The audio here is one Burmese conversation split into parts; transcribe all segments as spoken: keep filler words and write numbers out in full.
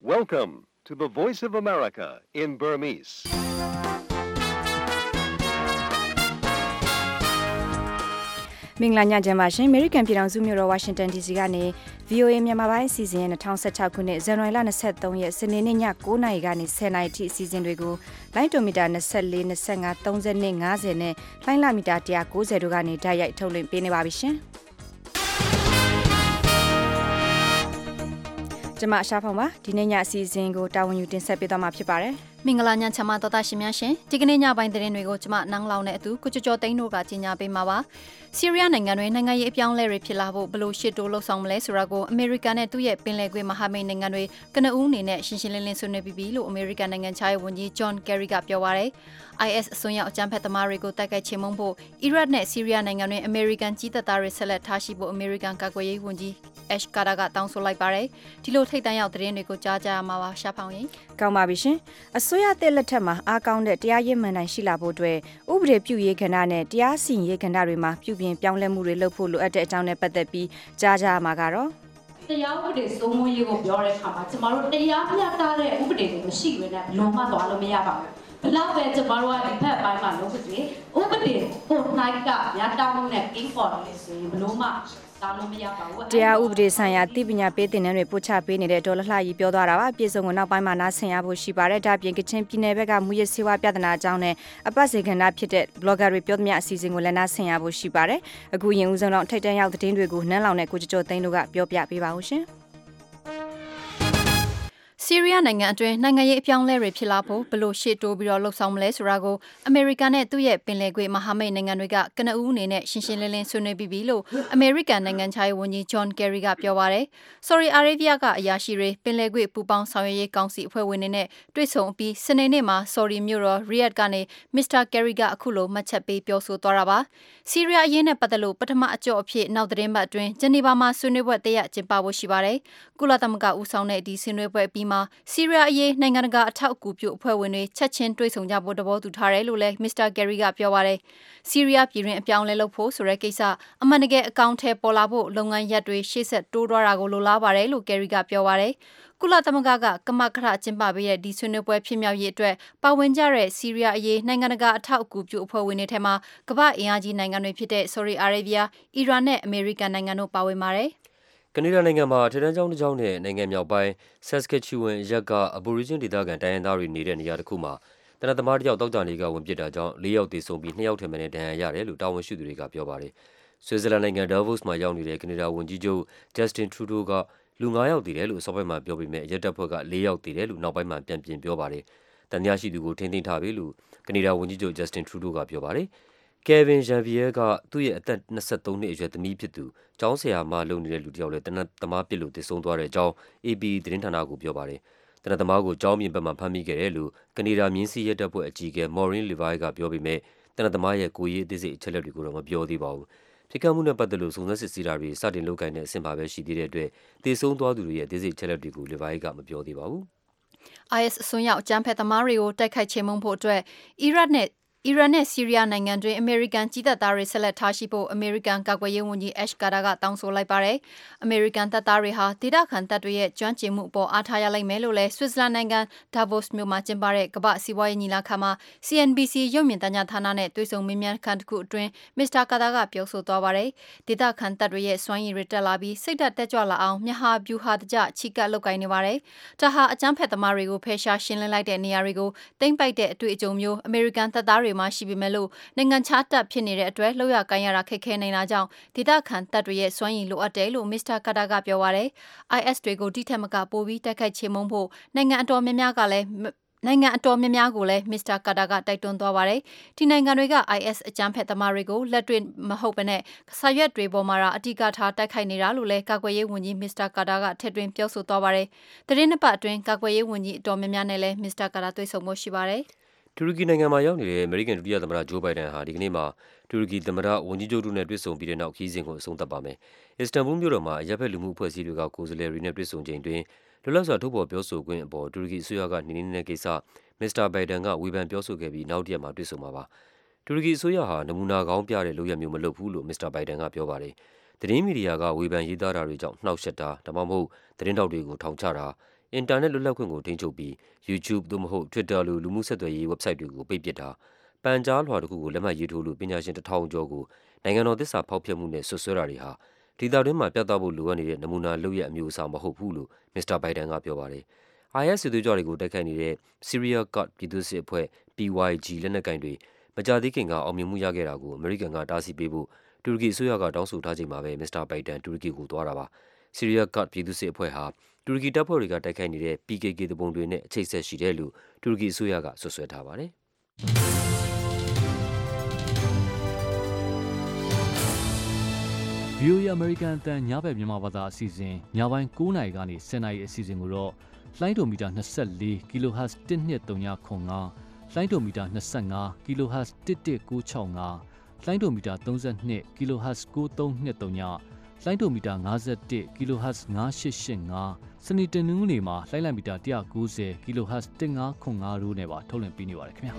Welcome to the Voice of America in Burmese. ။မင်္ဂလာညချမ်းပါရှင်။ American ပြည်ထောင်စုမြို့တော် Washington ဒီ စီ ကနေ V O A မြန်မာပိုင်းအစီအစဉ်ရဲ့twenty sixteenခုနှစ်ဇန်နဝါရီလtwenty-threeရက်စနေနေ့ညnineနာရီကနေtenနာရီထိအစီအစဉ်တွေကိုလိုင်းတိုမီတာtwenty-four, twenty-five, thirty, fiftyနဲ့လိုင်းလာမီတာone ninetyတို့ကနေဓာတ်ရိုက်ထုတ်လွှင့်ပေးနေပါပြီရှင်။ကျွန်မရှားဖောင်ပါဒီနေ့ညအစီအစဉ်ကိုတာဝန်ယူတင်ဆက်ပေးသွားမှာဖြစ်ပါတယ်။မင်္ဂလာညချမ်းပါတော်သားရှင်များရှင်ဒီကနေ့ညပိုင်းသတင်းတွေကိုကျွန်မနန်းလောင်နဲ့အတူကိုကျော်ကျော်သိန်းတို့ကကြီးညာပေးမှာပါ။ဆီးရီးယားနိုင်ငံတွင်နိုင်ငံရေးအပြောင်းလဲတွေဖြစ်လာဖို့ဘလို့ရှစ်တိုးလှုပ်ဆောင်မလဲဆိုတာကိုအမေရိကန်နဲ့သူ့ရဲ့ပင်လယ်ကွေ့မဟာမိတ်နိုင်ငံတွေကနဦးအနေနဲ့ရှင်းရှင်းလင်းလင်းဆွေးနွေးပြီးပြီလို့အမေရိကန်နိုင်ငံခြားရေးဝန်ကြီး John Kerry ကပြောပါရယ်။ I S အစွန်းရောက်အကြမ်းဖက်သမားတွေကိုတိုက်ခိုက်ချေမှုန်းဖို့အီရတ်နဲ့ဆီးရီးယားနိုင်ငံတွင်အမေရိကန်ကြီးတပ်သားတွေဆက်လက်ထားရှိဖို့အမေရိကန်ကာကွယ်ရေးဝန်ကြီးAsh Carter ကတောင်းဆိုလိုက်ပါတယ်။ဒီလိုထိတ်တန့်ရောက်သတင်းတွေကိုကြားကြရမှာပါရှားဖောင်ရင်ကောင်းပါပြီရှင်။အစိုးရတဲ့လက်ထက်မှာအားကောင်းတဲ့တရားရေးမှန်တိုင်ရှိလာဖို့အတွက်ဥပဒေပြုရေးကဏ္ဍနဲ့တရားစီရင်ရေးကဏ္ဍတွေမှာပြုပြင်ပြောင်းလဲမှုတွေလုပ်ဖို့လိုအပ်တဲ့အကြောင်းနဲ့ပတ်သက်ပြီးကြားကြရမှာကတော့တရားဥပဒေစိုးမိုးရေးကိုပြောတဲ့အခါမှာကျမတို့တရားမျှတတဲ့ဥပဒေတွေမရှိဘဲနဲ့ဘလုံးမသွားလို့မရပါဘူး။ဘလောက်ပဲကျမတို့ကဒီဖက်ပိုင်းမှာလုပ်ကြည့်ဥပဒေကိုနိုင်ကမျှတမှုနဲ့ကင်းပေါ်လို့ဆိုရင်ဘလုံးမတရားဥပဒေဆိုင်ရာသိပညာပေးသင်တန်းတွေပို့ချပေးနေတဲ့ဒေါ်လာလှကြီးပြောသွားတာပါပြည်စုံကနောက်ပိုင်းမှာနားဆင်ရဖို့ရှိပါတယ်ဒါပြင်ကချင်ပြည်နယ်ဘက်ကမူရစေဝါပြဿနာအကြောင်းနဲ့အပတ်စေကဏ္ဍဖြစ်တဲ့ blogger တွေပြောသမျှအစီအစဉ်ကိုလည်းနားဆင်ရဖို့ရှိပါတယ်အခုရင်ဦးဆုံးတော့ထိတ်တန့်ရောက်သတင်းတွေကိုနန်းလောင်နဲ့ကိုကျော်ကျော်သိန်းတို့ကပြောပြပေးပါဦးရှင်ဆီးရီးယားနိုင်ငံအတွင်းနိုင်ငံရေးအပြောင်းလဲတွေဖြစ်လာဖို့ဘလို့ရှေ့တိုးပြီးတော့လှုပ်ဆောင်မလဲဆိုတာကိုအမေရိကန်နဲ့သူ့ရဲ့ပင်လယ်ကွေ့မဟာမိတ်နိုင်ငံတွေကကနဦးအနေနဲ့ရှင်းရှင်းလင်းလင်းဆွေးနွေးပြီးပြီလို့အမေရိကန်နိုင်ငံခြားရေးဝန်ကြီး John Kerry ကပြောပါတယ်။ Saudi Arabia ကအရာရှိတွေပင်လယ်ကွေ့ပူပေါင်းဆောင်ရွက်ရေးကောင်စီအဖွဲ့ဝင်တွေနဲ့တွေ့ဆုံပြီးစနေနေ့မှာ Saudi မြို့တော် Riyadh ကနေ Mister Kerry ကအခုလိုမှတ်ချက်ပေးပြောဆိုသွားတာပါ။ဆီးရီးယားအရေးနဲ့ပတ်သက်လို့ပထမအကြော့အဖြစ်နောက်သတင်းပတ်အတွင်းဂျနီဗာမှာဆွေးနွေးပွဲတရက်ကျင်းပဖို့ရှိပါတယ်။ကုလသမဂ္ဂဦးဆောင်တဲ့ဒီဆွေးနွေးပွဲပြီးမှာဆီးရီးယားရေးနိုင်ငံတကာအထောက်အကူပြုအဖွဲ့ဝင်တွေချက်ချင်းတွေ့ဆုံကြဖို့တဘောတူထားတယ်လို့လည်း Mister Kerry ကပြောပါတယ်။ဆီးရီးယားပြည်တွင်းအပြောင်းလဲလုပ်ဖို့ဆိုတဲ့ကိစ္စအမှန်တကယ်အကောင့်ထဲပေါ်လာဖို့လုပ်ငန်းရပ်တွေရှေ့ဆက်တိုးသွားတာကိုလိုလားပါတယ်လို့ Kerry ကပြောပါတယ်။ကုလသမဂ္ဂကကမကထကျင်းပပေးတဲ့ဒီဆွေးနွေးပွဲဖြစ်မြောက်ရေးအတွက်ပါဝင်ကြတဲ့ဆီးရီးယားအရေးနိုင်ငံတကာအထောက်အကူပြုအဖွဲ့ဝင်တွေထဲမှာကမ္ဘာအင်အားကြီးနိုင်ငံတွေဖြစ်တဲ့ Saudi Arabia, အီရန်နဲ့အမေရိကန်နိုင်ငံတို့ပါဝင်ပါတယ်။ကနေဒါနိုင်ငံမှာထေတန်းကျောင်းတစ်ကျောင်းနဲ့နိုင်ငံမြောက်ပိုင်း Saskatchewan ရက်က Aborigine ဒေသခံတိုင်းရင်းသားတွေနေတဲ့နေရာတစ်ခုမှာတနက်သမားတစ်ယောက်တောက်ကြနေကဝင်ပစ်တာကြောင့်၄ယောက်သေဆုံးပြီး၂ယောက်ထက်မနည်းဒဏ်ရာရတယ်လို့တာဝန်ရှိသူတွေကပြောပါတယ်။ဆွစ်ဇာလန်နိုင်ငံ Davos မှာရောက်နေတဲ့ကနေဒါဝန်ကြီးချုပ် Justin Trudeau ကလူ၅ယောက်သေတယ်လို့အစောပိုင်းမှာပြောပေမဲ့ရဲတပ်ဖွဲ့က၄ယောက်သေတယ်လို့နောက်ပိုင်းမှာပြန်ပြင်ပြောပါတယ်။တန်တရားရှိသူကိုထိန်းသိမ်းထားပြီလို့ကနေဒါဝန်ကြီးချုပ် Justin Trudeau ကပြောပါတယ်။ Kevin Janvier ကသူ့ရဲ့အသက်twenty-threeနှစ်အရွယ်သမီးဖြစ်သူကျောင်းဆရာမလုပ်နေတဲ့လူတစ်ယောက်လည်းတနက်သမားပစ်လို့သေဆုံးသွားတဲ့အကြောင်း A P သတင်းဌာနကိုပြောပါတယ်။တနက်သမားကိုကျောင်းပြင်ဘက်မှာဖမ်းမိခဲ့တယ်လို့ကနေဒါမြင်းစီးရဲတပ်ဖွဲ့အကြီးအကဲ Maureen Levi ကပြောပေမဲ့တနက်သမားရဲ့ကိုယ်ရေးအသေးစိတ်အချက်အလက်တွေကိုတော့မပြောသေးပါဘူး။ဖြစ်ကမှုနဲ့ပတ်သက်လို့စုံစမ်းစစ်ဆေးတာတွေစတင်လုပ်ကိုင်တဲ့အဆင့်ပါပဲရှိသေးတဲ့အတွက်သေဆုံးသွားသူတွေရဲ့အသေးစိတ်အချက်အလက်တွေကို Levi ကမပြောသေးပါဘူး။ I S အစွန်းရောက်အကြမ်းဖက်သမားတွေကိုတိုက်ခိုက်ချေမှုန်းဖို့အတွက်အီရတ်နဲ့အီရန်နဲ့ဆီးရီးယားနိုင်ငံတွင်အမေရိကန်ကြီးတပ်သားတွေဆက်လက်ထားရှိဖို့အမေရိကန်ကာကွယ်ရေးဝန်ကြီး Ash Carter ကတောင်းဆိုလိုက်ပါတယ်။အမေရိကန်တပ်သားတွေဟာဒေသခံတပ်တွေရဲ့ကျွမ်းကျင်မှုအပေါ်အားထားရလိမ့်မယ်လို့လည်းဆွစ်ဇာလန်နိုင်ငံ Davos မြို့မှာကျင်းပတဲ့ကမ္ဘာ့စီးပွားရေးညီလာခံမှာ C N B C ရုပ်မြင်သံကြားဌာနနဲ့တွေ့ဆုံမေးမြန်းခန်းတစ်ခုအတွင်း Mister Carter ကပြောဆိုသွားပါတယ်။ဒေသခံတပ်တွေရဲ့စွမ်းရည်တွေတက်လာပြီးစိတ်ဓာတ်တက်ကြွလာအောင်မြဟာဗျူဟာတကျချီကပ်လုပ်ကိုင်နေပါတယ်။ဒါဟာအကြမ်းဖက်သမားတွေကိုဖယ်ရှားရှင်းလင်းလိုက်တဲ့နေရာတွေကိုသိမ်းပိုက်တဲ့အတွေ့အကြုံမျိုးအမေရိကန်တပ်သားတွေမှာရှိပေမဲ့လို့နိုင်ငံခြားတပ်ဖြစ်နေတဲ့အတွက်လောက်ရကိုင်းရတာခက်ခဲနေတာကြောင့်ဒေသခံတပ်တွေရဲ့စွမ်းရည်လိုအပ်တယ်လို့ Mister Carter ကပြောပါတယ်။ I S တွေကိုတိထက်မကပိုပြီးတိုက်ခိုက်ချေမှုန်းဖို့နိုင်ငံအတော်များများကလည်းနိုင်ငံအတော်များများကိုလည်း Mister Carter ကတိုက်တွန်းသွားပါတယ်။ဒီနိုင်ငံတွေက I S အကြမ်းဖက်သမားတွေကိုလက်တွေ့မဟုတ်ဘဲနဲ့စာရွက်တွေပေါ်မှာအဓိကထားတိုက်ခိုက်နေတာလို့လည်းကာကွယ်ရေးဝန်ကြီး Mister Carter ကထည့်သွင်းပြောဆိုသွားပါတယ်။သတင်းနှစ်ပတ်အတွင်းကာကွယ်ရေးဝန်ကြီးအတော်များများနဲ့လည်း Mister Carter တွေ့ဆုံဖို့ရှိပါတယ်။တူရကီနိုင်ငံမှာရောက်နေတဲ့အမေရိကန်ဒုတိယသမ္မတဂျိုးဘိုင်ဒန်ဟာဒီကနေ့မှာတူရကီသမ္မတဝန်ကြီးချုပ်တို့နဲ့တွေ့ဆုံပြီးတဲ့နောက်ခရီးစဉ်ကိုအဆုံးသတ်ပါမယ်။အစ္စတန်ဘူလ်မြို့တော်မှာအရပ်ဘက်လူမှုအဖွဲ့အစည်းတွေကကိုယ်စားလှယ်တွေနဲ့တွေ့ဆုံချိန်တွင်လွတ်လပ်စွာထုတ်ဖော်ပြောဆိုခွင့်အပေါ်တူရကီအစိုးရကနှိမ့်နှင်းနေတဲ့ကိစ္စမစ္စတာဘိုင်ဒန်ကဝေဖန်ပြောဆိုခဲ့ပြီးနောက်တစ်ရက်မှာတွေ့ဆုံမှာပါ။တူရကီအစိုးရဟာနမူနာကောင်းပြတဲ့လုပ်ရပ်မျိုးမလုပ်ဘူးလို့မစ္စတာဘိုင်ဒန်ကပြောပါတယ်။သတင်းမီဒီယာကဝေဖန်ရေးသားတာတွေကြောင့်နှောက်ယှက်တာဒါမှမဟုတ်သတင်းထောက်တွေကိုထောင်ချတာအင်တာနက်လွတ်လပ်ခွင့်ကိုထိန်းချုပ်ပြီး YouTube သို့မဟုတ် Twitter လိုလူမှုဆက်သွယ်ရေး website တွေကိုပိတ်ပစ်တာပန်ကြားလွှာတစ်ခုကိုလက်မှတ်ရေးထိုးလို့ပညာရှင်တစ်ထောင်ကျော်ကိုနိုင်ငံတော်သစ္စာဖောက်ဖျက်မှုနဲ့ဆွဆွဲတာတွေဟာဒေသတွင်းမှာပြသဖို့လိုအပ်နေတဲ့နမူနာလုပ်ရအမျိုးအစားမဟုတ်ဘူးလို့မစ္စတာဘိုင်ဒန်ကပြောပါတယ်။ I S စစ်သွေးကြွတွေကိုတိုက်ခိုက်နေတဲ့ Syria Kurd ပြည်သူ့စစ်အဖွဲ့ P Y G လက်နက်ကိုင်တွေမကြာသေးခင်ကအောင်မြင်မှုရခဲ့တာကိုအမေရိကန်ကတားဆီးပေးဖို့တူရကီအစိုးရကတောင်းဆိုထားချိန်မှာပဲမစ္စတာဘိုင်ဒန်တူရကီကိုသွားတာပါ။ Syria Kurd ပြည်သူ့စစ်အဖွဲ့ဟာတူရကီတပ်ဖွဲ့တွေကတိုက်ခိုက်နေတဲ့ P K K သူပုန်တွေနဲ့အချိတ်ဆက်ရှိတယ်လို့တူရကီအစိုးရကဆွဆွဲထားပါတယ်။ V O A American အတန်ညဘက်မြန်မာဘာသာအစီအစဉ်ညပိုင်း၉နာရီကနေ၁၀နာရီအစီအစဉ်ကိုတော့လိုင်းဒိုမီတာ24 kHz တစ်နှစ်၃ညခွန်၅လိုင်းဒိုမီတာ25 kHz တစ်တစ်၉၆၅လိုင်းဒိုမီတာ32 kHz ၉၃၂၃ညလိုင်းဒိုမီတာ51 kHz ၅၈၈၅စနေတနင်္ဂနွေမှာလိုင်းလိုက်မီတာ၁၉၀ kHz တစ်၅ခွန်၅တို့နဲ့ပါထုတ်လွှင့်ပေးနေပါတယ်ခင်ဗျာ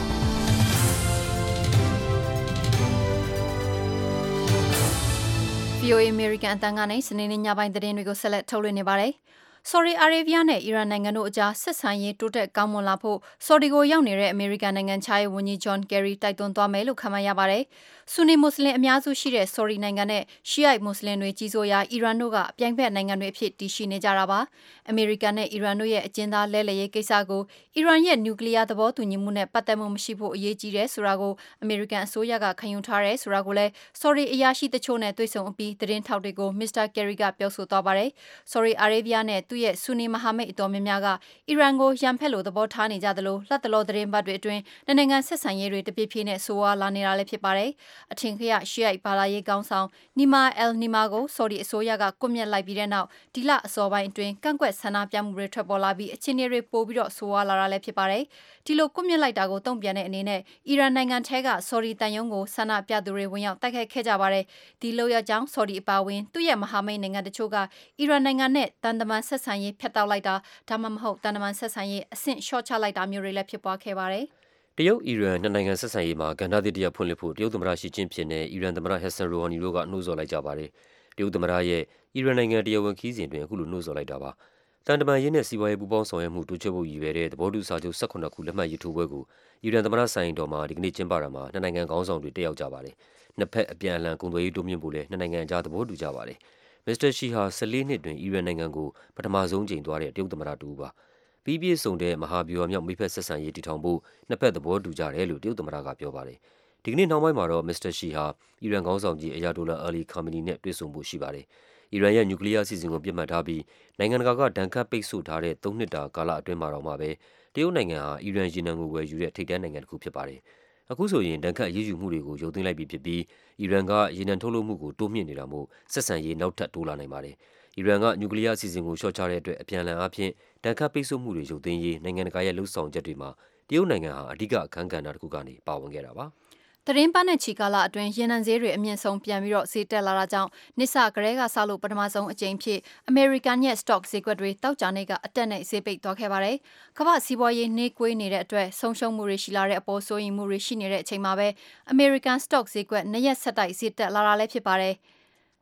V O A American အတန်းကနေစနေနေ့ညပိုင်းသတင်းတွေကိုဆက်လက်ထုတ်လွှင့်နေပါတယ်။ Saudi Arabia နဲ့ Iran နိုင်ငံတို့အကြားဆက်ဆံရေးတိုးတက်ကောင်းမွန်လာဖို့ Saudi ကိုရောက်နေတဲ့အမေရိကန်နိုင်ငံခြားရေးဝန်ကြီး John Kerry တိုက်တွန်းသွားမယ်လို့ခန့်မှန်းရပါတယ်။ Sunni မွတ်စလင်အများစုရှိတဲ့ Saudi နိုင်ငံနဲ့ Shiite မွတ်စလင်တွေကြီးစိုးရာ Iran တို့ကအပြိုင်ဖက်နိုင်ငံတွေအဖြစ်တည်ရှိနေကြတာပါ။ အမေရိကန်နဲ့ Iran တို့ရဲ့အကျဉ်းသားလဲလှယ်ရေးကိစ္စကို Iran ရဲ့နျူကလ িয়ার သဘောတူညီမှုနဲ့ပတ်သက်မှုမရှိဖို့အရေးကြီးတယ်ဆိုတာကိုအမေရိကန်အစိုးရကခံယူထားတယ်ဆိုတာကိုလည်း Saudi အရာရှိတချို့နဲ့တွေ့ဆုံအပြီးသတင်းထောက်တွေကို မစ္စတာ Kerry ကပြောဆိုသွားပါတယ်။ Saudi Arabia နဲ့သူ့ရဲ့ Sunni မဟာမိတ်အတော်များများက Iran ကိုရန်ဖက်လို့သဘောထားနေကြသလိုလက်တလောသတင်းပတ်တွေအတွင်းနှစ်နိုင်ငံဆက်ဆံရေးတွေတပြေးပြေးနဲ့ဆိုးဝါးလာနေတာလည်းဖြစ်ပါတယ်။ အထင်ကရ Shiite ဘာသာရေးခေါင်းဆောင် Nimr al-Nimr ကို Saudi အစိုးရကကွပ်မျက်လိုက်ပြီးတဲ့နောက်ဒီလအစောပိုင်းအတွင်းကန့်ကွက်ဆန္ဒပြမှုတွေထွက်ပေါ်လာပြီးအခြေအနေတွေပိုပြီးတော့ဆိုးဝါးလာတာလည်းဖြစ်ပါတယ်။ဒီလိုကွပ်မျက်လိုက်တာကိုတုံ့ပြန်တဲ့အနေနဲ့ Iran နိုင်ငံထဲက Saudi သံရုံးကိုဆန္ဒပြသူတွေဝင်ရောက်တိုက်ခိုက်ခဲ့ကြပါတယ်။ဒီလုပ်ရကြောင်း Saudi အပါအဝင်သူ့ရဲ့မဟာမိတ်နိုင်ငံတချို့က Iran နိုင်ငံနဲ့တန်တမန်ဆက်ဆံရေးဖြတ်တောက်လိုက်တာဒါမှမဟုတ်တန်တမန်ဆက်ဆံရေးအဆင့်လျှော့ချလိုက်တာမျိုးတွေလည်းဖြစ်ပွားခဲ့ပါတယ်။တရုတ်-အီရန်နှစ်နိုင်ငံဆက်ဆံရေးမှာကဏ္ဍသစ်တရပ်ဖွင့်လှစ်ဖို့တရုတ်သမ္မတရှီကျင့်ဖျင်နဲ့အီရန်သမ္မတဟက်ဆန်ရိုဟာနီတို့ကနှိုးဆော်လိုက်ကြပါတယ်။တရုတ်သမ္မတရဲ့အီရန်နိုင်ငံတရားဝင်ခရီးစဉ်အတွင်းအခုလိုနှိုးဆော်လိုက်တာပါ။တန်တမန်ရေးနဲ့စီးပွားရေးပူးပေါင်းဆောင်ရွက်မှုတိုးချဲ့ဖို့ရည်ရွယ်တဲ့သဘောတူစာချုပ်၁၇ခုလက်မှတ်ရေးထိုးပွဲကိုအီရန်သမ္မတဆိုင်တော်မှာဒီကနေ့ကျင်းပတာမှာနှစ်နိုင်ငံခေါင်းဆောင်တွေတက်ရောက်ကြပါတယ်။နှစ်ဖက်အပြန်အလှန်ကုန်သွယ်ရေးတိုးမြှင့်ဖို့လည်းနှစ်နိုင်ငံအကြားသဘောတူကြပါတယ်။မစ္စတာရှီဟာ၁၄နှစ်တွင်အီရန်နိုင်ငံကိုပထမဆုံးကြိမ်သွားတဲ့တရုတ်သမ္မတတူပါ။ပြီးပြည့်စုံတဲ့မဟာဗျူဟာမြောက်မိတ်ဖက်ဆက်ဆံရေးတည်ထောင်ဖို့နှစ်ဖက်သဘောတူကြတယ်လို့တရုတ်သမ္မတကပြောပါတယ်။ဒီကနေ့နောက်ပိုင်းမှာတော့မစ္စတာရှီဟာအီရန်ခေါင်းဆောင်ကြီးအယာတိုလာအာလီခါမနီနဲ့တွေ့ဆုံဖို့ရှိပါတယ်။အီရန်ရဲ့နျူကလ িয়ার အစီအစဉ်ကိုပြစ်မှတ်ထားပြီးနိုင်ငံတကာကဒဏ်ခတ်ပိတ်ဆို့ထားတဲ့သုံးနှစ်တာကာလအတွင်းမှာတော့မှပဲတရုတ်နိုင်ငံဟာအီရန်ရေနံကိုဝယ်ယူတဲ့ထိပ်တန်းနိုင်ငံတစ်ခုဖြစ်ပါတယ်။အခုဆိုရင်ဒဏ်ခတ်အရေးယူမှုတွေကိုရုပ်သိမ်းလိုက်ပြီဖြစ်ပြီးအီရန်ကရေနံထုတ်လုပ်မှုကိုတိုးမြှင့်နေတာမို့ဆက်ဆံရေးနောက်ထပ်တိုးလာနိုင်ပါတယ်။အီရန်ကနျူကလ িয়ার အစီအစဉ်ကိုလျှော့ချတဲ့အတွက်အပြန်အလှန်အားဖြင့်ဒဏ်ခတ်ပိတ်ဆို့မှုတွေရုပ်သိမ်းရေးနိုင်ငံတကာရဲ့လှုံ့ဆော်ချက်တွေမှာတရုတ်နိုင်ငံဟာအဓိကအခန်းကဏ္ဍတစ်ခုကနေပါဝင်ခဲ့တာပါ။သတင်းပတ်နဲ့ချီကာလအတွင်းရေနံဈေးတွေအမြင့်ဆုံးပြန်ပြီးတော့ဈေးတက်လာတာကြောင့်နှစ်ဆကလေးကစလို့ပထမဆုံးအကြိမ်ဖြစ်အမေရိကန်ရဲ့ stock ဈေးကွက်တွေတောက်ကြနေကအတက်နဲ့ဈေးပိတ်သွားခဲ့ပါတယ်။ကမ္ဘာစီးပွားရေးနှေးကွေးနေတဲ့အတွက်ဆုံးရှုံးမှုတွေရှိလာတဲ့အပေါ်စိုးရိမ်မှုတွေရှိနေတဲ့အချိန်မှာပဲအမေရိကန် stock ဈေးကွက်နှစ်ရက်ဆက်တိုက်ဈေးတက်လာတာလည်းဖြစ်ပါတယ်။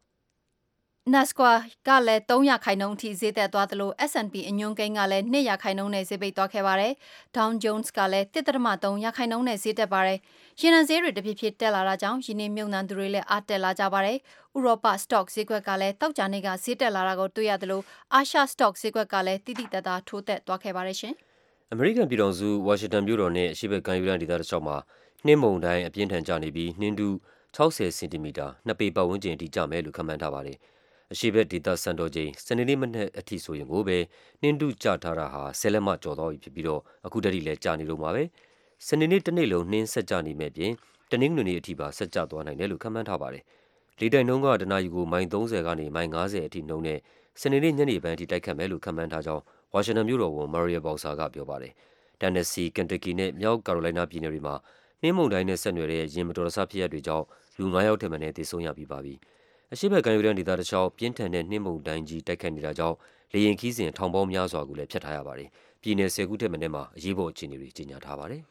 Nasdaq ကလည်း၃ရာခိုင်နှုန်းအထိဈေးတက်သွားသလို S and P အညွှန်းကိန်းကလည်း၂ရာခိုင်နှုန်းနဲ့ဈေးပိတ်သွားခဲ့ပါတယ်။ Dow Jones ကလည်း၁ ဒသမ၃ရာခိုင်နှုန်းနဲ့ဈေးတက်ပါတယ်။ရေနံဈေးတွေတဖြည်းဖြည်းတက်လာတာကြောင့်ယင်းနှမြုပ်နှံသူတွေလည်းအားတက်လာကြပါတယ်။ဥရောပ stock ဈေးကွက်ကလည်းတောက်ကြနေကဈေးတက်လာတာကိုတွေ့ရသလိုအာရှ stock ဈေးကွက်ကလည်းတိတိတတ်တာထိုးတက်သွားခဲ့ပါတယ်ရှင်။အမေရိကန်ပြည်ထောင်စုဝါရှင်တန်မြို့တော်နဲ့အရှေ့ဘက်ကမ်းရိုးတန်းဒေသတစ်လျှောက်မှာနှင်းမုန်တိုင်းအပြင်းထန်ကျနေပြီးနှင်းတူ၆၀စင်တီမီတာနှစ်ပေပတ်ဝန်းကျင်အထိကျမယ်လို့ခန့်မှန်းထားပါတယ်။အရှေ့ဘက်ဒေသစံတော်ချိန်စနေနေ့မနက်အထိဆိုရင်ကိုပဲနှင်းတုကျထားတာဟာဆယ်လက်မကျော်သွားပြီဖြစ်ပြီးတော့အခုတည်းကလည်းကြာနေတော့မှာပဲစနေနေ့တစ်နေ့လုံးနှင်းဆက်ကျနေမဲ့ပြင်တနင်္ဂနွေနေ့အထိပါဆက်ကျသွားနိုင်တယ်လို့ခန့်မှန်းထားပါတယ်။လေတိုက်နှုန်းကတနအီကိုမိုင်၃၀ကနေမိုင်၅၀အထိနှုန်းနဲ့စနေနေ့ညနေပိုင်းအထိတိုက်ခတ်မယ်လို့ခန့်မှန်းထားကြောင်းဝါရှင်တန်မြို့တော်ဝန်မာရီယာဘောက်ဆာကပြောပါတယ်။တန်နက်ဆီ၊ကန်တက်ကီနဲ့မြောက်ကာရိုလိုင်းနားပြည်နယ်တွေမှာနှင်းမုန်တိုင်းနဲ့ဆက်နွယ်တဲ့ရင်မတော်တဆဖြစ်ရပ်တွေကြောင့်လူ၅ယောက်ထက်မနည်းသေဆုံးရပြီးပါပြီ။အရှေ့ဘက်ကမ်းရိုးတန်းဒေသတစ်လျှောက်ပြင်းထန်တဲ့နှင်းမုန်တိုင်းကြီးတိုက်ခတ်နေတာကြောင့်လေယာဉ်ခီးစဉ်ထောင်ပေါင်းများစွာကိုလည်းဖျက်ထားရပါတယ်။ပြည်နယ်၁၀ခုထက်မနည်းမှာအရေးပေါ်အခြေအနေတွေကြေညာထားပါတယ်။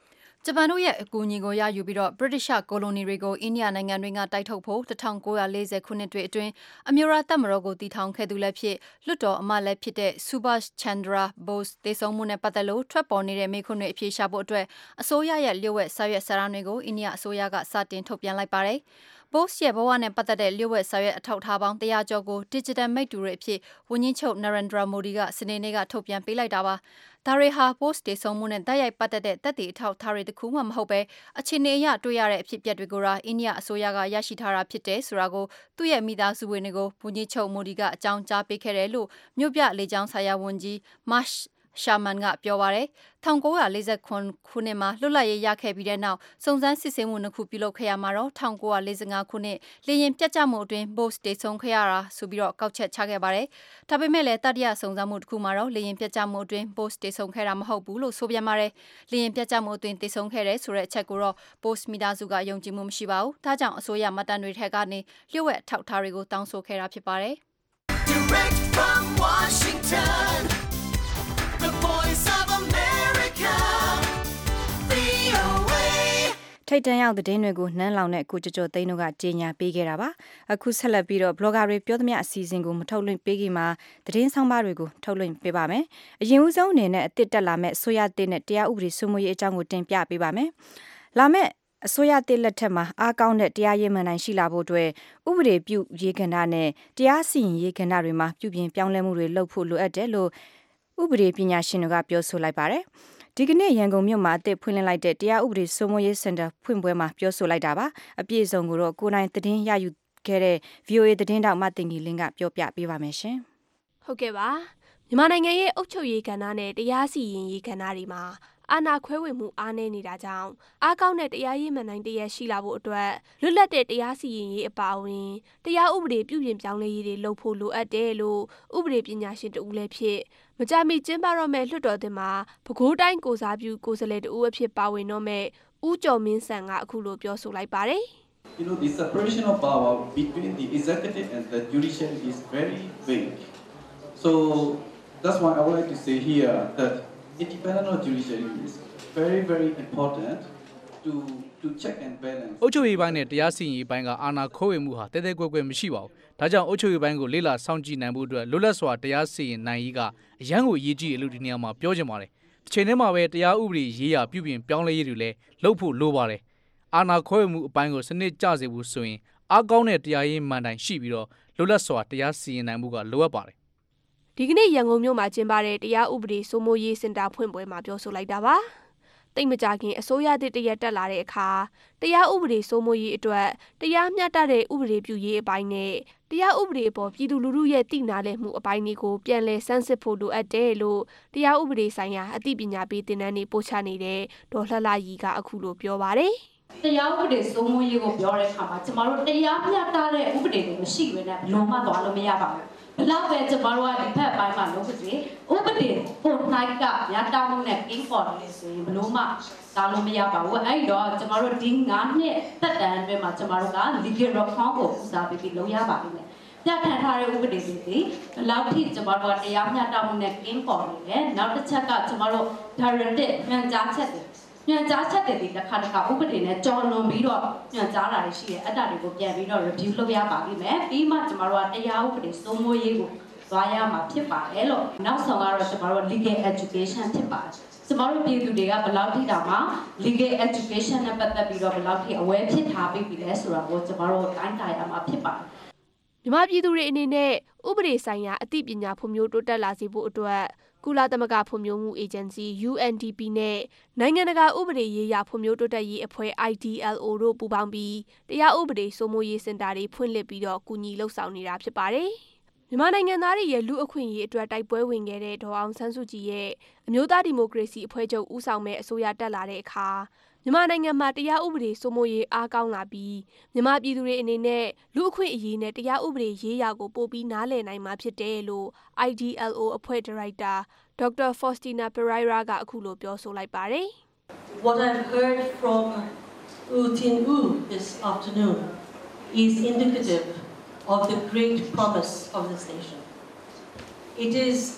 ဂျပန်တို့ရဲ့အကူအညီကိုရယူပြီးတော့ British ကိုလိုနီတွေကိုအိန္ဒိယနိုင်ငံတွေကတိုက်ထုတ်ဖို့တစ်ထောင်ကိုးရာလေးဆယ်ခုနှစ်တွေအတွင်းအမျိုးသားတပ်မတော်ကိုတည်ထောင်ခဲ့သူလည်းဖြစ်လွတ်တော်အမတ်လည်းဖြစ်တဲ့ Subhash Chandra Bose သေဆုံးမှုနဲ့ပတ်သက်လို့ထွက်ပေါ်နေတဲ့မေးခွန်းတွေအဖြေရှာဖို့အတွက်အစိုးရရဲ့လျှို့ဝှက်စာရွက်စာတမ်းတွေကိုအိန္ဒိယအစိုးရကစတင်ထုတ်ပြန်လိုက်ပါတယ်။ Bose ရဲ့ဘဝနဲ့ပတ်သက်တဲ့လျှို့ဝှက်စာရွက်အထောက်အထားပေါင်းတရာကျော်ကို Digital မိတ္တူတွေအဖြစ်ဝန်ကြီးချုပ် Narendra Modi ကစနေနေ့ကထုတ်ပြန်ပေးလိုက်တာပါ။ဒါတွေဟာ Bose သေဆုံးမှုနဲ့တိုက်ရိုက်ပတ်သက်တဲ့သက်သေအထောက်အထားတွေတခုမှမဟုတ်ပဲအခြေအနေအရတွေ့ရတဲ့အဖြစ်အပျက်တွေကိုသာအိန္ဒိယအစိုးရကရရှိထားတာဖြစ်တယ်ဆိုတာကိုသူ့ရဲ့မိသားစုဝင်တွေကိုဝန်ကြီးချုပ် Modi ကအကြောင်းကြားပေးခဲ့တယ်လို့မြို့ပြလေကြောင်းဆိုင်ရာဝန်ကြီး Marsh Sharman ကပြောပါတယ်။တစ်ကိုးရာလေးဆယ်ခုနှစ်မှာလွတ်လပ်ရေးရခဲ့ပြီးတဲ့နောက်စုံစမ်းစစ်ဆေးမှုနှစ်ခုပြုလုပ်ခဲ့ရမှာတော့တစ်ကိုးရာလေးဆယ်ငါခုနှစ်လေယာဉ်ပြတ်ကျမှုအတွင်း Bose တေဆုံးခဲ့ရတာဆိုပြီးတော့ကောက်ချက်ချခဲ့ပါတယ်။ဒါပေမဲ့လည်းတတိယစုံစမ်းမှုတစ်ခုမှာတော့လေယာဉ်ပြတ်ကျမှုအတွင်း Bose တေဆုံးခဲ့တာမဟုတ်ဘူးလို့ဆိုပြန်ပါတယ်။လေယာဉ်ပြတ်ကျမှုအတွင်းတေဆုံးခဲ့တဲ့ဆိုတဲ့အချက်ကိုတော့ Bose မိသားစုကယုံကြည်မှုမရှိပါဘူး။ဒါကြောင့်အစိုးရမှတ်တမ်းတွေထက်ကနေလျှို့ဝှက်ထောက်ထားတွေကိုတောင်းဆိုခဲ့တာဖြစ်ပါတယ်။ Direct from Washington The Voice of America, V O A ထိတ်တန့်ရောက်တဲ့တွေကိုနှမ်းလောင်တဲ့ကိုကျော်ကျော်သိန်းတို့ကကြေညာပေးခဲ့တာပါအခုဆက်လက်ပြီးတော့ blogger တွေပြောသမျှအစီအစဉ်ကိုမထုတ်လွှင့်ပေးခင်မှာသတင်းဆောင်ပါတွေကိုထုတ်လွှင့်ပေးပါမယ်အရင်ဦးဆုံးအနေနဲ့အစ်စ်တက်လာမဲ့ဆိုရတဲ့နဲ့တရားဥပဒေစိုးမိုးရေးအကြောင်းကိုတင်ပြပေးပါမယ်လာမဲ့အစိုးရတစ်လက်ထက်မှာအားကောင်းတဲ့တရားရေးမှန်နိုင်ရှိလာဖို့အတွက်ဥပဒေပြုရေးကဏ္ဍနဲ့တရားစီရင်ရေးကဏ္ဍတွေမှာပြုပြင်ပြောင်းလဲမှုတွေလုပ်ဖို့လိုအပ်တယ်လို့ဥပဒေပညာရှင်တွေကပြောဆိုလိုက်ပါတယ်ဒီကနေ့ရန်ကုန်မြို့မှာအသစ်ဖွင့်လှစ်လိုက်တဲ့တရားဥပဒေစိုးမိုးရေးစင်တာဖွင့်ပွဲမှာပြောဆိုလိုက်တာပါအပြည့်အစုံကိုတော့ကိုနိုင်သတင်းရယူခဲ့တဲ့ V O A သတင်းတောက်မတင်ကြီးလင်းကပြောပြပေးပါမယ်ရှင်ဟုတ်ကဲ့ပါမြန်မာနိုင်ငံရဲ့အုပ်ချုပ်ရေးကဏ္ဍနဲ့တရားစီရင်ရေးကဏ္ဍတွေမှာအာဏာခွဲဝေမှုအားနည်းနေတာကြောင့်အားကောင်းတဲ့တရားရေးမှန်နိုင်တရရှိလာဖို့အတွက်လွတ်လပ်တဲ့တရားစီရင်ရေးအပါအဝင်တရားဥပဒေပြုပြင်ပြောင်းလဲရေးတွေလုပ်ဖို့လိုအပ်တယ်လို့ဥပဒေပညာရှင်တဦးလည်းဖြစ်မကြမီကျင်းပတော့မဲ့လွှတ်တော်သစ်မှာပဲခူးတိုင်းကိုစားပြုကိုယ်စားလှယ်တဦးအဖြစ်ပါဝင်တော့မဲ့ဦးကျော်မင်းဆန်ကအခုလိုပြောဆိုလိုက်ပါတယ် You know, the separation of power between the executive and the judiciary is very vague. So that's why I would like to say here that independent of judiciary is very, very important to to check and balance. အုပ်ချုပ်ရေးပိုင်းနဲ့တရားစီရင်ရေးပိုင်းကအာဏာခိုးဝေမှုဟာတဲတဲကွဲကွဲမရှိပါဘူး။ဒါကြောင့်အုပ်ချုပ်ရေးပိုင်းကိုလေးလာစောင့်ကြည့်နိုင်ဖို့အတွက်လွတ်လပ်စွာတရားစီရင်နိုင်ရေးကအရန်ကိုအရေးကြီးတယ်လို့ဒီနေရာမှာပြောချင်ပါတယ်။တစ်ချိန်တည်းမှာပဲတရားဥပဒေရေးရာပြုပြင်ပြောင်းလဲရေးတွေလည်းလုပ်ဖို့လိုပါတယ်။အာဏာခိုးဝေမှုအပိုင်းကိုစနစ်ကျစေဖို့ဆိုရင်အားကောင်းတဲ့တရားရေးမှန်တိုင်ရှိပြီးတော့လွတ်လပ်စွာတရားစီရင်နိုင်မှုကလိုအပ်ပါတယ်။ဒီကနေ့ရန်ကုန်မြို့မှာကျင်းပတဲ့တရားဥပဒေစိုးမိုးရေးစင်တာဖွင့်ပွဲမှာပြောဆိုလိုက်တာပါ။တိတ်မကြခင်အစိုးရသစ်တရက်တက်လာတဲ့အခါတရားဥပဒေစိုးမိုးရေးအတွက်တရားမျှတတဲ့ဥပဒေပြုရေးအပိုင်းနဲ့တရားဥပဒေအပေါ်ပြည်သူလူထုရဲ့တည်နာလဲမှုအပိုင်းတွေကိုပြန်လည်ဆန်းစစ်ဖို့လိုအပ်တယ်လို့တရားဥပဒေဆိုင်ရာအသိပညာပေးသင်တန်းတွေပို့ချနေတဲ့ဒေါ်လှလှရီကအခုလိုပြောပါတယ်။တရားဥပဒေစိုးမိုးရေးကိုပြောတဲ့အခါမှာကျမတို့တရားမျှတတဲ့ဥပဒေတွေမရှိဘဲနဲ့ဘယ်လိုမှသွားလို့မရပါဘူး။ဘလောက်ပဲကျမတို့ကဒီဖက်ပိုင်းမှာလုပ်ကြည့်ဥပဒေပုံနိုင်ကမျှတမှုနဲ့ကင်းပေါ်တယ်ဆိုရင်ဘယ်လိုမှတားလို့မရပါဘူး။အဲ့တော့ကျမတို့ဒီငါးနှစ်သက်တမ်းအတွင်းမှာကျမတို့က legal reform ကိုဦးစားပေးပြီးလုပ်ရပါလိမ့်မယ်။ပြဋ္ဌာန်းထားတဲ့ဥပဒေတွေဒီဘလောက်ထိကျမတို့ကတရားမျှတမှုနဲ့ကင်းပေါ်နေတယ်။နောက်တစ်ချက်ကကျမတို့ directive ညွှန်ကြားချက်တွေညွှန်ကြားချက်တွေဒီတစ်ခါတစ်ခါဥပဒေနဲ့ကြော်လွန်ပြီးတော့ညွှန်ကြားတာတွေရှိတယ်အဲ့ဒါတွေကိုပြန်ပြီးတော့ review လုပ်ရပါလိမ့်မယ်ပြီးမှကျမတို့ကတရားဥပဒေစိုးမိုးရေးကိုသွားရမှာဖြစ်ပါတယ်လို့နောက်ဆုံးကတော့ကျမတို့ legal education ဖြစ်ပါတယ်ကျမတို့ပြည်သူတွေကဘယ်လောက်ထိတောင်မှ legal education နဲ့ပတ်သက်ပြီးတော့ဘယ်လောက်ထိအဝဲဖြစ်ထားပြီးပြီလဲဆိုတာကိုကျမတို့တိုင်းတာရမှာဖြစ်ပါတယ်မြန်မာပြည်သူတွေအနေနဲ့ဥပဒေဆိုင်ရာအသိပညာဖွံ့ဖြိုးတိုးတက်လာစေဖို့အတွက်ကုလသမဂ္ဂဖွံ့ဖြိုးမှုအေဂျင်စီ U N D P နဲ့နိုင်ငံတကာဥပဒေရေးရာဖွံ့ဖြိုးတိုးတက်ရေးအဖွဲ့ I D L O တို့ပူးပေါင်းပြီးတရားဥပဒေစိုးမိုးရေးစင်တာတွေဖွင့်လှစ်ပြီးတော့ကူညီလှုပ်ဆောင်နေတာဖြစ်ပါတယ်။မြန်မာနိုင်ငံသားတွေရဲ့လူအခွင့်အရေးအတွက်တိုက်ပွဲဝင်ခဲ့တဲ့ဒေါ်အောင်ဆန်းစုကြည်ရဲ့အမျိုးသားဒီမိုကရေစီအဖွဲ့ချုပ်ဦးဆောင်မဲ့အစိုးရတက်လာတဲ့အခါမြန်မာနိုင်ငံမှာတရားဥပဒေစိုးမိုးရေးအားကောင်းလာပြီးမြန်မာပြည်သူတွေအနေနဲ့လူအခွင့်အရေးနဲ့တရားဥပဒေရေးရာကိုပိုပြီးနားလည်နိုင်မှာဖြစ်တယ်လို့ I D L O အဖွဲ့ဒါရိုက်တာDoctor Faustina Pereira ကအခုလိုပြောဆိုလိုက်ပါတယ် What I've heard from U Tin U this afternoon is indicative of the great promise of this nation. It is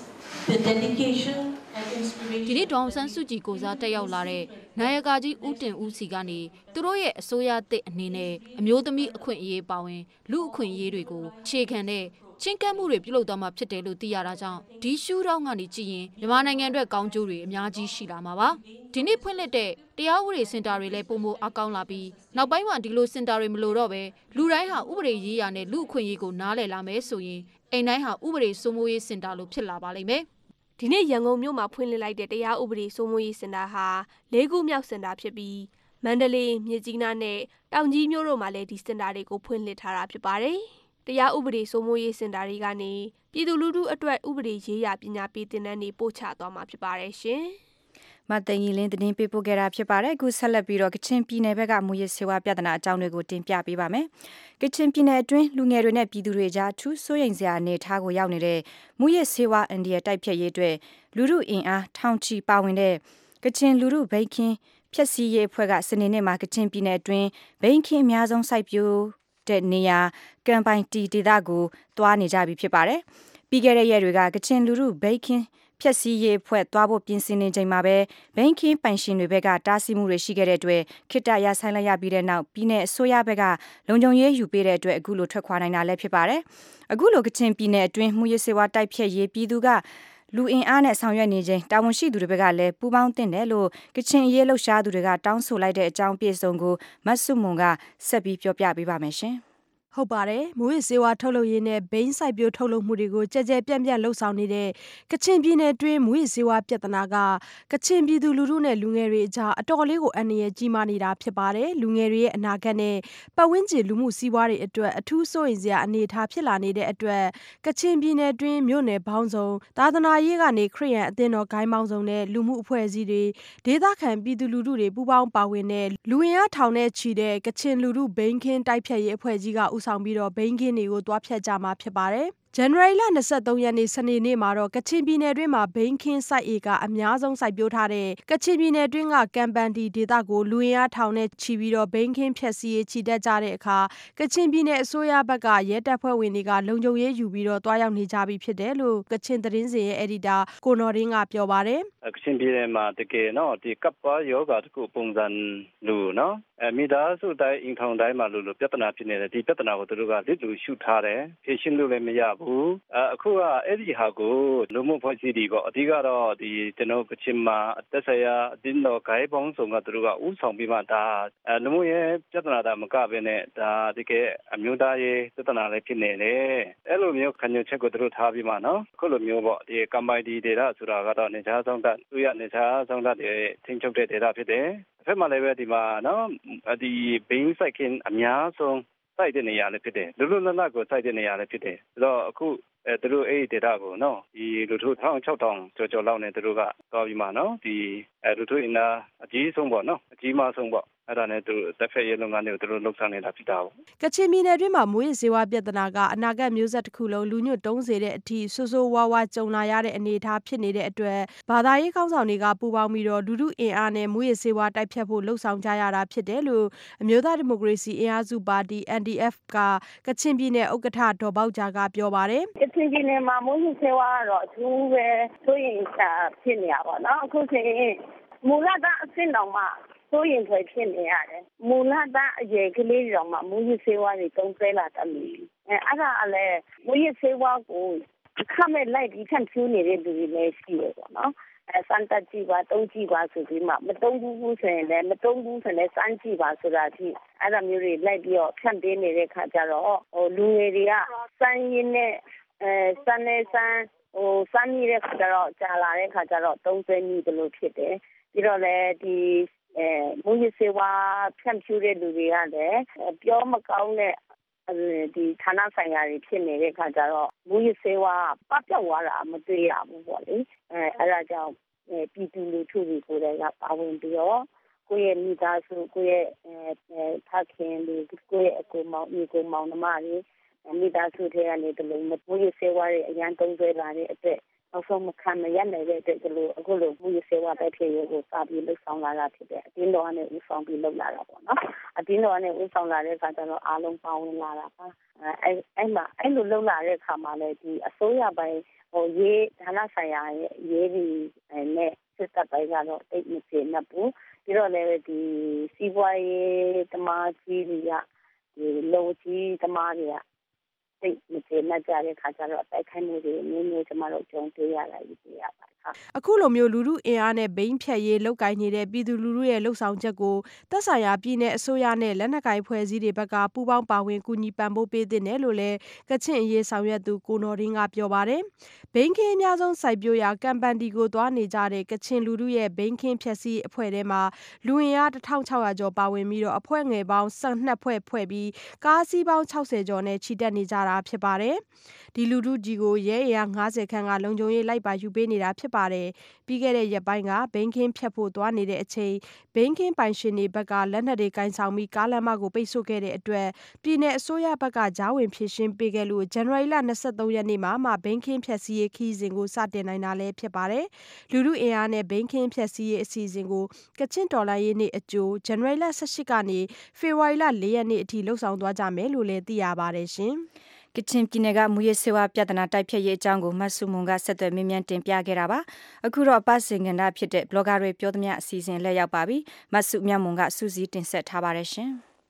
the dedication and inspiration ဒီနေ့ဒေါအောင်ဆန်းစုကြည်ကိုစားတက်ရောက်လာတဲ့နိုင်ရကာကြီးဦးတင်ဦးစီကနေသူတို့ရဲ့အစိုးရသစ်အနေနဲ့အမျိုးသမီးအခွင့်အရေးပါဝင်လူအခွင့်အရေးတွေကိုခြေခံတဲ့ချင်းကပ်မှုတွေပြုလုပ်သွားမှာဖြစ်တယ်လို့သိရတာကြောင့်ဒီရှူတောင်းကနေကြည့်ရင်မြန်မာနိုင်ငံအတွက်ကောင်းကျိုးတွေအများကြီးရှိလာမှာပါဒီနေ့ဖွင့်လှစ်တဲ့တရားဥပဒေစင်တာတွေလည်းပုံမအကောင်းလာပြီးနောက်ပိုင်းမှာဒီလိုစင်တာတွေမလို့တော့ပဲလူတိုင်းဟာဥပဒေရေးရာနဲ့လူအခွင့်အရေးကိုနားလည်လာမယ်ဆိုရင်အိမ်တိုင်းဟာဥပဒေစိုးမိုးရေးစင်တာလို့ဖြစ်လာပါလိမ့်မယ်ဒီနေ့ရန်ကုန်မြို့မှာဖွင့်လှစ်လိုက်တဲ့တရားဥပဒေစိုးမိုးရေးစင်တာဟာလေးခုမြောက်စင်တာဖြစ်ပြီးမန္တလေးမြစ်ကြီးနားနဲ့တောင်ကြီးမြို့တို့မှာလည်းဒီစင်တာတွေကိုဖွင့်လှစ်ထားတာဖြစ်ပါတယ်တရားဥပဒေစိုးမိုးရေးစင်တာတွေကနေပြည်သူလူထုအတွက်ဥပဒေရေးရာပညာပေးသင်တန်းတွေပို့ချသွားမှာဖြစ်ပါတယ်ရှင်မတန်ရင်လင်းသတင်းပေးပို့ခဲ့တာဖြစ်ပါတယ်အခုဆက်လက်ပြီးတော့ကချင်ပြည်နယ်ဘက်ကမူရစေဝါပြဿနာအကြောင်းတွေကိုတင်ပြပေးပါမယ်ကချင်ပြည်နယ်အတွင်းလူငယ်တွေနဲ့ပြည်သူတွေကြားထူးစိုးရိမ်စရာအနေထားကိုရောက်နေတဲ့မူရစေဝါအန်ဒီယာတိုက်ဖြတ်ရေးအတွက်လူထုအင်အားထောင်ချီပါဝင်တဲ့ကချင်လူထုဘိန်းခင်းဖြက်စီးရေးအဖွဲ့ကစနေနေ့မှာကချင်ပြည်နယ်အတွင်းဘိန်းခင်းအများဆုံးစိုက်ပျိုးတဲ့နေရာကမ်ပိုင်တီဒေသကိုသွားနေကြပြီဖြစ်ပါတယ်ပြီးခဲ့တဲ့ရက်တွေကကချင်လူထုဘိန်းခင်းဖြက်စီးရေးဖွဲ့သွားဖို့ပြင်ဆင်နေချိန်မှာပဲဘိန်းခင်းပိုင်ရှင်တွေဘက်ကတားဆီးမှုတွေရှိခဲ့တဲ့အတွက်ခိတ္တရဆိုင်လိုက်ရပြီးတဲ့နောက်ပြည်내အစိုးရဘက်ကလုံခြုံရေးယူပေးတဲ့အတွက်အခုလိုထွက်ခွာနိုင်တာလည်းဖြစ်ပါတယ်အခုလိုကချင်ပြည်နယ်အတွင်းမှုရစေဝါတိုက်ဖြတ်ရေးပြည်သူကလူအင်အားနဲ့ဆောင်ရွက်နေခြင်းတာဝန်ရှိသူတွေဘက်ကလည်းပူးပေါင်းသင့်တယ်လို့ကချင်ရေးလှုပ်ရှားသူတွေကတောင်းဆိုလိုက်တဲ့အကြောင်းပြည့်စုံကိုမတ်ဆုမွန်ကဆက်ပြီးပြောပြပေးပါမယ်ရှင်ဟုတ်ပါတယ်မူရစေဝါထုတ်လုပ်ရေးနဲ့ဘိန်းစိုက်ပျိုးထုတ်လုပ်မှုတွေကိုကြဲကြဲပြန့်ပြန့်လှုပ်ဆောင်နေတဲ့ကချင်ပြည်နယ်တွင်းမူရစေဝါပြဿနာကကချင်ပြည်သူလူထုနဲ့လူငယ်တွေအကြားအတော်လေးကိုအန္တရာယ်ကြီးမားနေတာဖြစ်ပါတယ်လူငယ်တွေရဲ့အနာဂတ်နဲ့ပတ်ဝန်းကျင်လူမှုစီးပွားတွေအတွက်အထူးစိုးရိမ်စရာအနေအထားဖြစ်လာနေတဲ့အတွက်ကချင်ပြည်နယ်တွင်းမြို့နယ်ပေါင်းစုံသာသနာရေးကနေခရစ်ယာန်အသင်းတော်ဂိုင်းပေါင်းစုံနဲ့လူမှုအဖွဲ့အစည်းတွေဒေသခံပြည်သူလူထုတွေပူးပေါင်းပါဝင်တဲ့လူဝင်အားထောင်နဲ့ချီတဲ့ကချင်လူထုဘိန်းခင်းတိုက်ဖြတ်ရေးအဖွဲ့ကြီးကဆောင်ပြီးတော့ဘိန်းခင်းတွေကိုတွားဖြတ်ကြမှာဖြစ်ပါတယ်။ ဇန်နဝါရီလ၂၃ရက်နေ့စနေနေ့မှာတော့ကချင်ပြည်နယ်တွင်းမှာဘိန်းခင်းစိုက်ဧကအများဆုံးစိုက်ပျိုးထားတဲ့ကချင်ပြည်နယ်တွင်းကကမ်ပန်တီဒေသကိုလူဝင်အားထောင်နဲ့ချီပြီးတော့ဘိန်းခင်းဖြက်စီရေးချီတက်ကြတဲ့အခါကချင်ပြည်နယ်အစိုးရဘက်ကရဲတပ်ဖွဲ့ဝင်တွေကလုံခြုံရေးယူပြီးတော့တွားရောက်နေကြပြီဖြစ်တယ်လို့ကချင်သတင်းစင်ရဲ့အယ်ဒီတာကိုနော်ရင်းကပြောပါတယ်ကချင်ပြည်နယ်မှာတကယ်နော်ဒီကပ်ပါယောဂါတခုပုံစံလို့နော်အမိသားစုတိုင်းအင်ထောင်တိုင်းမှာလို့ပြဿနာဖြစ်နေတယ်ဒီပြဿနာကိုသူတို့ကလစ်လူရှုထားတယ်ဖြေရှင်းလို့လည်းမရဘူးအခုကအဲ့ဒီဟာကိုလူမှုဖွဲ့စည်းတွေပေါ့အဓိကတော့ဒီကျွန်တော်ကချင်မှာတက်ဆရာအတင်းတော်ဂိုင်းပေါင်းစုံကသူတို့ကဥဆောင်ပြီးမှဒါလူမှုရေးပြဿနာတာမကဘဲနဲ့ဒါတကယ်အမျိုးသားရေးပြဿနာလည်းဖြစ်နေတယ်အဲ့လိုမျိုးခံယူချက်ကိုသူတို့ထားပြီးမှနော်အခုလိုမျိုးပေါ့ဒီကမ်ပိုင်ဒီဒေတာဆိုတာကတော့နေခြားဆောင်တဲ့သူရနေခြားဆောင်တဲ့ထိန်းချုပ်တဲ့ဒေတာဖြစ်တယ်ဖက်မှလည်းပဲဒီမှာနော်ဒီဘိန်းစိုက်ခင်းအများဆုံးစိုက်တဲ့နေရာလည်းဖြစ်တယ်လူလူလတ်လတ်ကိုစိုက်တဲ့နေရာလည်းဖြစ်တယ်ဆိုတော့အခုအဲသူတို့အဲ့ဒီဒေတာကိုနော်ဒီလူထုတစ်ထောင်ခြောက်ထောင်ကျော်ကျော်လောက်နဲ့သူတို့ကသွားပြီးမှနော်ဒီအဲလူထုအင်အားအကြီးဆုံးပေါ့နော်အကြီးမားဆုံးပေါ့အဲ့ဒါနဲ့သူတက်ဖက်ရေးလုပ်ငန်းတွေကိုသူတို့လှုပ်ဆောင်နေတာဖြစ်တာပေါ့ကချင်ပြည်နယ်တွင်းမှာမွေးစေဝါပြဿနာကအနာဂတ်မျိုးဆက်တစ်ခုလုံးလူညွတ်တုံးစေတဲ့အထိဆိုးဆိုးဝါးဝါကြုံလာရတဲ့အနေအထားဖြစ်နေတဲ့အတွက်ဘာသာရေးခေါင်းဆောင်တွေကပူးပေါင်းပြီးတော့လူထုအင်အားနဲ့မွေးစေဝါတိုက်ဖြတ်ဖို့လှုပ်ဆောင်ကြရတာဖြစ်တယ်လို့အမျိုးသားဒီမိုကရေစီအင်အားစုပါတီ N D F ကကချင်ပြည်နယ်ဥက္ကဋ္ဌဒေါ်ပေါက်ဂျာကပြောပါတယ်ကချင်ပြည်နယ်မှာမွေးစေဝါကတော့အထူးပဲဆိုရင်ဖြစ်နေရပါတော့အခုချိန်မူလကအစ်စ်တော်မှာဆိုရင်ဖွယ်ဖြစ်နေရတယ်မူလကအရေးကလေးတော်မှာမူရစေဝါတွေတုံးဆဲလာတယ်အဲအဲ့ဒါအလဲမူရစေဝါကိုခမဲ့လိုက်ပြီးဖြန့်ဖြူးနေတဲ့လူတွေလည်းရှိရပေါ့နော်အဲစမ်းတက်ကြည့်ပါတုံးကြည့်ပါဆိုပြီးမှမတုံးဘူးဆိုရင်လည်းမတုံးဘူးဆိုရင်စမ်းကြည့်ပါဆိုတာကြည့်အဲ့ဒါမျိုးတွေလိုက်ပြီးတော့ဖြန့်ပေးနေတဲ့ခါကျတော့ဟိုလူငယ်တွေကစမ်းရင်းနဲ့အဲစမ်းနေစမ်းဟိုစမ်းနေတဲ့ခါကျတော့ကြာလာတဲ့ခါကျတော့တုံးဆဲမိတယ်လို့ဖြစ်တယ်ပြီးတော့လည်းဒီအဲမူရစေဝါဖြန့်ဖြူးတဲ့လူတွေကလည်းပြောမကောင်းတဲ့ဒီဌာနဆိုင်ရာတွေဖြစ်နေတဲ့ခါကျတော့မူရစေဝါပပျောက်သွားတာမတွေ့ရဘူးပေါ့လေအဲအဲ့ဒါကြောင့်ပြည်သူလူထုတွေကိုလည်းပါဝင်ပြီးတော့ကိုယ့်ရဲ့မိသားစုကိုယ့်ရဲ့ဖခင်တွေကိုယ့်ရဲ့အကူမောင်ညီကိုမောင်နှမတွေမိသားစုတွေကနေတလုံးမူရစေဝါတွေအရန်တုံးဆွဲလာတဲ့အတွက်နောက်ဆုံးမခံမရနိုင်တဲ့အတွက်ဒီလိုအခုလိုမူရစေဝါတိုက်ဖြတ်ရေးကိုစပြီးလှုပ်ဆောင်လာတာဖြစ်တယ်အတင်းတော်ကနေဦးဆောင်ပြီးလှုပ်လာတာပေါ့နော်အတင်းတော်ကနေဦးဆောင်လာတဲ့အခါကျတော့အားလုံးပါဝင်လာတာပါအဲအဲ့မှာအဲ့လိုလှုပ်လာတဲ့အခါမှာလည်းဒီအစိုးရပိုင်းဟဟိုရေးဌာနဆိုင်ရာရဲ့ရေးဒီနဲ့စစ်တပ်ပိုင်းကတော့တိတ်မကျေနပ်ဘူးပြီးတော့လည်းဒီစီးပွားရေးသမားကြီးတွေကဒီလုံကြီးသမားတွေကတိတ်မကျေနပ်ကြတဲ့ခါကျတော့တိုက်ခိုက်မှုတွေမျိုးမျိုးကျမတို့ကြုံတွေ့ရတာကြီးပြရပါတယ်အခုလိုမျိုးလူလူအင်အားနဲ့ဘိန်းဖြတ်ရေးလောက်ကိုင်းနေတဲ့ပြည်သူလူထုရဲ့လှုပ်ဆောင်ချက်ကိုသက်ဆိုင်ရာပြည်내အစိုးရနဲ့လက်နက်ကိုင်ဖွဲ့စည်းတွေဘက်ကပူးပေါင်းပါဝင်ကူညီပံ့ပိုးပေးတဲ့နယ်လို့လည်းကချင်အရေးဆောင်ရွက်သူကိုနော်ရင်းကပြောပါတယ်ဘိန်းခင်းအများဆုံးစိုက်ပျိုးရာကမ်ပန်တီကိုသွားနေကြတဲ့ကချင်လူထုရဲ့ဘိန်းခင်းဖြတ်စည်းအဖွဲ့ထဲမှာလူအင်အားတစ်ထောင်ခြောက်ရာကျော်ပါဝင်ပြီးတော့အဖွဲ့ငယ်ပေါင်းဆယ်နှစ်ဖွဲ့ဖွဲ့ပြီးကားစီးပေါင်းခြောက်ဆယ်ကျော်နဲ့ချီတက်နေကြတာဖြစ်ပါတယ်ဒီလူထုကြီးကိုရဲအင်အားငါးဆယ်ခန့်ကလုံခြုံရေးလိုက်ပါယူပေးနေတာဖြစ်ပါတယ်ပြီးခဲ့တဲ့ရက်ပိုင်းကဘိန်းခင်းဖြတ်ဖို့သွားနေတဲ့အချိန်ဘိန်းခင်းပိုင်ရှင်တွေဘက်ကလက်နက်တွေကင်ဆောင်ပြီးကားလမ်းမကိုပိတ်ဆို့ခဲ့တဲ့အတွက်ပြည်내အစိုးရဘက်ကဂျားဝင်ဖြည့်ရှင်းပေးခဲ့လို့ဇန်နဝါရီလ၂၃ရက်နေ့မှာမှဘိန်းခင်းဖြတ်စည်းရေးခီးစဉ်ကိုစတင်နိုင်တာလည်းဖြစ်ပါတယ်လူထုအင်အားနဲ့ဘိန်းခင်းဖြတ်စည်းရေးအစီအစဉ်ကိုကချင်တော်လှန်ရေးနေ့အကျိုးဇန်နဝါရီလ၁၈ကနေဖေဖော်ဝါရီလ၄ရက်နေ့အထိလှုပ်ဆောင်သွားကြမယ်လို့လည်းသိရပါတယ်ရှင်ကချင်ပြည်နယ်ကမူရစေဝါပြဿနာတိုက်ဖျက်ရေးအကြောင်းကိုမတ်စုမွန်ကဆက်သွယ်မြင်းမြန်းတင်ပြခဲ့တာပါအခုတော့အပတ်စဉ်ကဏ္ဍဖြစ်တဲ့ blogger တွေပြောသမျှအစီအစဉ်လက်ရောက်ပါပြီမတ်စုမြတ်မွန်ကစူးစီးတင်ဆက်ထားပါတယ်ရှင်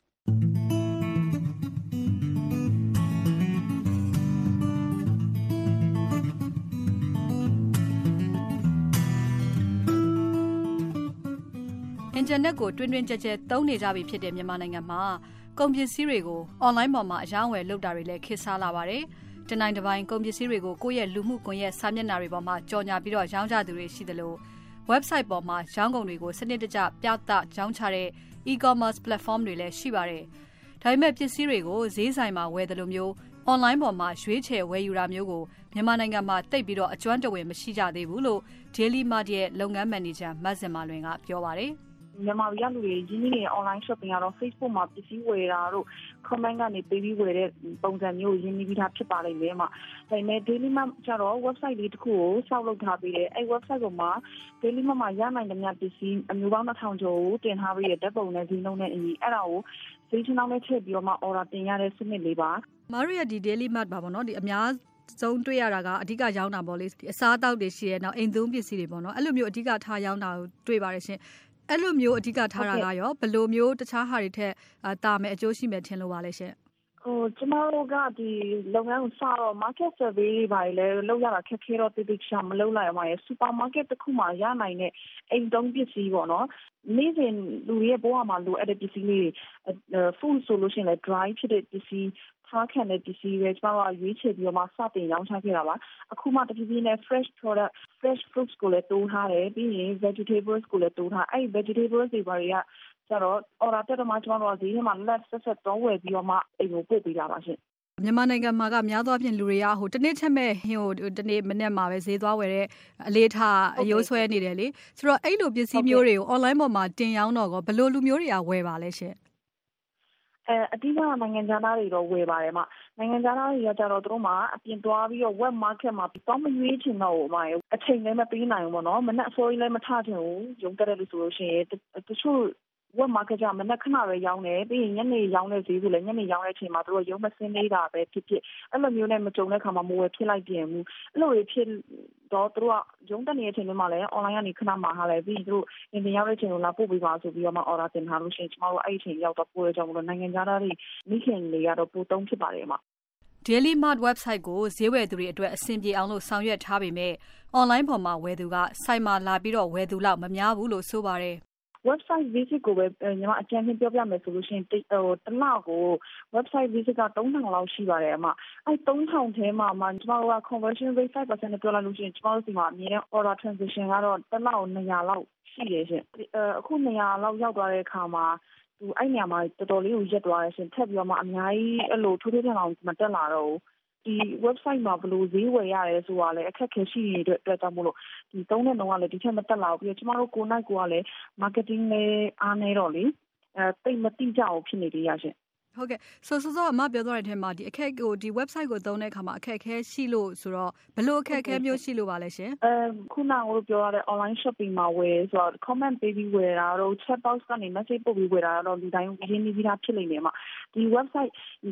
အင်တာနက်ကိုတွင်တွင်ကြဲကြဲသုံးနေကြပြီဖြစ်တဲ့မြန်မာနိုင်ငံမှာကုန်ပစ္စည်းတွေကို online ပေါ်မှာအရောင်းဝယ်လုပ်တာတွေလည်းခေတ်စားလာပါတယ်။တနိုင်တစ်ပိုင်းကုန်ပစ္စည်းတွေကိုကိုယ့်ရဲ့လူမှုကွန်ရက်စာမျက်နှာတွေပေါ်မှာကြော်ညာပြီးတော့ရောင်းကြသူတွေရှိသလို website ပေါ်မှာရောင်းကုန်တွေကိုစနစ်တကျပြသရောင်းချတဲ့ e-commerce platform တွေလည်းရှိပါတယ်။ဒါပေမဲ့ပစ္စည်းတွေကိုဈေးဆိုင်မှာဝယ်တယ်လို့မျိုး online ပေါ်မှာရွေးချယ်ဝယ်ယူတာမျိုးကိုမြန်မာနိုင်ငံမှာတိတ်ပြီးတော့အကျွမ်းတဝင်မရှိကြသေးဘူးလို့ Daily Mart ရဲ့လုပ်ငန်းမန်နေဂျာမတ်စင်မာလွင်ကပြောပါတယ်။မြန်မာပြည်ကလူတွေရင်းနှီးနေတဲ့ online shopping ကတော့ Facebook မှာပစ္စည်းဝယ်တာတို့ comment ကနေပေးပြီးဝယ်တဲ့ပုံစံမျိုးရင်းနှီးပြီးသားဖြစ်ပါလိမ့်မယ်မှာဒါပေမဲ့ Daily Mart ကျတော့ website လေးတစ်ခုကိုစောက်လုပ်ထားပေးတယ်အဲ website ပေါ်မှာ Daily Mart မှာရနိုင်တဲ့များပစ္စည်းအမျိုးပေါင်းတစ်ထောင်ကျော်ကိုတင်ထားပေးတဲ့ဓာတ်ပုံနဲ့ဒီလုံးနဲ့အညီအဲ့ဒါကိုဈေးချနှောင်းနဲ့ထည့်ပြီးတော့မှ order တင်ရတဲ့စနစ်လေးပါမာရီယာဒီ Daily Mart ပါပေါ့နော်ဒီအများဆုံးတွေ့ရတာကအဓိကရောင်းတာပေါ့လေအစားအသောက်တွေရှိရဲနောက်အိမ်သုံးပစ္စည်းတွေပေါ့နော်အဲ့လိုမျိုးအဓိကထားရောင်းတာကိုတွေ့ပါတယ်ရှင်အဲ့လိုမျိုးအဓိကထားတာကရောဘယ်လိုမျိုးတခြားဟာတွေထက်တာမယ်အကျိုးရှိမယ်ထင်လို့ပါလဲရှင်ဟိုကျမတို့ကဒီလုပ်ငန်းကိုစတော့ market survey တွေပါလေလောက်ရတာခက်ခဲတော့တိတိကျကျမလုပ်လိုက်ရမှာရ supermarket တစ်ခုမှရနိုင်တဲ့အိမ်သုံးပစ္စည်းပေါ့နော်နေ့စဉ်လူတွေရဲ့ဘဝမှာလိုအပ်တဲ့ပစ္စည်းလေးတွေ food ဆိုလို့ရှိရင်လည်း dry ဖြစ်တဲ့ပစ္စည်းထားခံတဲ့ပစ္စည်းပဲကျမတို့ရွေးချယ်ပြီးတော့မှစတင်ရောင်းချခဲ့တာပါအခုမှတဖြည်းဖြည်းနဲ့ fresh product fresh fruits ကိုလည်းတိုးထားတယ်ပြီးရင် vegetables ကိုလည်းတိုးထားအဲ့ vegetables တွေပါတွေကကျတော့ order တက်တော့မှကျမတို့ကဈေးထဲမှာလက်ဆက်ဆက်တော့ဝယ်ပြီးတော့မှအိမ်ကိုပို့ပေးတာပါရှင်မြန်မာနိုင်ငံမှာကများသောအားဖြင့်လူတွေကဟိုတနေ့ချက်မဲ့ဟိုတနေ့မနေ့မှာပဲဈေးသွားဝယ်တဲ့အလေးထားအယိုးဆွဲနေတယ်လေဆိုတော့အဲ့လိုပစ္စည်းမျိုးတွေကို online ပေါ်မှာတင်ရောင်းတော့ဘယ်လိုလူမျိုးတွေကဝယ်ပါလဲရှင်အဲအဓိကနိုင်ငံသားတွေတော့ဝယ်ပါတယ်မှာနိုင်ငံသားတွေကကြတော့သူတို့မှာအပြင်သွားပြီးတော့ web market မှာတော့မရွေးချင်တော့ဘူးမှာအချိန်လည်းမပေးနိုင်ဘူးပေါ့နော်မနဲ့အစိုးရလည်းမထချင်ဘူးရုံတက်တယ်လို့ဆိုလို့ရှိရင်တချို့ web market ကမနဲ့ခဏပဲရောင်းတယ်ပြီးရင်ညနေရောင်းတဲ့ဈေးဆိုလည်းညနေရောင်းတဲ့အချိန်မှာသူတို့ရုံမစင်းနေတာပဲဖြစ်ဖြစ်အဲ့လိုမျိုးနဲ့မကြုံတဲ့ခါမှာမဝယ်ဖြစ်လိုက်ပြင်ဘူးအဲ့လိုဖြစ်တော့သူတို့ကရုံတက်နေတဲ့အချိန်မှာလည်း online ကနေခဏမှာထားလိုက်ပြီးသူတို့အင်တင်ရောက်တဲ့အချိန်ကိုလာပို့ပေးပါဆိုပြီးတော့မှ order တင်ထားလို့ရှိရင်ကျမတို့အဲ့ဒီအချိန်ရောက်တော့ပို့ရကြလို့နိုင်ငံသားတွေမိခင်တွေကတော့ပို့သုံးဖြစ်ပါတယ်မှာ Daily Mart website ကိုဈေးဝယ်သူတွေအတွက်အဆင်ပြေအောင်လို့ဆောင်ရွက်ထားပေမဲ့ online ပေါ်မှာဝယ်သူကစိုက်မှာလာပြီးတော့ဝယ်သူလောက်မများဘူးလို့ဆိုပါတယ် website visit ကိုပဲညီမအကျဉ်းချင်းပြောပြမယ်ဆိုလို့ရှိရင်ဟိုတစ်လကို website visit ကသုံးထောင်လောက်ရှိပါတယ်အမအဲသုံးထောင်ထဲမှာမှကျမတို့က conversion rate five percent နဲ့ပြောလိုက်လို့ရှိရင်ကျမတို့ဒီမှာအမြဲတမ်း order transaction ကတော့တစ်လကိုtwo hundredလောက်ရှိတယ်ရှင်အခုtwo hundredလောက်ရောက်သွားတဲ့အခါမှာသူအဲ့နေရာမှာတော်တော်လေးကိုရက်သွားတယ်ရှင်ထပ်ပြီးတော့မှအများကြီးအဲ့လိုထိုးထိုးထန်အောင်မတက်လာတော့ဘူးဒီ website မှာဘယ်လိုဈေးဝယ်ရတယ်ဆိုတာလည်းအခက်ခဲရှိနေတဲ့အတွက်ကြောင့်မို့လို့ဒီသုံးတဲ့နှုန်းကလည်းဒီထက်မတက်လာဘူးပြီးတော့ကျမတို့ကိုနိုင်ကိုကလည်း marketing လည်းအားနေတော့လေအဲတိတ်မတိကျအောင်ဖြစ်နေသေးရရှင်ဟုတ်ကဲ့ဆိုဆိုဆိုအမပြောသွားတဲ့အထက်မှာဒီအခက်ကိုဒီ website ကိုသုံးတဲ့အခါမှာအခက်ခဲရှိလို့ဆိုတော့ဘယ်လိုအခက်ခဲမျိုးရှိလို့ပါလဲရှင်အဲခုနကပြောရတဲ့ online shopping မှာဝယ်ဆိုတော့ comment ပေးပြီးဝယ်တာတော့ chat box ကနေ message ပို့ပြီးဝယ်တာတော့ဒီတိုင်းရင်းနှီးပြီးသားဖြစ်နေတယ်မှာဒီ website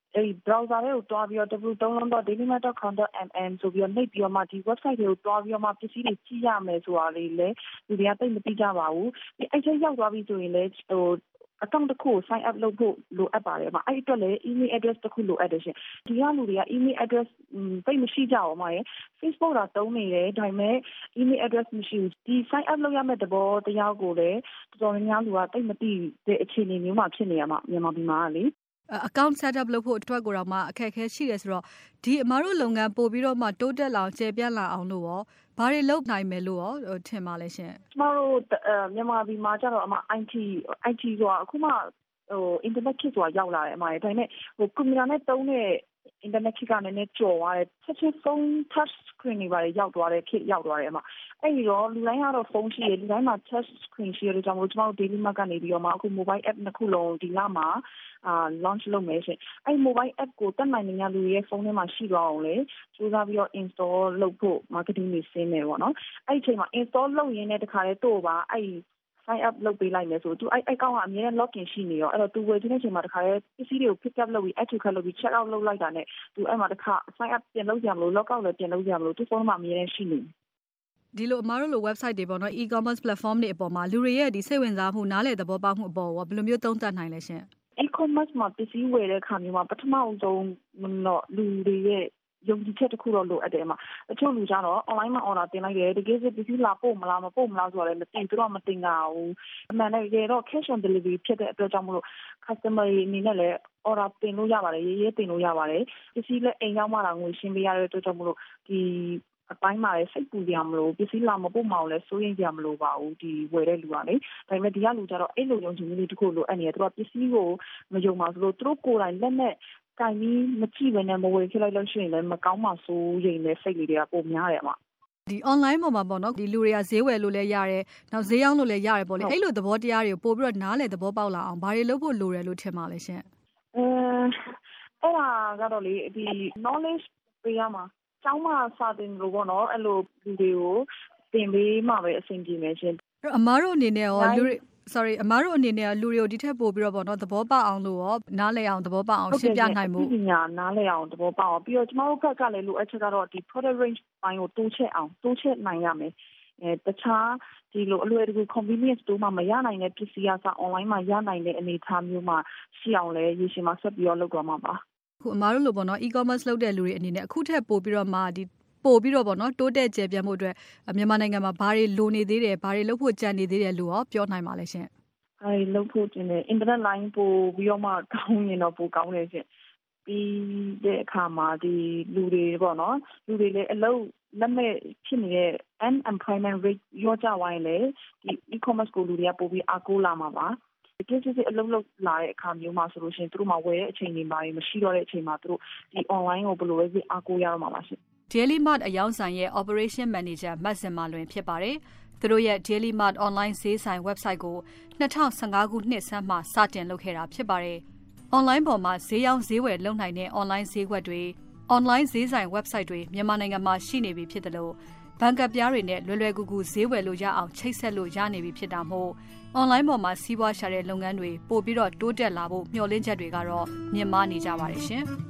အဲ့ browser တွေကိုတွားပြီးတော့ double u double u double u dot daily mail dot com dot m m ဆိုပြီးတော့နှိပ်ပြီးတော့မှဒီ website တွေကိုတွားပြီးတော့မှပစ္စည်းတွေကြည့်ရမယ်ဆိုတာလေးလည်းလူတွေကသိမသိကြပါဘူးဒီအဲ့ချက်ရောက်သွားပြီဆိုရင်လည်းဟိုaccount တစ်ခု sign up လုပ်ဖို့လိုအပ်ပါတယ်မှာအဲ့ဒီအတွက်လည်း email address တစ်ခုလိုအပ်တယ်ရှင်ဒီကလူတွေက email address သိမရှိကြအောင်ပါရယ် Facebook တာတုံးနေတယ်ဒါပေမဲ့ email address မရှိဘူးဒီ sign up လုပ်ရမယ့်သဘောတရားကိုလည်းတော်တော်များများလူကသိမသိတဲ့အခြေအနေမျိုးမှာဖြစ်နေရမှာမြန်မာပြည်မှာလေ account set up လုပ်ဖို့အတွက်ကိုတော့မှအခက်အခဲရှိတယ်ဆိုတော့ဒီအမားတို့လုပ်ငန်းပို့ပြီးတော့မှတိုးတက်လာအောင်ကျေပြန့်လာအောင်လို့ရောဘာတွေလုပ်နိုင်မယ်လို့ရောထင်ပါလဲရှင်ကျမတို့မြန်မာပြည်မှာကျတော့အမ I T I T ဆိုတာအခုမှဟို internet ခေတ်ဆိုတာရောက်လာတယ်အမဒါပေမဲ့ဟိုကွန်ပျူတာနဲ့တုံးတဲ့ internet ခေတ်ကလည်းနည်းကြော်သွားတယ်ချက်ချင်း phone touch screen တွေပါရောက်သွားတယ်ခေတ်ရောက်သွားတယ်အမအဲ့ဒီတော့လူတိုင်းကတော့ဖုန်းရှိရလူတိုင်းမှာ touch screen ရှိရလို့ကြောင့်မို့ကျမတို့ daily mark ကနေပြီးတော့မှအခု mobile app နှစ်ခုလုံးဒီလမှာအာ launch လုပ်မယ်ရှင်အဲ့ mobile app ကိုတက်နိုင်နေလူရဲ့ဖုန်းထဲမှာရှိသွားအောင်လေစူးစမ်းပြီးတော့ install လုပ်ဖို့ marketing တွေဆင်းနေပေါ့နော်အဲ့ဒီအချိန်မှာ install လုပ်ရင်းနဲ့တခါလေတို့ပါအဲ့ sign up လုပ်ပေးလိုက်မယ်ဆိုသူအဲ့အဲ့ကောင်ကအမြဲတမ်း login ရှိနေရောအဲ့တော့သူဝယ်ခြင်းတဲ့အချိန်မှာတခါလေပစ္စည်းတွေကို pick up လုပ်ပြီး add to cart လုပ်ပြီး check out လုပ်လိုက်တာနဲ့သူအဲ့မှာတခါ sign up ပြန်လုပ်ကြမလို့ log out လည်းပြန်လုပ်ကြမလို့သူဖုန်းမှာအမြဲတမ်းရှိနေဒီလိုအမားတို့လို website တွေပေါ့နော် e-commerce platform တွေအပေါ်မှာလူတွေရဲ့ဒီစိတ်ဝင်စားမှုနားလည်သဘောပေါက်မှုအပေါ်ရောဘယ်လိုမျိုးသုံးသပ်နိုင်လဲရှင် e-commerce မှာပစ္စည်းဝယ်တဲ့အခါမျိုးမှာပထမဆုံးတော့လူတွေရဲ့ယုံကြည်ချက်တစ်ခုတော့လိုအပ်တယ်မှာအချို့လူကြတော့ online မှာ order တင်လိုက်တယ်တကယ်စစ်ပစ္စည်းလာပို့မလားမပို့မလားဆိုတာလည်းမသိသူတို့မတင်ကြဘူးအမှန်တကယ်တော့ cash on delivery ဖြစ်တဲ့အတွက်ကြောင့်မလို့ customer တွေအနေနဲ့လည်း order တင်လို့ရပါတယ်ရေးရေးတင်လို့ရပါတယ်ပစ္စည်းလည်းအိမ်ရောက်မှလာငွေရှင်းပေးရတဲ့အတွက်ကြောင့်မလို့ဒီအပိုင်းမှာလည်းစိတ်ပူကြမလို့ပစ္စည်းလာမပို့မအောင်လည်းစိုးရိမ်ကြမလို့ပါဘူးဒီဝယ်တဲ့လူကလေဒါပေမဲ့ဒီကလူကြတော့အဲ့လိုယုံကြည်မှုလေးတစ်ခုလိုအပ်နေတယ်သူကပစ္စည်းကိုမယုံပါဘူးလို့သူတို့ကိုယ်တိုင်လက်နဲ့ကိုင်ပြီးမကြည့်ဘဲနဲ့မဝယ်ဖြစ်လိုက်လို့ရှိရင်လည်းမကောင်းမှစိုးရိမ်တဲ့စိတ်လေးတွေကပုံများတယ်အမဒီ online ပေါ်မှာပေါ့နော်ဒီလူတွေကဈေးဝယ်လို့လည်းရတယ်နောက်ဈေးရောင်းလို့လည်းရတယ်ပေါ့လေအဲ့လိုသဘောတရားတွေကိုပို့ပြီးတော့နားလည်သဘောပေါက်လာအောင်ဘာတွေလုပ်ဖို့လိုတယ်လို့ထင်ပါလဲရှင်အဲအဲ့ဒါကတော့လေဒီ knowledge ပေးရမှာကျောင်းမှာစာသင်လို့ပေါ့နော်အဲ့လိုလူတွေကိုသင်ပေးမှပဲအဆင်ပြေမယ်ရှင်အဲ့အမားတို့အနေနဲ့ရောလူတွေ sorry အမားတို့အနေနဲ့လူတွေကိုဒီထက်ပို့ပြီးတော့ပေါ့နော်သဘောပေါက်အောင်လို့ရောနားလည်အောင်သဘောပေါက်အောင်ရှင်းပြနိုင်မှုပညာနားလည်အောင်သဘောပေါက်အောင်ပြီးတော့ကျမတို့ဘက်ကလည်းလိုအပ်ချက်ကတော့ဒီ product range ပိုင်းကိုတိုးချက်အောင်တိုးချက်နိုင်ရမယ်အဲတခြားဒီလိုအလွယ်တကူ convenience တို့မှမရနိုင်တဲ့ပစ္စည်းအစား online မှာရနိုင်တဲ့အနေအထားမျိုးမှာရှိအောင်လဲရရှိမှာဆက်ပြီးတော့လုပ်သွားမှာပါခုအမားတို့လိုပေါ့နော် e-commerce လုပ်တဲ့လူတွေအနေနဲ့အခုထက်ပို့ပြီးတော့မှဒီပို့ပြီးတော့ပေါ့နော်တိုးတက်ကျယ်ပြန့်မှုအတွက်မြန်မာနိုင်ငံမှာဘာတွေလိုနေသေးတယ်ဘာတွေလုပ်ဖို့ကြံနေသေးတယ်လို့ရောပြောနိုင်ပါလဲရှင်အဲလုပ်ဖို့ကျင်တယ် internet line ပို့ပြီးတော့မှကောင်းရင်တော့ပိုကောင်းတယ်ရှင်ပြီးတဲ့အခါမှာဒီလူတွေပေါ့နော်လူတွေလည်းအလုပ်လက်မဲ့ဖြစ်နေတဲ့ unemployment rate ရောကြဝိုင်းလေဒီ e-commerce ကိုလူတွေကပို့ပြီးအားကိုးလာမှာပါဒီကိစ္စတွေအလုပ်လုပ်လာတဲ့အခါမျိုးမှာဆိုလို့ရှိရင်သူတို့မှာဝယ်တဲ့အချိန်တွေမှာမရှိတော့တဲ့အချိန်မှာသူတို့ဒီ online ကိုဘယ်လိုပဲအားကိုးရတော့မှာပါရှင် Daily Mart အယောင်ဆိုင်ရဲ့ Operation Manager မတ်စင်မာလွင်ဖြစ်ပါတယ်သူတို့ရဲ့ Daily Mart online ဈေးဆိုင် website ကို၂၀၁၅ခုနှစ်ဆန်းမှာစတင်လုပ်ခဲ့တာဖြစ်ပါတယ်။ online ပေါ်မှာဈေးရောင်းဈေးဝယ်လုပ်နိုင်တဲ့ online ဈေးကွက်တွေ online ဈေးဆိုင် website တွေမြန်မာနိုင်ငံမှာရှိနေပြီဖြစ်တယ်လို့ဘဏ်ကပြားတွေနဲ့လွယ်လွယ်ကူကူဈေးဝယ်လို့ရအောင်ချိတ်ဆက်လို့ရနေပြီဖြစ်တာမို့ online ပေါ်မှာစီးပွားရှာတဲ့လုပ်ငန်းတွေပို့ပြီးတော့တိုးတက်လာဖို့မျှော်လင့်ချက်တွေကတော့မြင့်မားနေကြပါတယ်ရှင်။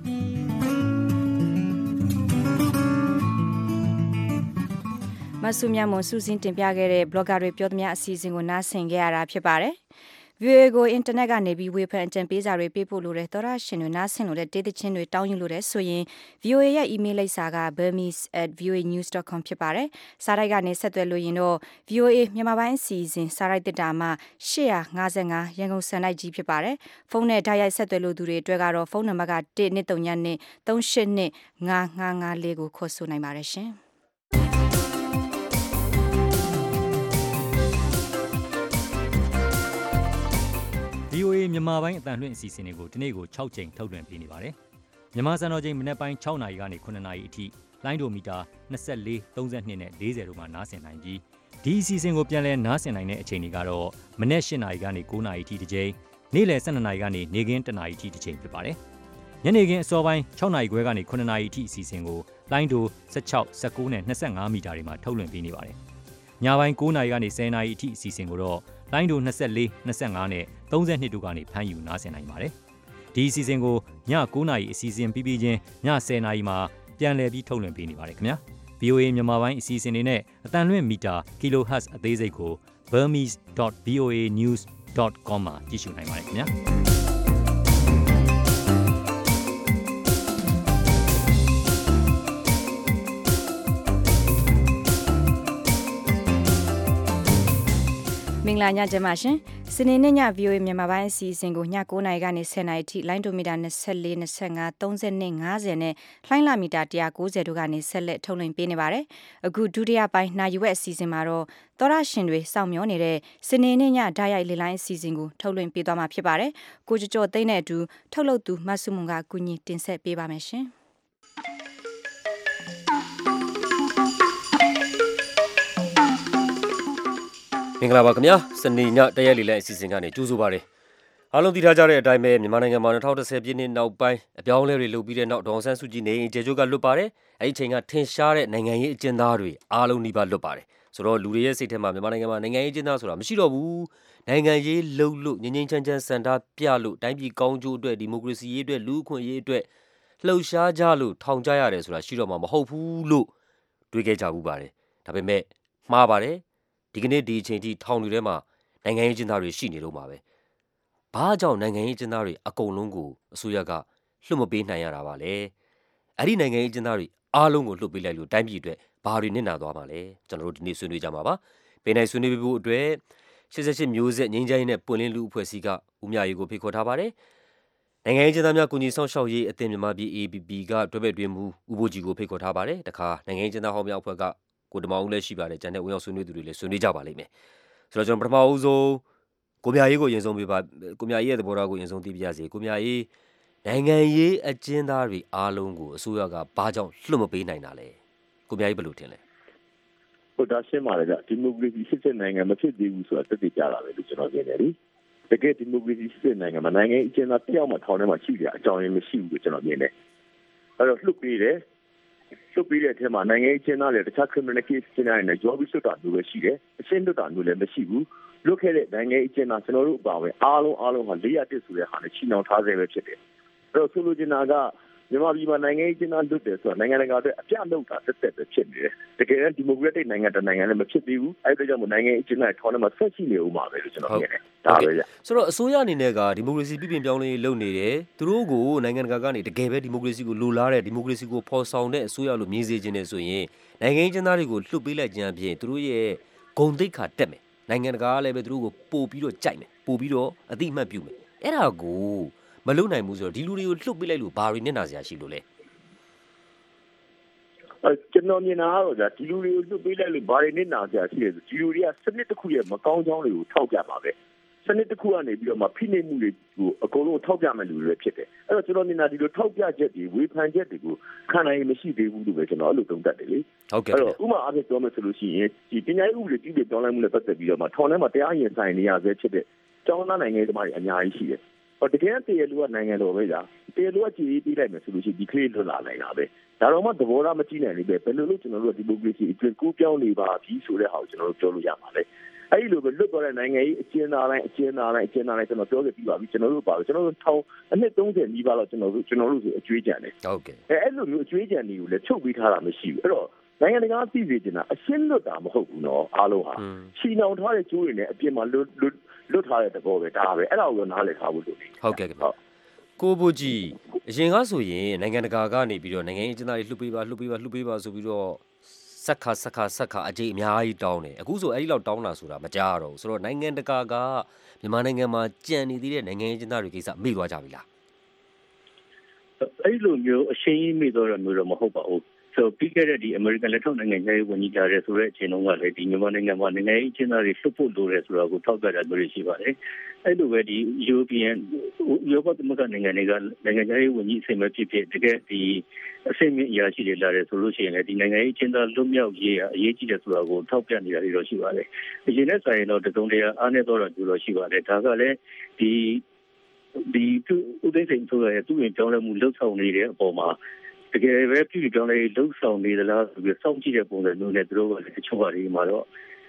မဆုမြတ်မွန်စုစင်းတင်ပြခဲ့တဲ့ blogger တွေပြောသမျှအစီအစဉ်ကိုနားဆင်ခဲ့ရတာဖြစ်ပါတယ်။ view ကို internet ကနေပြီးဝေဖန်အကြံပေးစာတွေပေးပို့လို့တဲ့သောရရှင်တွေနားဆင်လို့တဲ့ဒေသချင်းတွေတောင်းယူလို့တဲ့ဆိုရင် view ရဲ့ email လိပ်စာက burmese at voa news dot com ဖြစ်ပါတယ်။စာရိုက်ကနေဆက်သွယ်လို့ရင်တော့ voa မြန်မာပိုင်းအစီအစဉ်စာရိုက်တစ်တာမှာ၈၅၅ရန်ကုန်စံတိုက်ကြီးဖြစ်ပါတယ်။ဖုန်းနဲ့တိုက်ရိုက်ဆက်သွယ်လို့သူတွေအတွက်ကတော့ဖုန်းနံပါတ်က၁၂၃ညနဲ့၃၈၂၅၅၅၄ကိုခေါ်ဆိုနိုင်ပါတယ်ရှင်။ VOA မြန်မာပိုင်းအတန်လွှင့်အစီအစဉ်တွေကိုဒီနေ့ကို၆ချိန်ထုတ်လွှင့်ပေးနေပါတယ်။မြန်မာစံတော်ချိန်မနက်ပိုင်း၆နာရီကနေ၇နာရီအထိလိုင်းဒိုမီတာ၂၄ ၃၂နဲ့၄၀တို့မှာနားဆင်နိုင်ပြီးဒီအစီအစဉ်ကိုပြန်လည်နားဆင်နိုင်တဲ့အချိန်တွေကတော့မနက်၈နာရီကနေ၉နာရီအထိတစ်ချိန်နေ့လယ်၁၂နာရီကနေနေ့ခင်း၁နာရီအထိတစ်ချိန်ဖြစ်ပါတယ်။ညနေခင်းအစောပိုင်း၆နာရီခွဲကနေ၇နာရီအထိအစီအစဉ်ကိုလိုင်းဒို၁၆ ၁၉နဲ့၂၅မီတာတွေမှာထုတ်လွှင့်ပေးနေပါတယ်။ညပိုင်း၉နာရီကနေ၁၀နာရီအထိအစီအစဉ်ကိုတော့လိုင်းဒို၂၄ ၂၅နဲ့၃၂တို့ကနေဖမ်းယူနားဆင်နိုင်ပါတယ်ဒီအစီအစဉ်ကိုည9နာရီအစီအစဉ်ပြီးပြီးချင်းည10နာရီမှာပြန်လည်ပြီးထုတ်လွှင့်ပေးနေပါတယ်ခင်ဗျာ ဗီအိုအေ မြန်မာပိုင်းအစီအစဉ်တွေနဲ့အတန်လွင့်မီတာ kilohertz အသေးစိတ်ကို burmese dot v o a news dot com မှာကြည့်ရှုနိုင်ပါတယ်ခင်ဗျာမင်္ဂလာညချမ်းပါရှင်စနေနေ့ည ဗီအိုအေ မြန်မာပိုင်းအစီအစဉ်ကိုည9နာရီကနေ10နာရီထိလိုင်းဒိုမီတာ24 25 30နဲ့50နဲ့လှိုင်းလာမီတာone ninetyတို့ကနေဆက်လက်ထုတ်လွှင့်ပေးနေပါတယ်အခုဒုတိယပိုင်းနာယူဝက်အစီအစဉ်မှာတော့သောရရှင်တွေစောင့်မျှော်နေတဲ့စနေနေ့ညဓာတ်ရိုက်လေလိုင်းအစီအစဉ်ကိုထုတ်လွှင့်ပေးသွားမှာဖြစ်ပါတယ်ကိုကျော်ကျော်သိန်းနဲ့အတူထုတ်လုပ်သူမဆုမွန်ကကူညီတင်ဆက်ပေးပါမယ်ရှင်မင်္ဂလာပါခင်ဗျာစနေညတရက်လေးလိုက်အစီအစဉ်ကနေကြိုးဆိုပါရစေအားလုံးသိထားကြတဲ့အတိုင်းပဲမြန်မာနိုင်ငံမှာtwenty tenပြည့်နှစ်နောက်ပိုင်းအပြောင်းအလဲတွေလုပ်ပြီးတဲ့နောက်ဒေါ်အောင်ဆန်းစုကြည်နေကျေကျိုးကလွတ်ပါတယ်အဲ့ဒီချိန်ကထင်ရှားတဲ့နိုင်ငံရေးအကျဉ်းသားတွေအားလုံးနှိပါလွတ်ပါတယ်ဆိုတော့လူတွေရဲ့စိတ်ထဲမှာမြန်မာနိုင်ငံမှာနိုင်ငံရေးအကျဉ်းသားဆိုတာမရှိတော့ဘူးနိုင်ငံရေးလှုပ်လို့ငြိမ်းငြိမ်းချမ်းချမ်းစံတာပြလို့တိုင်းပြည်ကောင်းကျိုးအတွက်ဒီမိုကရေစီရေးအတွက်လူ့အခွင့်အရေးအတွက်လှုပ်ရှားကြလို့ထောင်ကြရတယ်ဆိုတာရှိတော့မှာမဟုတ်ဘူးလို့တွေးခဲ့ကြဘူးပါတယ်ဒါပေမဲ့မှားပါတယ်ဒီကနေ့ဒီအချိန်ထိထောင်တွေထဲမှာနိုင်ငံရေးကျင်းသားတွေရှိနေတော့မှာပဲဘာကြောင့်နိုင်ငံရေးကျင်းသားတွေအကုန်လုံးကိုအစိုးရကလွှတ်မပေးနိုင်ရတာပါလဲအဲ့ဒီနိုင်ငံရေးကျင်းသားတွေအားလုံးကိုလွှတ်ပေးလိုက်လို့တိုင်းပြည်အတွက်ဘာတွေနစ်နာသွားမှာလဲကျွန်တော်တို့ဒီနေ့ဆွေးနွေးကြမှာပါပေးနိုင်ဆွေးနွေးဖို့အတွက်eighty-eightမျိုးဆက်ငင်းချိုင်းနဲ့ပွင့်လင်းလူအဖွဲ့အစည်းကဦးမြရီကိုဖိတ်ခေါ်ထားပါတယ်နိုင်ငံရေးကျင်းသားများကုညီဆောင်ရှောက်ရေးအသင်းမြန်မာပြည် A B B ကတွဲဘက်တွင်မူဦးဘိုးကြီးကိုဖိတ်ခေါ်ထားပါတယ်တခါနိုင်ငံရေးကျင်းသားဟောင်းများအဖွဲ့ကကိုတမောင်ဦးလည်းရှိပါတယ်ကျန်တဲ့ဝင်ရောက်ဆွေးနွေးသူတွေလည်းဆွေးနွေးကြပါလိမ့်မယ်ဆိုတော့ကျွန်တော်ပထမဦးဆုံးကိုမြရေးကိုရင်ဆုံးပြပါကိုမြရေးရဲ့သဘောထားကိုရင်ဆုံးသိပြရစေကိုမြရေးနိုင်ငံရေးအကျဉ်းသားတွေအားလုံးကိုအစိုးရကဘာကြောင့်လွှတ်မပေးနိုင်တာလဲကိုမြရေးဘယ်လိုထင်လဲဟိုဒါရှင်းပါလေကဒီမိုကရေစီစစ်စစ်နိုင်ငံမဖြစ်သေးဘူးဆိုတာသိသိကြတာပဲလို့ကျွန်တော်မြင်တယ်လေတကယ်ဒီမိုကရေစီစစ်စစ်နိုင်ငံမှာနိုင်ငံအကျဉ်းသားတယောက်မှထောင်ထဲမှာရှိကြအကြောင်းရင်းမရှိဘူးလို့ကျွန်တော်မြင်တယ်အဲ့တော့လွှတ်ပေးတယ်လွှတ်ပေးတဲ့အထက်မှာနိုင်ငံရေးကျင်းသားတွေတခြား criminal case ကျင်းသားတွေနဲ့ job လွှတ်တာမျိုးပဲရှိတယ်အရှင်းလွှတ်တာမျိုးလည်းမရှိဘူးလွှတ်ခဲ့တဲ့နိုင်ငံရေးကျင်းသားကျွန်တော်တို့အပါအဝင်အားလုံးအားလုံးဟာfour hundredဆိုတဲ့ဟာနဲ့ချီနှောင်ထားစေပဲဖြစ်တယ်အဲ့တော့ဆိုလိုချင်တာကမြန်မာပြည်မှာနိုင်ငံရေးကျင်းသားလွှတ်တယ်ဆိုတာနိုင်ငံတကာအတွက်အပြတ်လုပ်တာတက်တက်ပဲဖြစ်နေတယ်တကယ်တော့ဒီမိုကရက်တစ်နိုင်ငံတနိုင်ငံလည်းမဖြစ်သေးဘူးအဲ့ဒါကြောင့်နိုင်ငံရေးကျင်းသားထောင်ထဲမှာဆက်ရှိနေဦးမှာပဲလို့ကျွန်တော်မြင်တယ်ဒါပဲဗျဆိုတော့အစိုးရအနေနဲ့ကဒီမိုကရေစီပြည်ပြင်ပြောင်းလဲလုပ်နေတယ်သူတို့ကိုနိုင်ငံတကာကနေတကယ်ပဲဒီမိုကရေစီကိုလိုလားတဲ့ဒီမိုကရေစီကိုဖော်ဆောင်တဲ့အစိုးရလို့မြင်စေခြင်းနဲ့ဆိုရင်နိုင်ငံရေးကျင်းသားတွေကိုလွှတ်ပေးလိုက်ခြင်းအပြင်သူတို့ရဲ့ဂုဏ်သိက္ခာတက်မယ်နိုင်ငံတကာကလည်းပဲသူတို့ကိုပို့ပြီးတော့ကြိုက်မယ်ပို့ပြီးတော့အတိအမှတ်ပြုမယ်အဲ့ဒါကိုမလုပ်နိုင်ဘူးဆိုတော့ဒီလူတွေကိုလွှတ်ပေးလိုက်လို့ဘာတွေနစ်နာစရာရှိလို့လဲအဲကျွန်တော်မြင်တာကတော့ဒါဒီလူတွေကိုလွှတ်ပေးလိုက်လို့ဘာတွေနစ်နာစရာရှိလဲဆိုဒီလူတွေကစနစ်တစ်ခုရဲ့မကောင်းကြောင်းတွေကိုထောက်ပြပါပဲစနစ်တစ်ခုကနေပြီးတော့မှဖိနှိပ်မှုတွေကိုအကုန်လုံးထောက်ပြမဲ့လူတွေဖြစ်တယ်အဲ့တော့ကျွန်တော်မြင်တာဒီလိုထောက်ပြချက်တွေဝေဖန်ချက်တွေကိုခံနိုင်မရှိသေးဘူးလို့ပဲကျွန်တော်အဲ့လိုသုံးသပ်တယ်လေဟုတ်ကဲ့အဲ့တော့ဥပမာအဖြစ်ပြောမယ်ဆိုလို့ရှိရင်ဒီပညာရေးဥပဒေတည်တည်ပြောင်းလဲမှုနဲ့ပတ်သက်ပြီးတော့မှထောင်ထဲမှာတရားရင်ဆိုင်နေရဆဲဖြစ်တဲ့ကျောင်းသားနိုင်ငံရေးသမားတွေအများကြီးရှိတယ်ဟောတကယ်တည်းလူကနိုင်ငံတော်ပဲကြာတကယ်လူကကြည်ပြီးလိုက်မယ်ဆိုလို့ရှိရင်ဒီကလေးလွတ်လာနိုင်တာပဲဒါတော့မှသဘောထားမကြည့်နိုင်ဘူးပဲဘယ်လိုလုပ်ကျွန်တော်တို့ဒီမိုကရေစီအကျဉ်းကူးပြောင်းနေပါပြီဆိုတဲ့ဟာကိုကျွန်တော်တို့ပြောလို့ရပါလေအဲ့ဒီလိုပဲလွတ်သွားတဲ့နိုင်ငံရေးအကျဉ်းသားတိုင်းအကျဉ်းသားတိုင်းအကျဉ်းသားတိုင်းကျွန်တော်ပြောခဲ့ပြီးပါပြီကျွန်တော်တို့ပါပဲကျွန်တော်တို့ထောင်အနှစ်thirtyနီးပါးတော့ကျွန်တော်တို့ကျွန်တော်တို့ဆိုအကျွေးကြံတယ်ဟုတ်ကဲ့အဲအဲ့လိုမျိုးအကျွေးကြံတွေကိုလည်းချုပ်ပေးထားတာမရှိဘူးအဲ့တော့နိုင်ငံတကာသိစေချင်တာအရှင်းလွတ်တာမဟုတ်ဘူးနော်အားလုံးဟာချီနှောင်ထားတဲ့ကျိုးတွေနဲ့အပြင်မှာလွတ်လွတ်လွတ်ထားတဲ့တဘောပဲဒါပဲအဲ့ဒါကိုနားလည်ထားဖို့လိုတယ်ဟုတ်ကဲ့ဟုတ်ကိုဘိုကြီးအရင်ကဆိုရင်နိုင်ငံတကာကနေပြီးတော့နိုင်ငံရေးကျင်းသားတွေလှုပ်ပေးပါလှုပ်ပေးပါလှုပ်ပေးပါဆိုပြီးတော့ဆက်ခါဆက်ခါဆက်ခါအကြေးအများကြီးတောင်းတယ်အခုဆိုအဲ့ဒီလောက်တောင်းတာဆိုတာမကြားတော့ဘူးဆိုတော့နိုင်ငံတကာကမြန်မာနိုင်ငံမှာကြံနေသေးတဲ့နိုင်ငံရေးကျင်းသားတွေကိစ္စမေ့သွားကြပြီလားအဲ့လိုမျိုးအရှင်းကြီးမေ့သွားတာမျိုးတော့မဟုတ်ပါဘူးဆိုပြီးခဲ့တဲ့ဒီ American လက်ထောက်နိုင်ငံရေးဝန်ကြီးကြားရဲဆိုတဲ့အချိန်တုန်းကလည်းဒီမြန်မာနိုင်ငံမှာနိုင်ငံရေးကျင်းသားတွေလှုပ်ဖို့လိုတယ်ဆိုတာကိုထောက်ပြတာမျိုးရှိပါတယ်အဲ့လိုပဲဒီ European ဥရောပသမဂ္ဂနိုင်ငံတွေကနိုင်ငံရေးဝန်ကြီးအဆင့်ပဲဖြစ်ဖြစ်တကယ်ဒီအဆင့်မြင့်အရာရှိတွေလာတယ်ဆိုလို့ရှိရင်လည်းဒီနိုင်ငံရေးကျင်းသားလွတ်မြောက်ရေးအရေးကြီးတယ်ဆိုတာကိုထောက်ပြနေတာတွေတော့ရှိပါတယ်အရင်နဲ့ဆိုင်တော့တစုံတရာအားနည်းတော့တူတော့ရှိပါတယ်ဒါကလည်းဒီဒီဥဒိစိန်ဆိုရတဲ့သူ့ရင်ပြောင်းလဲမှုလှုပ်ဆောင်နေတဲ့အပေါ်မှာတကယ်ပဲပြည်ပြောင်းလဲလှုပ်ဆောင်နေသလားဆိုပြီးစောင့်ကြည့်တဲ့ပုံစံမျိုးနဲ့သူတို့ကလည်းတချို့ဟာတွေမှာတော့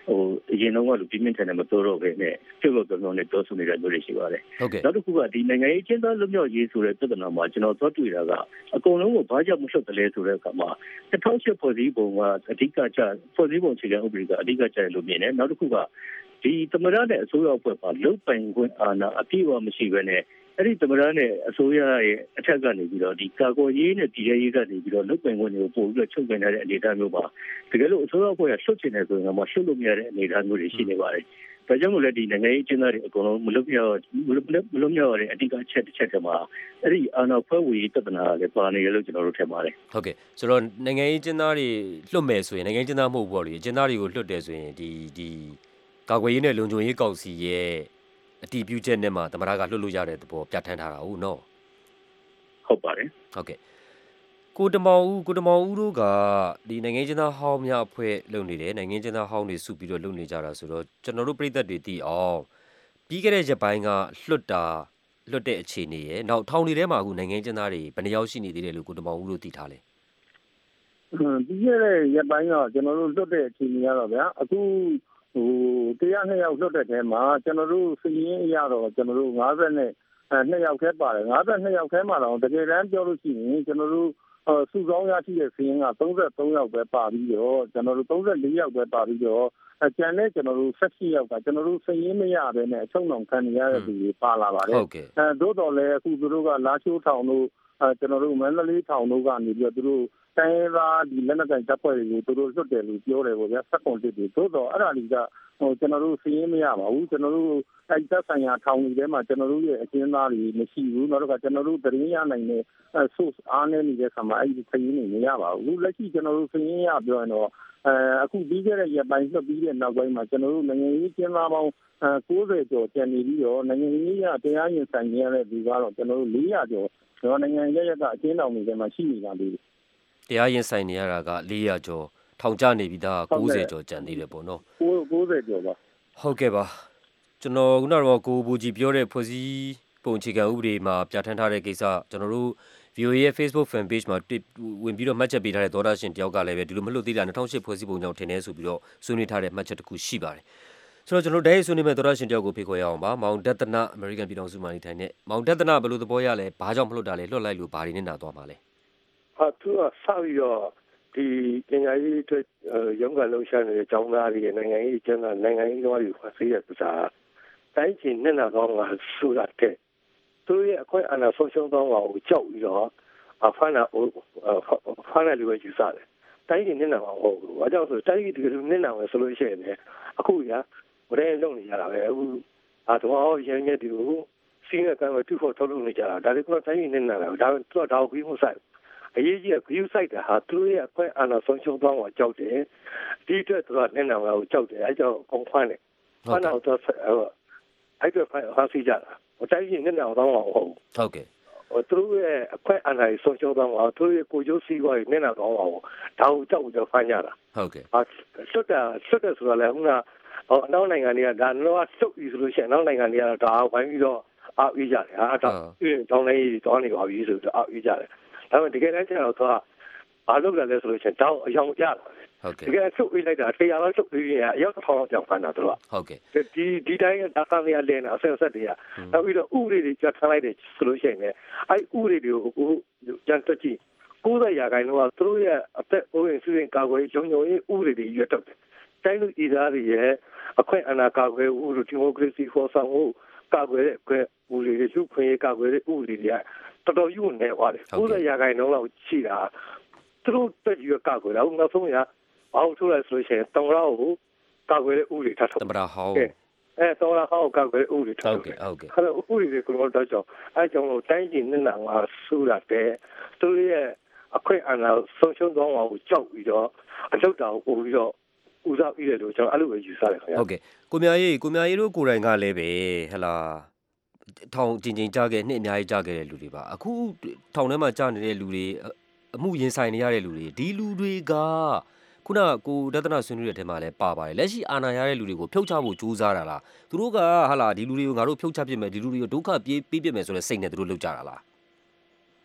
ဟိုအရင်တော့ကလူပြင်းပြင်းထန်ထန်မပြောတော့ပဲနဲ့ပြုတ်လို့ပြောလို့နဲ့ပြောဆိုနေတာမျိုးတွေရှိပါတယ်နောက်တစ်ခုကဒီနိုင်ငံရေးကျင်းသားလွတ်မြောက်ရေးဆိုတဲ့ပြဿနာမှာကျွန်တော်သွားတွေ့တာကအကုန်လုံးကိုဘာကြောင့်မလွတ်တယ်လဲဆိုတဲ့အခါမှာtwo thousand eightဖွဲ့စည်းပုံကအဓိကကျဖွဲ့စည်းပုံအခြေခံဥပဒေကအဓိကကျလို့မြင်တယ်နောက်တစ်ခုကဒီသမရနဲ့အစိုးရအဖွဲ့မှာလုံပိုင်ခွင့်အာဏာအပြည့်အဝမရှိဘဲနဲ့အဲ့ဒီသမရနဲ့အစိုးရရဲ့အထက်ကနေပြီးတော့ဒီကာကွယ်ရေးနဲ့ပြည်ရေးရေးကနေပြီးတော့လုံပိုင်ခွင့်တွေကိုပို့ပြီးတော့ချုပ်ပင်ထားတဲ့အနေအထားမျိုးပါတကယ်လို့အစိုးရအဖွဲ့ကလွတ်ချင်တယ်ဆိုရင်တော့မလွတ်လို့မရတဲ့အနေအထားမျိုးတွေရှိနေပါတယ်ဒါကြောင့်မို့လဲဒီနိုင်ငံရေးကျင်းသားတွေအကုန်လုံးမလွတ်မြောက်မလွတ်မလွတ်မြောက်ရတဲ့အဓိကအချက်တစ်ချက်တည်းမှာအဲ့ဒီအာဏာဖွဲ့ဝေရေးပြဿနာလည်းပါနေရလို့ကျွန်တော်တို့ထင်ပါတယ်ဟုတ်ကဲ့ဆိုတော့နိုင်ငံရေးကျင်းသားတွေလွတ်မယ်ဆိုရင်နိုင်ငံရေးကျင်းသားမဟုတ်ဘူးပေါ့လေကျင်းသားတွေကိုလွတ်တယ်ဆိုရင်ဒီဒီကာကွယ်ရေးနဲ့လုံခြုံရေးကောင်စီရဲ့အတည်ပြုချက်နဲ့မှသမရကလွတ်လို့ရတဲ့သဘောပြဋ္ဌာန်းထားတာဟုတ်နော်ဟုတ်ပါတယ်ဟုတ်ကဲ့ကိုတမောင်ဦးကိုတမောင်ဦးတို့ကဒီနိုင်ငံကျင်းသားဟောင်းများအဖွဲ့လုပ်နေတယ်နိုင်ငံကျင်းသားဟောင်းတွေစုပြီးတော့လုပ်နေကြတာဆိုတော့ကျွန်တော်တို့ပြည်သက်တွေသိအောင်ပြီးခဲ့တဲ့ရက်ပိုင်းကလွတ်တာလွတ်တဲ့အခြေအနေရယ်နောက်ထောင်တွေထဲမှာအခုနိုင်ငံကျင်းသားတွေဘယ်နှယောက်ရှိနေသေးတယ်လို့ကိုတမောင်ဦးတို့သိထားလဲပြီးခဲ့တဲ့ရက်ပိုင်းကကျွန်တော်တို့လွတ်တဲ့အခြေအနေရတော့ဗျာအခုဟိုတရားနှစ်ယောက်လွတ်တဲ့ထဲမှာကျွန်တော်တို့စည်ရင်းအရတော့ကျွန်တော်တို့fiftyနဲ့နှစ်ယောက်ထဲပါတယ်fifty-twoယောက်ထဲမှာတော့တကယ်တမ်းပြောလို့ရှိရင်ကျွန်တော်တို့စုဆောင်းရရှိတဲ့စည်ရင်းကthirty-threeယောက်ပဲပါပြီးတော့ကျွန်တော်တို့thirty-fourယောက်ပဲပါပြီးတော့ကျန်တဲ့ကျွန်တော်တို့sevenယောက်ကကျွန်တော်တို့စည်ရင်းမရဘဲနဲ့အချုပ်နှောင်ခံရတဲ့သူတွေပါလာပါတယ်အဲသို့တော်လည်းအခုသူတို့ကလာချိုးထောင်တို့အဲကျွန်တော်တို့မန္တလေးထောင်တို့ကနေပြီးတော့သူတို့တိုင်းသားဒီလက်နက်ကိုင်တပ်ဖွဲ့တွေကိုသူတို့လွတ်တယ်လို့ပြောတယ်ပေါ့ဗျာစက်ကွန်တစ်တွေသို့တော်အဲ့ဒါတွေကဟိုကျွန်တော်တို့စည်ရင်းမရပါဘူးကျွန်တော်တို့အဲ့တပ်ဆိုင်ရာထောင်တွေထဲမှာကျွန်တော်တို့ရဲ့အကျဉ်းသားတွေမရှိဘူးနောက်တော့ကျွန်တော်တို့သတင်းရနိုင်တဲ့ source အားနည်းနေတဲ့ဆံမှာအဲ့ဒီစည်ရင်းတွေမရပါဘူးလက်ရှိကျွန်တော်တို့စည်ရင်းရပြောရင်တော့အဲအခုပြီးခဲ့တဲ့ရက်ပိုင်းလွတ်ပြီးတဲ့နောက်ပိုင်းမှာကျွန်တော်တို့နိုင်ငံရေးကျင်းသားပေါင်းninetyကျော်ကျန်နေပြီးတော့နိုင်ငံရေးရတရားရင်ဆိုင်ရတဲ့ဒီကတော့ကျွန်တော်တို့four hundredကျော်ကျွန်တော်နိုင်ငံရေးရကအကျဉ်းတော်တွေထဲမှာရှိနေတာလေတရားရင်ဆိုင်နေရတာကfour hundredကျော်ထောင်ကျနေပြီးသားninetyကျော်ကျန်သေးတယ်ပေါ့နော် ninetyကျော်ပါဟုတ်ကဲ့ပါကျွန်တော်ခုနကတော့ကိုဘူကြီးပြောတဲ့ဖွဲ့စည်းပုံအခြေခံဥပဒေမှာပြဋ္ဌာန်းထားတဲ့ကိစ္စကျွန်တော်တို့ V O A ရဲ့ Facebook fan page မှာဝင်ပြီးတော့မှတ်ချက်ပေးထားတဲ့သောတာရှင်တယောက်ကလည်းပဲဒီလိုမလွတ်သေးတာtwo thousand eightဖွဲ့စည်းပုံကြောင့်ထင်တယ်ဆိုပြီးတော့ဆွေးနွေးထားတဲ့မှတ်ချက်တစ်ခုရှိပါတယ်ဆိုတော့ကျွန်တော်တိုင်းဆွေးနွေးမဲ့သောတာရှင်တယောက်ကိုဖိတ်ခေါ်ရအောင်ပါမောင်ဒသနာအမေရိကန်ပြည်ထောင်စုမှာနေထိုင်တဲ့မောင်ဒသနာဘယ်လိုသဘောရလဲဘာကြောင့်မလွတ်တာလဲလွတ်လိုက်လို့ဘာတွေနဲ့နာသွားမှာလဲဟာသူကစပြီးတော့ဒီပညာရေးအတွက်ရုံးကလှုပ်ရှားနေတဲ့ကျောင်းသားတွေနိုင်ငံရေးကျန်းမာနိုင်ငံရေးတော်တွေဖတ်ဆေးရပစားတိုင်းချင်းနဲ့နာတော့မှာဆိုတာတဲ့သူရဲ့အခွင့်အာဏာဆုံးရှုံးသောကိုကြောက်ပြီးတော့အဖနာဖနာလူပဲယူစားတယ်တိုင်းချင်းနဲ့နာမှာဟုတ်ဘူးဘာကြောင့်ဆိုတိုင်းကြီးဒီလိုနဲ့နာမယ်ဆိုလို့ရှိရင်အခုရဘယ်လုံနေရတာပဲအခုအတော့ရင်းနေဒီကိုစီးနေကံတူဖို့ထုတ်လို့နေကြတာဒါလည်းကတော့တိုင်းချင်းနဲ့နာတာဒါတော့တော့ပြီးမှုဆိုင်အရေးကြီးက view site တာဟာသူတို့ရဲ့အခွင့်အာဏာဆုံးရှုံးသွားအောင်ကြောက်တယ်ဒီအတွက်သူကနဲ့နာကိုကြောက်တယ်အဲကြောင့်ကုန်ခွန်းတယ်ခွန်းတော့အဲ့တော့ဟာစီကြတာဟိုတိုင်းကြီးနဲ့နာတော့ဟုတ်ဟုတ်ကဲ့ဟိုသူတို့ရဲ့အခွင့်အာဏာဆုံးရှုံးသွားအောင်သူတို့ရဲ့ကိုကျိုးစီးပွားရေးနဲ့နာတော့အောင်ဒါကိုကြောက်ကြဖမ်းကြတာဟုတ်ကဲ့ဟာဆွတ်တာဆွတ်တယ်ဆိုတော့လည်းခုနဟိုအနောက်နိုင်ငံတွေကဒါတော့ဆွတ်ပြီဆိုလို့ရှိရင်အနောက်နိုင်ငံတွေကဒါဝိုင်းပြီးတော့အောက်အေးကြတယ်ဟာတော့တောင်းလေးတောင်းနေပါပြီဆိုတော့အောက်အေးကြတယ်ဒါပေမဲ့တကယ်တမ်းကျတော့သူကဘာလုပ်လဲဆိုလို့ရှိရင်တောင်းအယောင်ကြတယ်ဟုတ်ကဲ့တကယ်ဆုပ်ပေးလိုက်တာတရားလောက်ဆုပ်ပေးရင်အယောက်တစ်ထောင်လောက်ကြောင်ဖမ်းတာသူကဟုတ်ကဲ့ဒီဒီတိုင်းကဒါကလည်းလဲနေအဆက်ဆက်တွေကနောက်ပြီးတော့ဥပဒေတွေကြားထားလိုက်တယ်ဆိုလို့ရှိရင်လည်းအဲ့ဥပဒေတွေကိုကြံတက်ကြည့်ninetyရာခိုင်နှုန်းကသူတို့ရဲ့အသက်အိုးအိမ်စီးရင်ကာကွယ်ရုံရုံရေးဥပဒေတွေရွတ်တော့တယ်တိုင်းလူဤသားတွေရဲ့အခွင့်အာဏာကာကွယ်ဥပဒေဒီမိုကရေစီဖော်ဆောင်မှုကာကွယ်တဲ့ဥပဒေတွေလူခွင့်ရေးကာကွယ်တဲ့ဥပဒေတွေတော်တော်ယူနေပါတယ်ninetyရာခိုင်နှုန်းလောက်ရှိတာသူတို့တက်ယူကာကွယ်တော့နောက်ဆုံးရအောက်ထိုးလိုက်ဆိုလို့ရှိရင်တောင်ရောကိုကာကွယ်တဲ့ဥပဒေထားထုတ်တမရဟောင်းအဲတောင်ရောဟောင်းကာကွယ်တဲ့ဥပဒေထားဟုတ်ကဲ့ဟုတ်ကဲ့အဲဥပဒေတွေကိုတော့ကြောင်းအဲကြောင့်လို့တိုင်းပြည်နဲ့နာငါဆူရတဲ့သူရဲ့အခွင့်အာဏာဆုံးရှုံးသွားအောင်ကြောက်ပြီးတော့အလောက်တောင်ပို့ပြီးတော့ဦးစားပြီးတယ်လို့ကျွန်တော်အဲ့လိုပဲယူဆတယ်ခင်ဗျာဟုတ်ကဲ့ကိုမြရေးကိုမြရေးတို့ကိုယ်တိုင်ကလည်းပဲဟလာထောင်ကျင်ကျင်ကြခဲ့နှစ်အများကြီးကြခဲ့တဲ့လူတွေပါအခုထောင်ထဲမှာကြာနေတဲ့လူတွေအမှုရင်ဆိုင်နေရတဲ့လူတွေဒီလူတွေကခုနကိုဒသနာဆွေးနွေးတဲ့အထက်မှာလည်းပါပါတယ်လက်ရှိအာဏာရတဲ့လူတွေကိုဖြုတ်ချဖို့ကြိုးစားတာလားသူတို့ကဟာလာဒီလူတွေကိုငါတို့ဖြုတ်ချပြစ်မယ်ဒီလူတွေကိုဒုက္ခပြေးပေးပြစ်မယ်ဆိုတဲ့စိတ်နဲ့သူတို့လုပ်ကြတာလား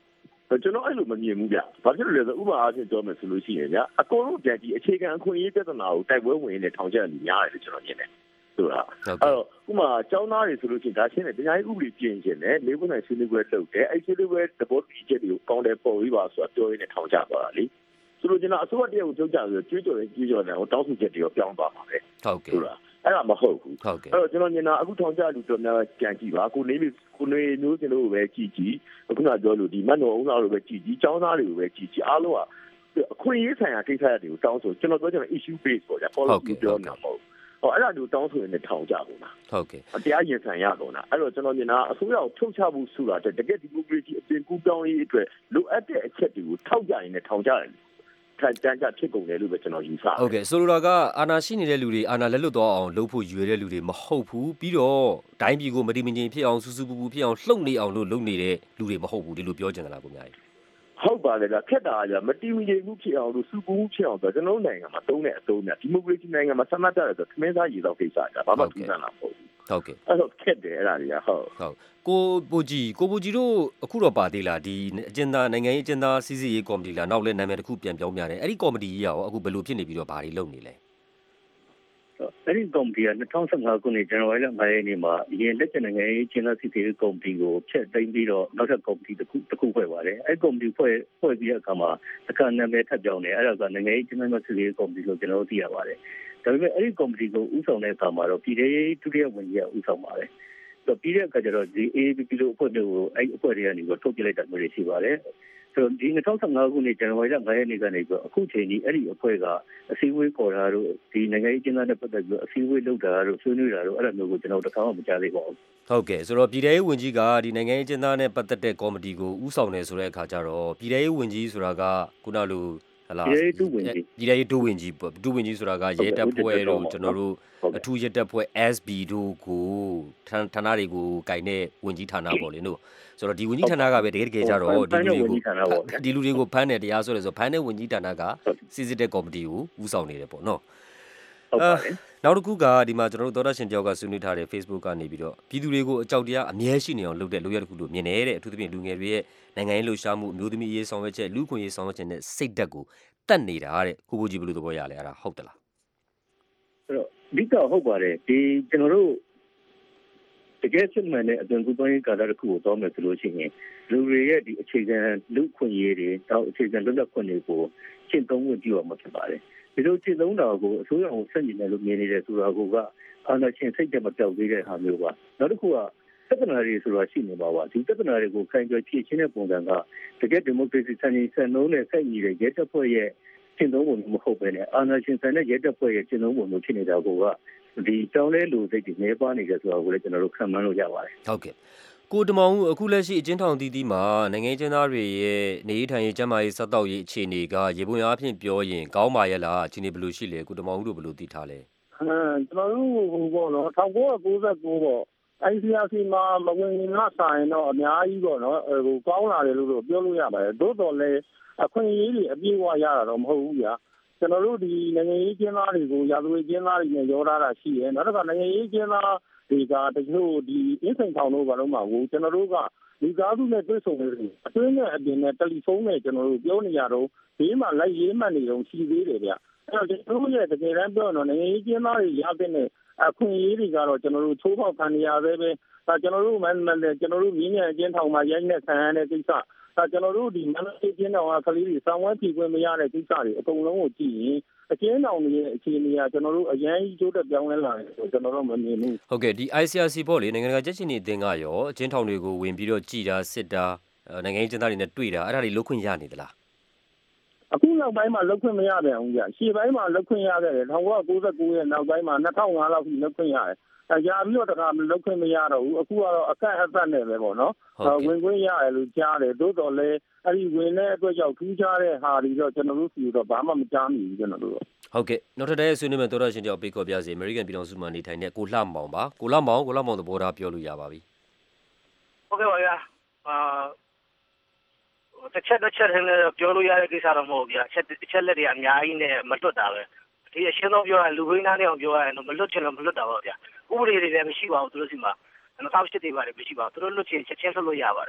ကျွန်တော်အဲ့လိုမမြင်ဘူးဗျ။ဘာဖြစ်လို့လဲဆိုဥပမာအားဖြင့်ပြောမယ်ဆိုလို့ရှိရင်ဗျအကုန်လုံးပြန်ကြည့်အခြေခံအခွင့်အရေးပြဿနာကိုတိုက်ပွဲဝင်နေတဲ့ထောင်ကျလူများတယ်လို့ကျွန်တော်မြင်တယ်။ဆိုတာအဲ့တော့ဥပမာကျောင်းသားတွေဆိုလို့ရှိရင်ဒါချင်းနဲ့တရားရေးဥပဒေပြင်ခြင်းနဲ့လေးခုနိုင်ဆွေးနွေးပွဲလုပ်တယ်။အဲ့ဆွေးနွေးပွဲသဘောတူညီချက်တွေကိုကောင်းတယ်ပေါ်ပြီးပါဆိုတာပြောရင်းနဲ့ထောင်ကျသွားတာလေ။ဆိုလို့ကျွန်တော်အစိုးရတရက်ကိုကြောက်ကြဆိုကြွေးကြော်တယ်ကြွေးကြော်တယ်ဟိုတောင်းဆိုချက်တွေကိုပြောင်းသွားပါပဲ။ဟုတ်ကဲ့ဆိုတာအဲ့ဒါမဟုတ်ဘူးအဲ့တော့ကျွန်တော်မြင်တာအခုထောင်ကျလူတော်များကြံကြည့်ပါကိုနေကိုနေမျိုးစင်တို့ပဲကြည့်ကြည့်အခုနပြောလို့ဒီမတ်တော်အောင်သားတို့ပဲကြည့်ကြည့်ចောင်းသားတွေကိုပဲကြည့်ကြည့်အားလုံးကအခွင့်အရေးဆိုင်ရာကိစ္စတွေကိုတောင်းဆိုကျွန်တော်ပြောချင်တယ် issue base ပေါ့ဗျာ policy ပြောနေတာမဟုတ်ဟောအဲ့ဒါတို့တောင်းဆိုရင်လည်းထောင်ကြကုန်တာဟုတ်ကဲ့တရားရင်ဆိုင်ရကုန်တာအဲ့တော့ကျွန်တော်မြင်တာအစိုးရကိုထုတ်ချဖို့ဆိုတာတကယ်ဒီမိုကရေစီအပြင်ကူးပြောင်းရေးအတွက်လိုအပ်တဲ့အချက်တွေကိုထောက်ကြရင်လည်းထောင်ကြတယ်ခံကြမ်းကြဖြစ်ကုန်တယ်လို့ပဲကျွန်တော်ယူဆတယ်ဟုတ်ကဲ့ဆိုလိုတာကအာဏာရှိနေတဲ့လူတွေအာဏာလက်လွတ်သွားအောင်လုပ်ဖို့ရွေတဲ့လူတွေမဟုတ်ဘူးပြီးတော့ဒိုင်းပြည်ကိုမတိမငြိမ်ဖြစ်အောင်စူးစူးပူပူဖြစ်အောင်လှုပ်နေအောင်လို့လုပ်နေတဲ့လူတွေမဟုတ်ဘူးဒီလိုပြောချင်တယ်လားကိုများကြီးဟုတ်ပါတယ်ဗျခက်တာကမတိမငြိမ်မှုဖြစ်အောင်လို့စူပူမှုဖြစ်အောင်ဆိုကျွန်တော်နိုင်ငံမှာတုံးတဲ့အစိုးရဒီမိုကရေစီနိုင်ငံမှာဆန္ဒပြတယ်ဆိုသမင်းသားရေတော့ကိစ္စကဘာမှထူးဆန်းတာမဟုတ်ဘူးဟုတ်ကဲ့အဲ့တော့ခက်တယ်အဲ့ဒါတွေကဟုတ်ဟုတ်ကိုပူကြီးကိုပူကြီးတို့အခုတော့ပါသေးလားဒီအကျဉ်းသားနိုင်ငံရေးအကျဉ်းသားစီစီရေးကော်မတီလားနောက်လဲနာမည်တစ်ခုပြန်ပြောင်းများတယ်အဲ့ဒီကော်မတီကြီးရောအခုဘယ်လိုဖြစ်နေပြီးတော့ဘာတွေလုပ်နေလဲအဲ့ဒီကော်မတီက၂၀၁၅ခုနှစ်ဇန်နဝါရီလ၅ရက်နေ့မှာအရင်လက်ကျန်နိုင်ငံရေးကျင်းသားစီစီရေးကော်မတီကိုဖျက်သိမ်းပြီးတော့နောက်ထပ်ကော်မတီတစ်ခုတစ်ခုဖွဲ့ပါတယ်အဲ့ကော်မတီဖွဲ့ဖွဲ့ပြီးတဲ့အခါမှာအခါနာမည်ထပ်ပြောင်းတယ်အဲ့ဒါကနိုင်ငံရေးကျင်းသားစီစီရေးကော်မတီလို့ကျွန်တော်တို့သိရပါတယ်ဒါပေမဲ့အဲ့ဒီကော်မတီကိုဥဆောင်တဲ့အခါမှာတော့ပြည်ထောင်ဒုတိယဝန်ကြီးကဥဆောင်ပါတယ်ဆိုပြီးတဲ့အခါကျတော့ဒီ A B P လို့အဖွဲ့မျိုးကိုအဲ့အဖွဲ့တွေကနေပြီးထုတ်ပြလိုက်တာမျိုးတွေရှိပါတယ်ဆိုတော့ဒီ၂၀၁၅ခုနှစ်ဇန်နဝါရီလ၅ရက်နေ့ကနေပြီးအခုချိန်ကြီးအဲ့ဒီအဖွဲ့ကအစည်းအဝေးခေါ်တာတို့ဒီနိုင်ငံရေးကျင်းပတဲ့ပတ်သက်ပြီးအစည်းအဝေးလုပ်တာတို့ဆွေးနွေးတာတို့အဲ့လိုမျိုးကိုကျွန်တော်တို့တစ်ခါမှမကြားသေးပါဘူးဟုတ်ကဲ့ဆိုတော့ပြည်ထောင်ရေးဝန်ကြီးကဒီနိုင်ငံရေးကျင်းပတဲ့ပတ်သက်တဲ့ကော်မတီကိုဥဆောင်နေဆိုတဲ့အခါကျတော့ပြည်ထောင်ရေးဝန်ကြီးဆိုတာကခုနလိုဟလာပြည်ထောင်ရေးဒုဝန်ကြီးပြည်ထောင်ရေးဒုဝန်ကြီးဒုဝန်ကြီးဆိုတာကရဲတပ်ဖွဲ့တို့ကျွန်တော်တို့အထူးရဲတပ်ဖွဲ့ S B တို့ကိုဌာနတွေကိုကင်တဲ့ဝန်ကြီးဌာနပေါ့လေနော်ဆိုတော့ဒီဝန်ကြီးဌာနကပဲတကယ်တကယ်ကြတော့ဒီလူတွေကိုဒီလူတွေကိုဖမ်းတယ်တရားစွဲတယ်ဆိုဖမ်းတဲ့ဝန်ကြီးဌာနကစစ်စစ်တဲ့ကော်မတီကိုဦးဆောင်နေတယ်ပေါ့နော်ဟုတ်ပါတယ်နောက်တစ်ခုကဒီမှာကျွန်တော်တို့သောတာရှင်တယောက်ကဆွေးနွေးထားတဲ့ Facebook ကနေပြီးတော့ပြည်သူတွေကိုအကြောက်တရားအမြဲရှိနေအောင်လုပ်တဲ့လုပ်ရတစ်ခုလို့မြင်နေတဲ့အထူးသဖြင့်လူငယ်တွေရဲ့နိုင်ငံရေးလှုပ်ရှားမှုအမျိုးသမီးရေးဆောင်ရွက်ချက်လူခွင့်ရေးဆောင်ရွက်ချက်နဲ့စိတ်ဓာတ်ကိုတတ်နေတာတဲ့ကိုကိုကြီးဘယ်လိုသဘောရလဲအဲ့ဒါဟုတ်သလားအဲ့တော့ဒီတော့ဟုတ်ပါတယ်ဒီကျွန်တော်တို့တကယ်စစ်မှန်တဲ့အသွင်ကူးပိုင်းကာလတစ်ခုကိုတောင်းမယ်ဆိုလို့ရှိရင်လူတွေရဲ့ဒီအခြေခံလူခွင့်ရေးတွေတောက်အခြေခံလွတ်လပ်ခွင့်တွေကိုရှင်းသုံးဝင်ကြည့်ရမှာဖြစ်ပါတယ်ဒီလိုရှင်းသုံးတာကိုအစိုးရကိုဆက်ညီတယ်လို့မြင်နေတဲ့ဆိုတာကအာဏာရှင်စိတ်ကြမပြောက်သေးတဲ့ဟာမျိုးပါနောက်တစ်ခုကပြဿနာတွေဆိုတာရှိနေပါပါဒီပြဿနာတွေကိုခိုင်ကြွဖြေရှင်းတဲ့ပုံစံကတကယ်ဒီမိုကရေစီစံချိန်စံနှုန်းနဲ့ဆက်ညီတဲ့ရဲတပ်ဖွဲ့ရဲ့ရှင်းသုံးပုံမဟုတ်ပဲနဲ့အာဏာရှင်စံတဲ့ရဲတပ်ဖွဲ့ရဲ့ရှင်းသုံးပုံမျိုးဖြစ်နေတာကဒီတောင်းလဲလူစိတ်တွေနေပါနေကြဆိုတာကိုလည်းကျွန်တော်တို့ခံမှန်းလို့ရပါတယ်ဟုတ်ကဲ့ကိုတမောင်အခုလက်ရှိအကျဉ်းထောင်တည်တည်မှာနိုင်ငံရေးကျဉ်းသားတွေရဲ့နေရေးထိုင်ရေးကျန်းမာရေးစောင့်တောက်ရေးအခြေအနေကရေပုံအားဖြင့်ပြောရင်ကောင်းပါရဲ့လားအခြေအနေဘယ်လိုရှိလဲကိုတမောင်တို့ဘယ်လိုသိထားလဲဟမ်ကျွန်တော်တို့ဟိုပေါ့နော်၁၉၉၉ပေါ့I C R C မှာမဝင်ငါဆိုင်တော့အများကြီးပေါ့နော်ဟိုကောင်းလာတယ်လို့ပြောလို့ရပါတယ်သို့တော်လည်းအခွင့်အရေးတွေအပြည့်အဝရတာတော့မဟုတ်ဘူးဗျာကျွန်တော်တို့ဒီနိုင်ငံရေးကျင်းသားတွေကိုရာဇဝတ်ကျင်းသားတွေနဲ့ရောထားတာရှိတယ်နောက်တစ်ခါနိုင်ငံရေးကျင်းသားတွေကတချို့ဒီအင်းစိန်ထောင်တို့ဘာလို့မှကိုကျွန်တော်တို့ကဒီကားစုနဲ့တွေ့ဆုံနေတယ်အတွင်းနဲ့အပြင်နဲ့တယ်လီဖုန်းနဲ့ကျွန်တော်တို့ပြောနေရတော့ဒီမှာလိုက်ရေးမှတ်နေတော့ရှိသေးတယ်ဗျအဲ့တော့ကျွန်တော်တို့ရဲ့တကယ်တမ်းပြောတော့နိုင်ငံရေးကျင်းသားတွေရတဲ့အခွင့်အရေးတွေကတော့ကျွန်တော်တို့ချိုးဖောက်ခံရသေးပဲဒါကျွန်တော်တို့မှန်မှန်ကျွန်တော်တို့မြင်းမြံအကျဉ်းထောင်မှာရိုက်နေခံရတဲ့ကိစ္စဒါကျွန်တော်တို့ဒီမန္တလေးကျင်းတော်ကကလေးတွေစောင်းဝဲဖြီခွင့်မရတဲ့ကိစ္စတွေအကုန်လုံးကိုကြည့်ရင်အကျဉ်းတော်ရဲ့အခြေအနေကကျွန်တော်တို့အရန်ကြီးကျိုးတက်ပြောင်းလဲလာတယ်ဆိုကျွန်တော်တို့မမြင်ဘူးဟုတ်ကဲ့ဒီ I C R C ပေါ့လေနိုင်ငံတကာကြက်ချင်နေအသင်းကရောအကျဉ်းထောင်တွေကိုဝင်ပြီးတော့ကြည်တာစစ်တာနိုင်ငံရေးကျင်းသားတွေနဲ့တွေ့တာအဲ့ဒါတွေလုပ်ခွင့်ရနေသလားအခုနောက်ပိုင်းမှာလုပ်ခွင့်မရပြန်ဘူးကြာရှေ့ပိုင်းမှာလုပ်ခွင့်ရခဲ့တယ်၁၉၉၉ရဲ့နောက်ပိုင်းမှာ၂၀၀၅လောက်ထိလုပ်ခွင့်ရတယ်အကြာပြီးတော့တခါလုပ်ခွင့်မရတော့ဘူးအခုကတော့အခက်အသက်နဲ့ပဲပေါ့နော်ဝင်ခွင့်ရတယ်လို့ကြားတယ်သို့တော်လည်းအဲ့ဒီဝင်တဲ့အတွက်ကြောင့်ထူးခြားတဲ့ဟာတွေတော့ကျွန်တော်တို့စီတော့ဘာမှမကြားမိဘူးကျွန်တော်တို့ဟုတ်ကဲ့နောက်ထပ်တဲ့ဆွေးနွေးမယ့်သောရရှင်တယောက်ပေးခေါ်ပြစီအမေရိကန်ပြည်ထောင်စုမှာနေထိုင်တဲ့ကိုလှမောင်ပါကိုလှမောင်ကိုလှမောင်သဘောထားပြောလို့ရပါပြီဟုတ်ကဲ့ပါဗျာအာတစ်ချက်တစ်ချက်နဲ့ပြောလို့ရတဲ့ကိစ္စတော့မဟုတ်ဘူးဗျာချက်တစ်ချက်လက်တွေအများကြီးနဲ့မတွတ်တာပဲဒီအရှင်းဆုံးပြောရလူဘိန်းသားနဲ့အောင်ပြောရရင်တော့မလွတ်ချင်လို့မလွတ်တာပါဗျာဥပဒေတွေလည်းမရှိပါဘူးသူတို့စီမှာ၂၀၀၈တွေပါတယ်မရှိပါဘူးသူတို့လွတ်ချင်ချက်ချင်းလွတ်လို့ရပါတယ်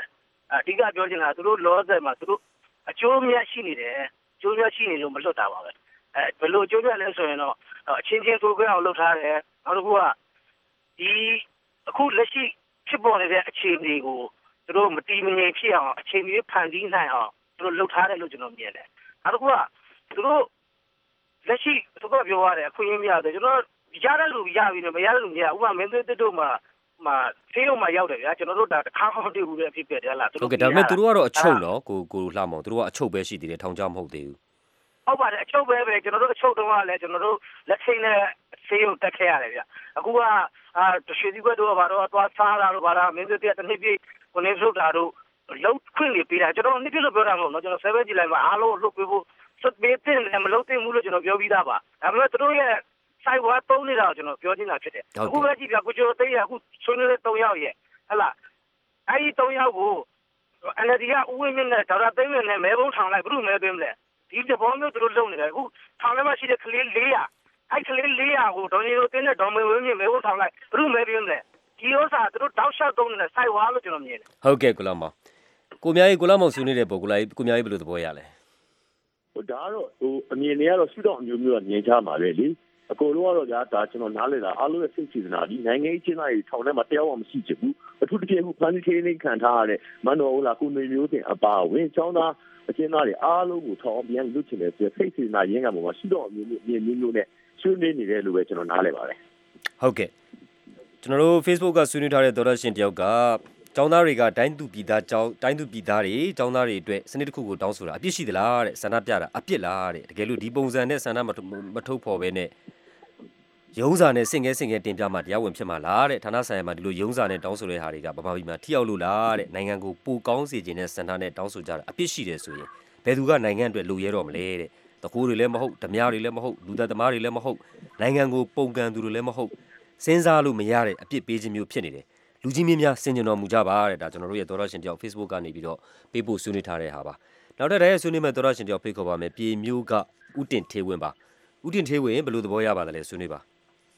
အဓိကပြောချင်တာသူတို့လောဆယ်မှာသူတို့အကျိုးမြတ်ရှိနေတယ်အကျိုးမြတ်ရှိနေလို့မလွတ်တာပါပဲအဲဘယ်လိုအကျိုးမြတ်လဲဆိုရင်တော့အချင်းချင်းကိုယ်ကိုယ်အောင်လုပ်ထားတယ်နောက်တစ်ခုကဒီအခုလက်ရှိဖြစ်ပေါ်နေတဲ့အခြေအနေကိုသူတို့မတည်မငြိမ်ဖြစ်အောင်အချိန်ကြီးဖန်တီးနိုင်အောင်သူတို့လုပ်ထားတယ်လို့ကျွန်တော်မြင်တယ်နောက်တစ်ခုကသူတို့လက်ရှိသူကပြောရတယ်အခွင့်အရေးများတယ်ကျွန်တော်ရတဲ့လူရပြီနဲ့မရတဲ့လူမရဥပမာမင်းတို့တို့မှာမှာဖေးအောင်မှာရောက်တယ်ဗျာကျွန်တော်တို့ဒါတစ်ခါမှမတွေ့ဘူးလေဖြစ်ပြတယ်လားဟုတ်ကဲ့ဒါပေမဲ့သူတို့ကတော့အချုပ်နော်ကိုကိုလှမောင်သူတို့ကအချုပ်ပဲရှိသေးတယ်ထောင်ချမဟုတ်သေးဘူးဟုတ်ပါတယ်အချုပ်ပဲပဲကျွန်တော်တို့အချုပ်တုန်းကလည်းကျွန်တော်တို့လက်ထိန်နဲ့ဖေးအောင်တက်ခဲ့ရတယ်ဗျအခုကအာတရှိဒီကတော့ဘာတော့သွားစားတာတော့ဘာလားမင်းတို့တနေ့ပြည့်ကိုနေစုတာတော့လုံးခွင့်လေးပေးတာကျွန်တော်နေ့ပြည့်လို့ပြောတာမဟုတ်နော်ကျွန်တော် seven ကြီးလိုက်မှာအားလုံးလုတ်ပေးဖို့စက်ပေးတင်တယ်မလုတ်တင်ဘူးလို့ကျွန်တော်ပြောပြီးသားပါဒါပေမဲ့သူတို့ရဲ့ဆိုင်ဝါသုံးနေတာကိုကျွန်တော်ပြောနေတာဖြစ်တယ်အခုပဲကြည့်ပြကိုကျော်သိရအခုဆွေးနွေးတဲ့၃ယောက်ရဲ့ဟဲ့လားအဲ့ဒီ၃ယောက်ကို N L D ကဥဝင်းမြင့်နဲ့ဒေါက်တာသိန်းမြင့်နဲ့မဲဘုံထောင်လိုက်ဘုရုမဲသွင်းမလဲဒီတဘောမျိုးသူတို့လုပ်နေတယ်အခုထောင်ထဲမှာရှိတဲ့ကလေး၄ရာအဲ့ကလေး၄ရာကိုဒေါ်ကြီးတို့တင်းတဲ့ဒေါ်မေဝင်းမြင့်မဲဘုံထောင်လိုက်ဘုရုမဲသွင်းမလဲဒီဥစ္စာသူတို့တောက်လျှောက်သုံးနေတဲ့ဆိုင်ဝါလို့ကျွန်တော်မြင်တယ်ဟုတ်ကဲ့ကိုလာမောင်ကိုမြားကြီးကိုလာမောင်ဆွေးနေတဲ့ပုံကိုလာကိုမြားကြီးဘယ်လိုသဘောရလဲဟိုဒါကတော့ဟိုအမြင်တွေကတော့ရှုတော့အမျိုးမျိုးကမြင်ချမှာပဲလေအကုန်လုံးကတော့ကြာဒါကျွန်တော်နားလည်တာအားလုံးရဲ့စိတ်ချနာဒီနိုင်ငံရေးချင်းသားတွေထောင်ထဲမှာတရားဝင်မရှိချင်ဘူးအထူးသဖြင့်အခုဖန်တီးခင်းနေခံထားရတဲ့မန်တော်ဦးလာကိုနေမျိုးတင်အပါဝင်ចောင်းသားအချင်းသားတွေအားလုံးကိုထောင်ပြန်လွတ်ချင်တယ်ဆိုစိတ်ချနာရင်းကပေါ်မှာရှုတော့အမျိုးမျိုးမြင်မျိုးမျိုးနဲ့ဆွေးနွေးနေတယ်လို့ပဲကျွန်တော်နားလည်ပါတယ်ဟုတ်ကဲ့ကျွန်တော်တို့ Facebook ကဆွေးနွေးထားတဲ့သောရရှင်တယောက်ကကျောင်းသားတွေကတိုင်းသူပြည်သားကျောင်းတိုင်းသူပြည်သားတွေကျောင်းသားတွေအတွက်စနစ်တစ်ခုကိုတောင်းဆိုတာအပြစ်ရှိသလားတဲ့ဆန္ဒပြတာအပြစ်လားတဲ့တကယ်လို့ဒီပုံစံနဲ့ဆန္ဒမထုတ်ဖော်ပဲနဲ့ရုံးစာနဲ့စင်ငယ်စင်ငယ်တင်ပြမှတရားဝင်ဖြစ်မှာလားတဲ့ဌာနဆိုင်ရာမှာဒီလိုရုံးစာနဲ့တောင်းဆိုတဲ့ဟာတွေကဗမာပြည်မှာထိရောက်လို့လားတဲ့နိုင်ငံကိုပိုကောင်းစေခြင်းနဲ့ဆန္ဒနဲ့တောင်းဆိုကြတာအပြစ်ရှိတယ်ဆိုရင်ဘယ်သူကနိုင်ငံအတွက်လိုရဲတော့မလဲတဲ့တကူတွေလည်းမဟုတ်ဓမြတွေလည်းမဟုတ်လူသက်သမားတွေလည်းမဟုတ်နိုင်ငံကိုပုံကန်သူတွေလည်းမဟုတ်စဉ်းစားလို့မရတဲ့အပြစ်ပေးခြင်းမျိုးဖြစ်နေတယ်လူကြီးမင်းများစင်ကြင်တော်မူကြပါတဲ့ဒါကျွန်တော်တို့ရဲ့သောရရှင်တယောက် Facebook ကနေပြီးတော့ပေးပို့ဆွေးနွေးထားတဲ့ဟာပါနောက်တဲ့ရဲ့ဆွေးနွေးမဲ့သောရရှင်တယောက်ဖိတ်ခေါ်ပါမယ်ပြည်မျိုးကဥတင်ထေဝင်းပါဥတင်ထေဝင်းဘယ်လိုသဘောရပါသလဲဆွေးနွေးပါ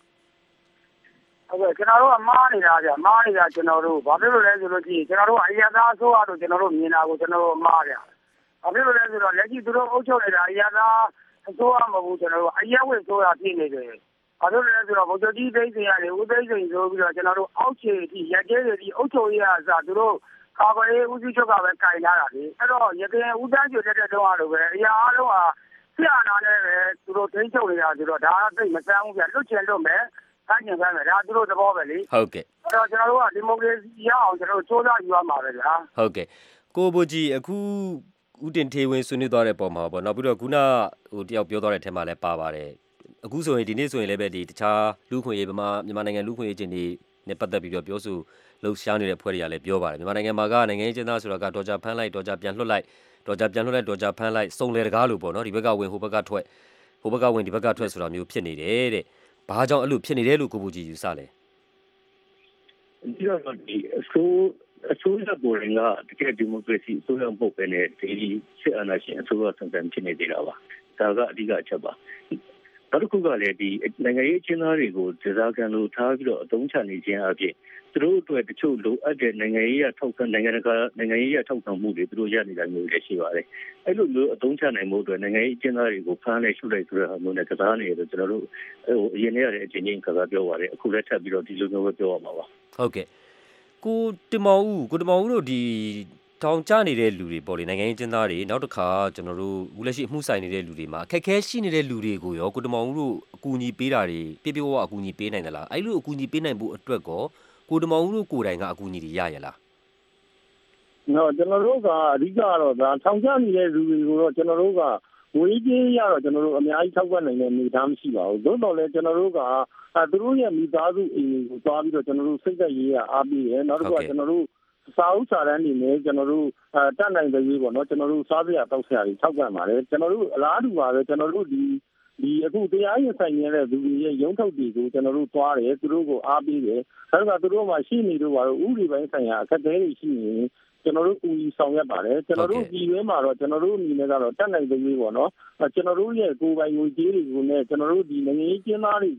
ဟုတ်ကဲ့ကျွန်တော်တို့အမားနေတာဗျအမားနေတာကျွန်တော်တို့ဘာဖြစ်လို့လဲဆိုလို့ရှိရင်ကျွန်တော်တို့အရာသားဆိုးရတော့ကျွန်တော်တို့မြင်တာကိုကျွန်တော်တို့အမားဗျဘာဖြစ်လို့လဲဆိုတော့လက်ရှိသူတို့အုပ်ချုပ်နေတာအရာသားအစိုးရမဟုတ်ဘူးကျွန်တော်တို့အရက်ဝတ်ဆိုးရဖြစ်နေတယ်ဘာလို့လဲဆိုတော့ဗိုလ်ချုပ်ကြီးသိန်းစင်ရတယ်ဦးသိန်းစင်ဆိုပြီးတော့ကျွန်တော်တို့အောက်ခြေအထိရက်ကျဲတွေဒီအုပ်ချုပ်ရေးအစားသူတို့ကာကွယ်ရေးဦးစီးချုပ်ကပဲကင်လာတာလေအဲ့တော့ရခိုင်ဦးတန်းကျွတ်တဲ့တုန်းကလိုပဲအရာအားလုံးဟာဆရာနာနဲ့ပဲသူတို့ထိန်းချုပ်နေတာဆိုတော့ဒါကသိမဆန်းဘူးဗျလွတ်ချင်လို့မယ်တိုင်းကျင်ပိုင်းပဲဒါသူတို့သဘောပဲလေဟုတ်ကဲ့အဲ့တော့ကျွန်တော်တို့ကဒီမိုကရေစီရအောင်ကျွန်တော်တို့စူးစမ်းယူရမှာပဲဗျာဟုတ်ကဲ့ကိုဘိုကြီးအခုဦးတင်ထေဝင်းဆွေးနွေးသွားတဲ့ပုံမှာပေါ့နောက်ပြီးတော့ခုနဟိုတယောက်ပြောသွားတဲ့အထက်မှာလည်းပါပါတယ်အခုဆိုရင်ဒီနေ့ဆိုရင်လည်းပဲဒီတခြားလူခွင့်ရေးဗမာမြန်မာနိုင်ငံလူခွင့်ရေးချင်းတွေနဲ့ပတ်သက်ပြီးတော့ပြောဆိုလှုပ်ရှားနေတဲ့ဖွဲ့တွေကလည်းပြောပါတယ်မြန်မာနိုင်ငံမှာကနိုင်ငံရေးကျင်းသားဆိုတာကတော်ကြဖမ်းလိုက်တော်ကြပြန်လွှတ်လိုက်တော်ကြပြန်လွှတ်လိုက်တော်ကြဖမ်းလိုက်စုံလေတကားလို့ပေါ့နော်ဒီဘက်ကဝင်ဟိုဘက်ကထွက်ဟိုဘက်ကဝင်ဒီဘက်ကထွက်ဆိုတာမျိုးဖြစ်နေတယ်တဲ့ဘာကြောင့်အဲ့လိုဖြစ်နေတယ်လို့ကိုဘူကြီးယူဆလဲဒီတော့ဒီအစိုးအစိုးရပေါ်ရင်ကတကယ်ဒီမိုကရေစီအစိုးရပုတ်ပဲနဲ့ဒီစစ်အာဏာရှင်အစိုးရဆန်ဆန်ဖြစ်နေသေးတာပါဒါကအဓိကအချက်ပါနောက်တစ်ခုကလည်းဒီနိုင်ငံရေးအကျဉ်းသားတွေကိုဒေသခံလိုထားပြီးတော့အသုံးချနေခြင်းအပြင်သူတို့အတွက်တချို့လိုအပ်တဲ့နိုင်ငံရေးအထောက်အပံ့နိုင်ငံတကာနိုင်ငံရေးအထောက်အပံ့မှုတွေသူတို့ရနေတာမျိုးလည်းရှိပါတယ်အဲ့လိုလိုအသုံးချနိုင်မှုအတွက်နိုင်ငံရေးအကျဉ်းသားတွေကိုဖမ်းလိုက်ရှုလိုက်ဆိုတဲ့ဟာမျိုးနဲ့ကစားနေရတော့ကျွန်တော်တို့ဟိုအရင်နေ့ရတဲ့အချိန်ချင်းကစားပြောပါတယ်အခုလည်းထပ်ပြီးတော့ဒီလိုမျိုးပဲပြောရမှာပါဟုတ်ကဲ့ကိုတမောင်ဦးကိုတမောင်ဦးတို့ဒီထောင်ချနေတဲ့လူတွေပေါ့လေနိုင်ငံရေးကျင်းသားတွေနောက်တစ်ခါကျွန်တော်တို့ဦးလက်ရှိအမှုဆိုင်နေတဲ့လူတွေမှာအခက်ခဲရှိနေတဲ့လူတွေကိုရောကိုတမောင်ဦးတို့အကူအညီပေးတာတွေပြပြဝဝအကူအညီပေးနိုင်သလားအဲ့လိုအကူအညီပေးနိုင်ဖို့အတွက်ကောကိုတမောင်ဦးတို့ကိုယ်တိုင်ကအကူအညီတွေရရလားနော်ကျွန်တော်တို့ကအဓိကတော့ဒါထောင်ချနေတဲ့လူတွေကိုတော့ကျွန်တော်တို့ကဝေးကြီးရတော့ကျွန်တော်တို့အများကြီးထောက်ပံ့နိုင်တဲ့အနေအထားမရှိပါဘူးသို့တော်လည်းကျွန်တော်တို့ကအဲသူတို့ရဲ့မိသားစုအိမ်ကိုသွားပြီးတော့ကျွန်တော်တို့စိတ်သက်ရေးရအားပေးရနောက်တစ်ခုကကျွန်တော်တို့စာအုပ်စာတမ်းတွေနဲ့ကျွန်တော်တို့အဲတက်နိုင်တဲ့ရေးပေါ့နော်ကျွန်တော်တို့စားစရာတောက်စရာတွေထောက်ပံ့ပါတယ်ကျွန်တော်တို့အလားတူပါပဲကျွန်တော်တို့ဒီဒီအခုတရားရင်ဆိုင်နေတဲ့သူတွေရဲ့ရုံးထုတ်တွေကိုကျွန်တော်တို့သွားတယ်သူတို့ကိုအားပေးတယ်ဒါကသူတို့မှရှိနေတော့ပါတော့ဥပဒေပိုင်းဆိုင်ရာအခက်အခဲတွေရှိနေကျွန်တော်တို့အူကြီးဆောင်ရွက်ပါတယ်ကျွန်တော်တို့ဒီဝဲမှာတော့ကျွန်တော်တို့အနေနဲ့ကတော့တက်နိုင်တဲ့ရေးပေါ့နော်ကျွန်တော်တို့ရဲ့ကိုယ်ပိုင်ငွေကြေးတွေကိုနဲ့ကျွန်တော်တို့ဒီနိုင်ငံရေးကျင်းသားတွေကို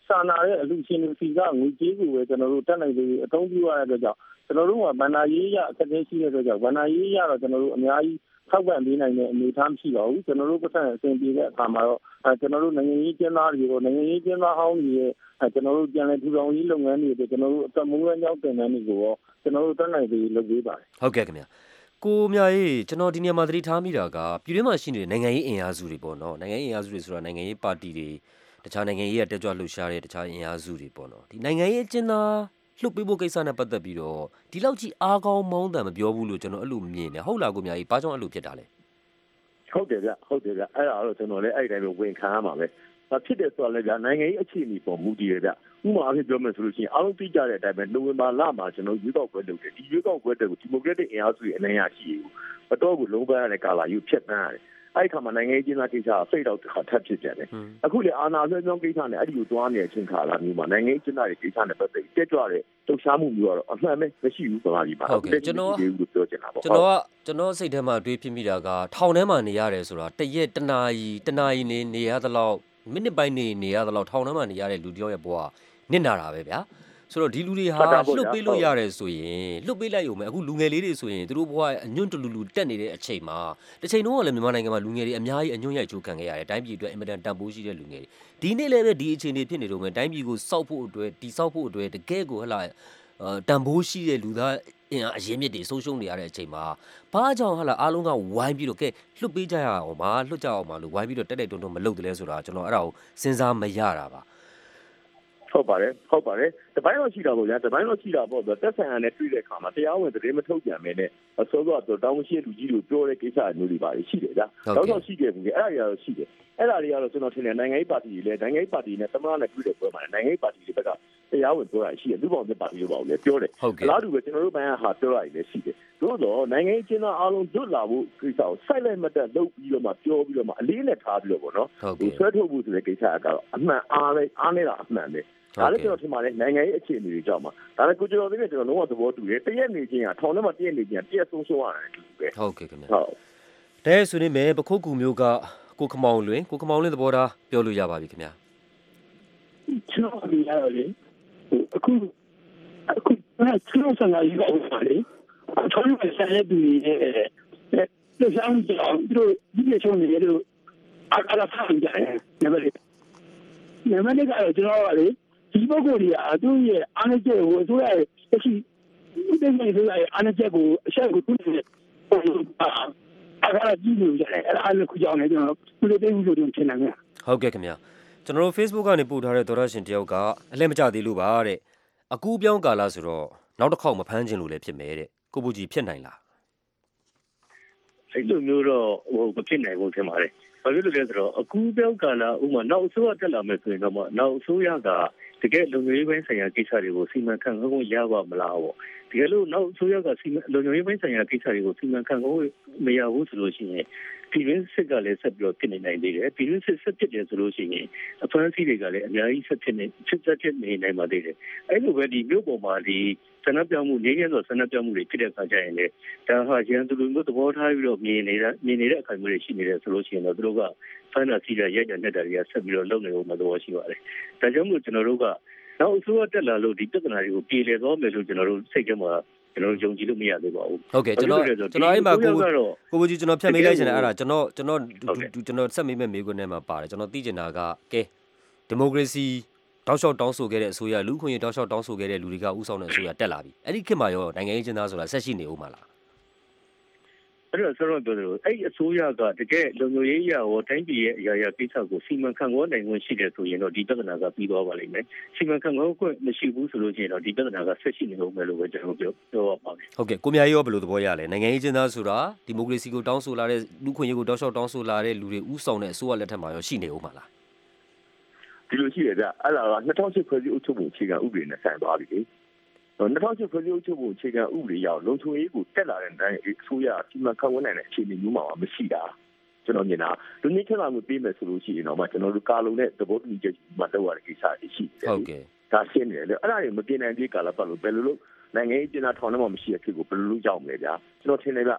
စာနာတဲ့အလူရှင်တွေစီကငွေကြေးကိုပဲကျွန်တော်တို့တက်နိုင်ပြီးအသုံးပြုရတဲ့အတွက်ကြောင့်ကျွန်တော်တို့ကဗန္နာရေးရအခက်အခဲရှိတဲ့အတွက်ကြောင့်ဗန္နာရေးရတော့ကျွန်တော်တို့အများကြီးထောက်ပံ့ပေးနိုင်တဲ့အနေအထားမရှိပါဘူးကျွန်တော်တို့ပတ်သက်အဆင်ပြေတဲ့အခါမှာတော့ကျွန်တော်တို့နိုင်ငံရေးကျင်းသားတွေရောနိုင်ငံရေးကျင်းသားဟောင်းတွေရဲ့ကျွန်တော်တို့ပြန်လည်ထူထောင်ရေးလုပ်ငန်းတွေကျွန်တော်တို့အသက်မွေးဝမ်းကြောင်းတင်နန်းတွေကိုရောကျွန်တော်တို့တက်နိုင်ပြီးလုပ်ပေးပါတယ်ဟုတ်ကဲ့ခင်ဗျာကိုမြရေးကျွန်တော်ဒီနေရာမှာသတိထားမိတာကပြည်တွင်းမှာရှိနေတဲ့နိုင်ငံရေးအင်အားစုတွေပေါ့နော်နိုင်ငံရေးအင်အားစုတွေဆိုတာနိုင်ငံရေးပါတီတွေတခြားနိုင်ငံရေးကတက်ကြွလှုပ်ရှားတဲ့တခြားအင်အားစုတွေပေါ့နော်ဒီနိုင်ငံရေးအကျဉ်းသားလှုပ်ပေးဖို့ကိစ္စနဲ့ပတ်သက်ပြီးတော့ဒီလောက်ကြီးအားကောင်းမောင်းတန်မပြောဘူးလို့ကျွန်တော်အဲ့လိုမြင်တယ်ဟုတ်လားကိုမြရေးဘာကြောင့်အဲ့လိုဖြစ်တာလဲဟုတ်တယ်ဗျဟုတ်တယ်ဗျအဲ့ဒါတော့ကျွန်တော်လည်းအဲ့တိုင်းပဲဝင်ခံရမှာပဲဘာဖြစ်တယ်ဆိုတော့လည်းဗျနိုင်ငံရေးအခြေအနေပေါ်မူတည်ရဗျဥပမာအဖြစ်ပြောမယ်ဆိုလို့ရှိရင်အားလုံးသိကြတဲ့အတိုင်းပဲနိုဝင်ဘာလမှာကျွန်တော်ရွေးကောက်ပွဲလုပ်တယ်ဒီရွေးကောက်ပွဲတွေကိုဒီမိုကရက်တစ်အင်အားစုရဲ့အနိုင်ရရှိရေးကိုတော့ကိုလုံးပန်းရတဲ့ကာလာယူဖြတ်တန်းရတယ်အဲ့ခါမှာနိုင်ငံရေးကျင်းသားကိစ္စဖိတ်တော့ထပ်ဖြစ်ကြတယ်အခုလေအာဏာလွှဲပြောင်းကိစ္စနဲ့အဲ့ဒီကိုတွားနေတဲ့အချိန်ခါလာမျိုးမှာနိုင်ငံရေးကျင်းသားတွေကိစ္စနဲ့ပတ်သက်တက်ကြွတဲ့လှုပ်ရှားမှုမျိုးကတော့အမှန်ပဲမရှိဘူးဆိုတာဒီမှာဟုတ်ကဲ့ကျွန်တော်ပြောချင်တာပေါ့ကျွန်တော်ကကျွန်တော်စိတ်ထဲမှာတွေးဖြစ်မိတာကထောင်ထဲမှာနေရတယ်ဆိုတာတရက်တနာရီတနာရီနေနေရသလောက်မိနစ်ပိုင်းနေနေရသလောက်ထောင်ထဲမှာနေရတဲ့လူတယောက်ရဲ့ဘဝနစ်နာတာပဲဗျာဆိုတော့ဒီလူတွေဟာလှုပ်ပေးလို့ရတယ်ဆိုရင်လှုပ်ပေးလိုက်ရုံပဲအခုလူငယ်လေးတွေဆိုရင်သူတို့ဘဝအညွန့်တလူလူတက်နေတဲ့အချိန်မှာတစ်ချိန်လုံးကလည်းမြန်မာနိုင်ငံမှာလူငယ်တွေအများကြီးအညွန့်ရိုက်ချိုးခံခဲ့ရတယ်တိုင်းပြည်အတွက်အင်မတန်တန်ဖိုးရှိတဲ့လူငယ်တွေဒီနေ့လည်းပဲဒီအခြေအနေဖြစ်နေတော့မယ်တိုင်းပြည်ကိုစောက်ဖို့အတွက်တိစောက်ဖို့အတွက်တကယ်ကိုဟလာတန်ဖိုးရှိတဲ့လူသားအင်အားအရင်းမြစ်တွေဆုံးရှုံးနေရတဲ့အချိန်မှာဘာကြောင့်ဟလာအားလုံးကဝိုင်းပြီးတော့ကဲလှုပ်ပေးကြရအောင်ပါလှုပ်ကြအောင်ပါလို့ဝိုင်းပြီးတော့တက်တက်တုံတုံမလုပ်တယ်လဲဆိုတာကျွန်တော်အဲ့ဒါကိုစဉ်းစားမရတာပါဟုတ်ပါတယ်ဟုတ်ပါတယ်တပိုင်းတော့ရှိတာပေါ့ဗျာတပိုင်းတော့ရှိတာပေါ့ဆိုတော့တက်ဆန်ရနဲ့တွေ့တဲ့အခါမှာတရားဝင်သတင်းမထုတ်ပြန်မဲနဲ့အစောစောတော့တောင်းရှိလူကြီးတို့ပြောတဲ့ကိစ္စမျိုးတွေပါရှိတယ်ဗျာတော့တော့ရှိခဲ့ဘူးလေအဲ့ဒါတွေကတော့ရှိတယ်အဲ့ဒါတွေကတော့ကျွန်တော်ထင်တယ်နိုင်ငံရေးပါတီတွေလည်းနိုင်ငံရေးပါတီနဲ့သမရနဲ့တွေ့တဲ့ပွဲမှာနိုင်ငံရေးပါတီတွေဘက်ကတရားဝင်ပြောတာရှိတယ်လူပေါင်းတဲ့ပါတီတို့ပါဘူးလေပြောတယ်အလားတူပဲကျွန်တော်တို့ဘက်ကဟာပြောရတယ်လည်းရှိတယ်တို့တော့နိုင်ငံရေးကျင်းသားအားလုံးလွတ်လာဖို့ကိစ္စကိုစိုက်လိုက်မှတ်တက်လုပ်ပြီးတော့မှပြောပြီးတော့မှအလေးနဲ့ထားပြီးတော့ပေါ့နော်ဒီဆွဲထုတ်ဖို့ဆိုတဲ့ကိစ္စကတော့အမှန်အားပဲအားနေတာအမှန်ပဲဒါလည်းကျွန်တော်ထင်ပါတယ်နိုင်ငံရေးအခြေအနေတွေကြောင့်မှာဒါလည်းကိုကျွန်တော်သိနေကျွန်တော်လုံးဝသဘောတူတယ်တရက်နေချင်းကထောင်ထဲမှာတရက်နေချင်းတရက်ဆုံးရှုံးရတယ်တူပဲဟုတ်ကဲ့ခင်ဗျဟုတ်တဲဆွေးနေမယ်ပခုတ်ကူမျိုးကကိုခမောင်လွင်ကိုခမောင်လွင်သဘောထားပြောလို့ရပါပြီခင်ဗျာကျွန်တော်ဒီရလေအခုအခုကျွန်တော်ဆန္ဒရေးအောင်ပါလေကျွန်တော်ဆက်ရတူနေတဲ့လူဆောင်ကြောင့်သူတို့ဒီလိုချုံနေတယ်လို့အခါရဆောင်ကြတယ်နမလေးနမလေးကတော့ကျွန်တော်ကလေဒီပုဂ္ဂိုလ်ကြီးအတူရဲ့အားနည်းချက်ကိုအတူရဲ့အရှိဒီတဲ့နေဆိုရဲ့အားနည်းချက်ကိုအချက်ကိုသူ့ရဲ့အခါရကြည့်လို့ရတယ်အဲ့ဒါလည်းခုကြောင့်လည်းကျွန်တော်သူတို့တင်းလို့တင်နေတာများဟုတ်ကဲ့ခင်ဗျာကျွန်တော်တို့ Facebook ကနေပို့ထားတဲ့သောရရှင်တယောက်ကအလှည့်မကျသေးလို့ပါတဲ့အကူပြောင်းကာလဆိုတော့နောက်တစ်ခေါက်မဖမ်းခြင်းလို့လည်းဖြစ်မယ်တဲ့ကိုပူကြီးဖြစ်နိုင်လားအဲ့လိုမျိုးတော့ဟိုမဖြစ်နိုင်ဘူးထင်ပါတယ်ဘာဖြစ်လို့လဲဆိုတော့အကူပြောင်းကာလဥမာနောက်အစိုးရတက်လာမယ်ဆိုရင်တော့နောက်အစိုးရကတကယ်လုံခြုံရေးပိုင်းဆိုင်ရာကိစ္စတွေကိုစီမံခန့်ခွဲဖို့ရပါမလားပေါ့တကယ်လို့နောက်အစိုးရကစီမံလုံခြုံရေးပိုင်းဆိုင်ရာကိစ္စတွေကိုစီမံခန့်ခွဲဖို့မရဘူးဆိုလို့ရှိရင်ပြည်တွင်းစစ်ကလည်းဆက်ပြီးတော့ဖြစ်နေနိုင်သေးတယ်ပြည်တွင်းစစ်ဆက်ဖြစ်တယ်ဆိုလို့ရှိရင်အဖမ်းအဆီးတွေကလည်းအများကြီးဆက်ဖြစ်နေဆက်ဆက်ဖြစ်နေနိုင်ပါသေးတယ်အဲ့လိုပဲဒီမြို့ပေါ်မှာဒီဆန္ဒပြမှုနေရဆိုဆန္ဒပြမှုတွေဖြစ်တဲ့အခါကျရင်လေဒါဟာရန်သူလူမျိုးသဘောထားပြီးတော့မြင်နေတာမြင်နေတဲ့အခါမျိုးတွေရှိနေတယ်ဆိုလို့ရှိရင်တော့သူတို့ကဆန္ဒစီရရိုက်တဲ့နဲ့တာတွေကဆက်ပြီးတော့လုပ်နေဖို့မသဘောရှိပါတယ်ဒါကြောင့်မို့ကျွန်တော်တို့ကနောက်အစိုးရတက်လာလို့ဒီပြဿနာတွေကိုပြေလည်သွားမယ်လို့ကျွန်တော်တို့စိတ်ထဲမှာကျွန်တော်ယုံကြည်လို့မရသေးပါဘူးဟုတ်ကဲ့ကျွန်တော်ကျွန်တော်အဲ့မှာကိုကိုဘူးကြီးကျွန်တော်ဖြတ်မေးလိုက်ချင်တယ်အဲ့ဒါကျွန်တော်ကျွန်တော်ကျွန်တော်ဆက်မေးမဲ့မေးခွန်းထဲမှာပါတယ်ကျွန်တော်သိချင်တာကကဲဒီမိုကရေစီတောက်လျှောက်တောင်းဆိုခဲ့တဲ့အစိုးရလူခွင့်ရေးတောက်လျှောက်တောင်းဆိုခဲ့တဲ့လူတွေကဥဆောင်တဲ့အစိုးရတက်လာပြီအဲ့ဒီခေတ်မှာရောနိုင်ငံရေးကျင်းသားဆိုတာဆက်ရှိနေဦးမှာလားအဲ့တော့ဆိုတော့ပြောလို့အဲ့အစိုးရကတကယ်လုံခြုံရေးရရောတိုင်းပြည်ရဲ့အရာရာကိစ္စကိုစီမံခန့်ခွဲနိုင်ခွင့်ရှိတယ်ဆိုရင်တော့ဒီပြဿနာကပြီးသွားပါလိမ့်မယ်စီမံခန့်ခွဲခွင့်မရှိဘူးဆိုလို့ရှိရင်တော့ဒီပြဿနာကဆက်ရှိနေဦးမယ်လို့ပဲကျွန်တော်ပြောပြောပါမယ်ဟုတ်ကဲ့ကိုမြရောဘယ်လိုသဘောရလဲနိုင်ငံရေးကျင်းသားဆိုတာဒီမိုကရေစီကိုတောင်းဆိုလာတဲ့လူခွင့်ရေးကိုတောက်လျှောက်တောင်းဆိုလာတဲ့လူတွေဥဆောင်တဲ့အစိုးရလက်ထက်မှာရောရှိနေဦးမှာလားဒီလိုရှိရကြအဲ့ဒါက၂၀၀၈ဖွဲ့စည်းအုပ်ချုပ်ပုံအခြေခံဥပဒေနဲ့ဆိုင်သွားပြီလေ၂၀၀၈ဖွဲ့စည်းအုပ်ချုပ်ပုံအခြေခံဥပဒေရောက်လုံခြုံရေးကိုတက်လာတဲ့တိုင်းအစိုးရစီမံခန့်ခွဲနိုင်တဲ့အခြေအနေမျိုးမှာမရှိတာကျွန်တော်မြင်တာလူနည်းချမ်းသာမှုပေးမယ်ဆိုလို့ရှိရင်တော့မှကျွန်တော်တို့ကာလုံနဲ့သဘောတူညီချက်မှတော့ရတဲ့ကိစ္စတွေရှိတယ်ဟုတ်ကဲ့ဒါရှင်းနေတယ်လေအဲ့ဒါတွေမပြင်နိုင်သေးကာလပတ်လို့ဘယ်လိုလုပ်နိုင်ငံရေးကျင်းသားထောင်ထဲမှာမရှိတဲ့ဖြစ်ကိုဘယ်လိုလုပ်ကြောက်မလဲဗျာကျွန်တော်ထင်တယ်ဗျဟ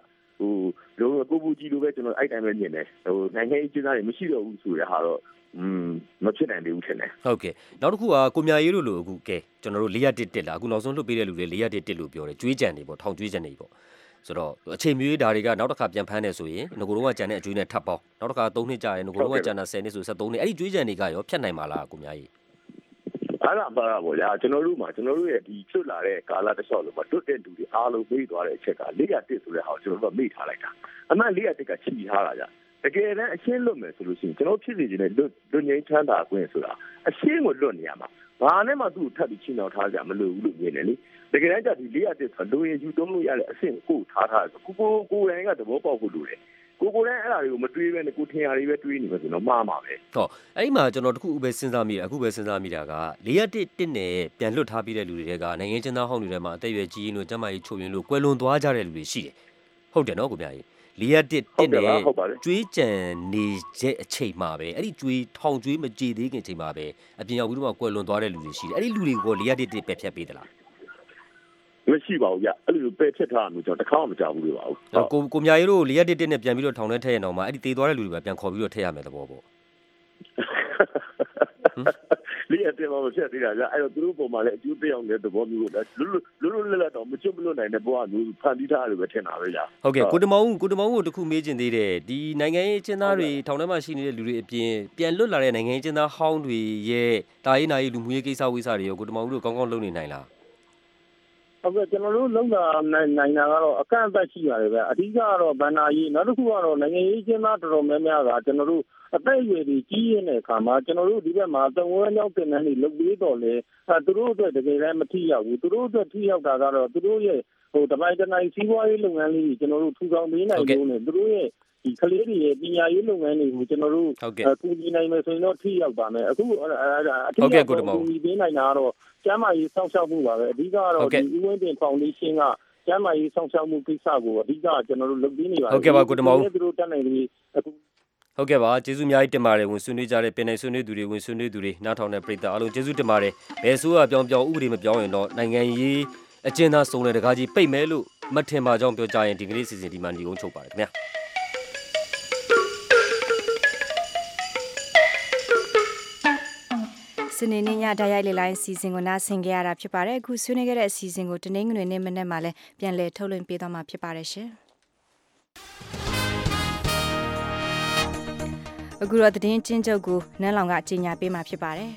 ဟိုလုံးကိုပူကြီးလိုပဲကျွန်တော်အဲ့တိုင်းပဲမြင်တယ်ဟိုနိုင်ငံရေးကျင်းသားတွေမရှိတော့ဘူးဆိုတဲ့ဟာတော့อืมမဖြစ်နိုင်သေးဘူးထင်တယ်ဟုတ်ကဲ့နောက်တစ်ခုကကိုမြရေးတို့လိုအခုကဲကျွန်တော်တို့လေးရက်တစ်တစ်လာအခုနောက်ဆုံးလွှတ်ပေးတဲ့လူတွေလေးရက်တစ်တစ်လို့ပြောတယ်ကြွေးကြံနေပေါ့ထောင်ကြွေးကြံနေပေါ့ဆိုတော့အချိန်မျိုးဒါတွေကနောက်တစ်ခါပြန်ဖမ်းနေဆိုရင်ငကိုတော့ကကြံတဲ့အကျွေးနဲ့ထပ်ပေါင်းနောက်တစ်ခါသုံးနှစ်ကြာရင်ငကိုတော့ကကြံတာဆယ်နှစ်ဆိုဆက်သုံးနှစ်အဲ့ဒီကြွေးကြံတွေကရောဖြတ်နိုင်မှာလားကိုမြရေးအဲ့ဒါပါတော့ဗျာကျွန်တော်တို့မှာကျွန်တော်တို့ရဲ့ဒီချွတ်လာတဲ့ကာလတစ်လျှောက်လုံးမှာတွတ်တဲ့လူတွေအားလုံးမေ့သွားတဲ့အချက်ကလေးရက်တစ်ဆိုတဲ့ဟာကိုကျွန်တော်တို့ကမေ့ထားလိုက်တာအမှန်လေးရက်တစ်ကချီထားတာကြာတကယ်တမ်းအရှင်းလွတ်မယ်ဆိုလို့ရှိရင်ကျွန်တော်ဖြစ်စီခြင်းနဲ့လွတ်လွတ်ငြိမ်းချမ်းသာခွင့်ဆိုတာအရှင်းကိုလွတ်နေရမှာဘာနဲ့မှသူ့ကိုထပ်ပြီးချင်းအောင်ထားကြမလို့ဘူးလို့မြင်တယ်လေတကယ်တမ်းကျဒီလေးရက်တစ်ဆိုလိုရင်ယူသုံးလို့ရတဲ့အဆင့်ကိုထားထားတယ်ကိုကိုကိုယ်တိုင်ကသဘောပေါက်ဖို့လိုတယ်ကိုကိုလည်းအဲ့ဒါတွေကိုမတွေးပဲနဲ့ကိုထင်ရတွေပဲတွေးနေမှာဆိုတော့မှားမှာပဲဟောအဲ့ဒီမှာကျွန်တော်တခုပဲစဉ်းစားမိတယ်အခုပဲစဉ်းစားမိတာကလေးရက်တစ်တစ်နဲ့ပြန်လွတ်ထားပြီးတဲ့လူတွေကနိုင်ငံချင်းသားဟောင်းတွေထဲမှာအသက်အရွယ်ကြီးရင်လို့ကျမကြီးချုပ်ရင်လို့ကွယ်လွန်သွားကြတဲ့လူတွေရှိတယ်ဟုတ်တယ်နော်ကိုမြကြီးလေးရက်တစ်တစ်နဲ့ကျွေးကြံနေတဲ့အချိန်မှာပဲအဲ့ဒီကျွေးထောင်ကျွေးမကြေသေးခင်အချိန်မှာပဲအပြင်ရောက်ပြီးတော့ကွယ်လွန်သွားတဲ့လူတွေရှိတယ်အဲ့ဒီလူတွေကိုလေးရက်တစ်တစ်ပဲဖြတ်ပေးသလားမရှိပါဘူးဗျအဲ့လိုပဲဖြတ်ထားမျိုးကျွန်တော်တစ်ခါမှမကြောက်ဘူးလို့ပါဘူးကိုကိုမြရေးတို့လေးရက်တစ်တစ်နဲ့ပြန်ပြီးတော့ထောင်ထဲထည့်ရအောင်မှာအဲ့ဒီတေးသွားတဲ့လူတွေပဲပြန်ခေါ်ပြီးတော့ထည့်ရမယ်သဘောပေါ့လေးရက်တစ်မှာဖြတ်သေးတာဗျအဲ့တော့သူတို့ပုံမှာလည်းအကျိုးတရားတဲ့သဘောမျိုးလို့လွတ်လွတ်လွတ်လပ်တော့မချွတ်မလွတ်နိုင်တဲ့ဘဝမျိုးဖန်တီးထားတယ်ပဲထင်တာပဲဗျဟုတ်ကဲ့ကိုတမောင်ကိုတမောင်ကိုတခုမေးချင်သေးတယ်ဒီနိုင်ငံရေးအကျဉ်းသားတွေထောင်ထဲမှာရှိနေတဲ့လူတွေအပြင်ပြန်လွတ်လာတဲ့နိုင်ငံရေးအကျဉ်းသားဟောင်းတွေရဲ့တာရေးနာရေးလူမှုရေးကိစ္စဝိစာတွေရောကိုတမောင်တို့ကောင်းကောင်းလုပ်နေနိုင်လားဟုတ်ကဲ့ကျွန်တော်တို့လုံတာနိုင်တာကတော့အကန့်အသတ်ရှိပါတယ်ဗျအဓိကကတော့ဗန္နာရေးနောက်တစ်ခုကတော့နိုင်ငံရေးကျင်းသားတော်တော်များများကကျွန်တော်တို့အသက်အရွယ်ကြီးကြီးရတဲ့အခါမှာကျွန်တော်တို့ဒီဘက်မှာသုံးဝန်းရောက်တဲ့နယ်တွေလုပ်ပြီးတော့လေအဲသူတို့အတွက်တကယ်တမ်းမထိရောက်ဘူးသူတို့အတွက်ထိရောက်တာကတော့သူတို့ရဲ့ဟိုတပိုင်းတနိုင်စီးပွားရေးလုပ်ငန်းလေးကျွန်တော်တို့ထူထောင်ပေးနိုင်လို့နဲ့သူတို့ရဲ့ဒီကလေးတွေရဲ့ပညာရေးလုပ်ငန်းတွေကိုကျွန်တော်တို့ကူညီနိုင်မယ်ဆိုရင်တော့ထိရောက်ပါမယ်အခုအထူးကူညီပေးနိုင်တာကတော့ကျန်းမာရေးစောင့်ရှောက်မှုပါပဲအဓိကတော့ဒီဥဝင်းတင်ဖောင်ဒေးရှင်းကကျန်းမာရေးစောင့်ရှောက်မှုကိစ္စကိုအဓိကကျွန်တော်တို့လုပ်ပေးနေပါတယ်ဟုတ်ကဲ့ပါကိုတမောင်သူတို့တက်နိုင်ပြီအခုဟုတ်ကဲ့ပါကျေးဇူးအများကြီးတင်ပါတယ်ဝင်ဆွေးနွေးကြတဲ့ပင်နိုင်ဆွေးနွေးသူတွေဝင်ဆွေးနွေးသူတွေနားထောင်တဲ့ပရိသတ်အားလုံးကျေးဇူးတင်ပါတယ်ဘယ်ဆိုးကပြောင်းပြောင်းဥပဒေမပြောင်းရင်တော့နိုင်ငံရေးအကျဉ်းသားစုံတဲ့တကားကြီးပိတ်မဲလို့မထင်ပါကြောင်းပြောကြရင်ဒီကနေ့စီစဉ်ဒီမှာညီကုန်းချုပ်ပါတယ်ခင်ဗျာစနေနေ့ညတိုက်ရိုက်လေလိုင်းစီစဉ်ကိုနားဆင်ကြရတာဖြစ်ပါတယ်အခုဆွေးနွေးခဲ့တဲ့အစီအစဉ်ကိုတနင်္ဂနွေနေ့မနေ့မှလည်းပြန်လည်ထုတ်လွှင့်ပေးသွားမှာဖြစ်ပါတယ်ရှင်အခုတော့သတင်းချင်းချုပ်ကိုနန်းလောင်ကကြီးညာပေးမှာဖြစ်ပါတယ်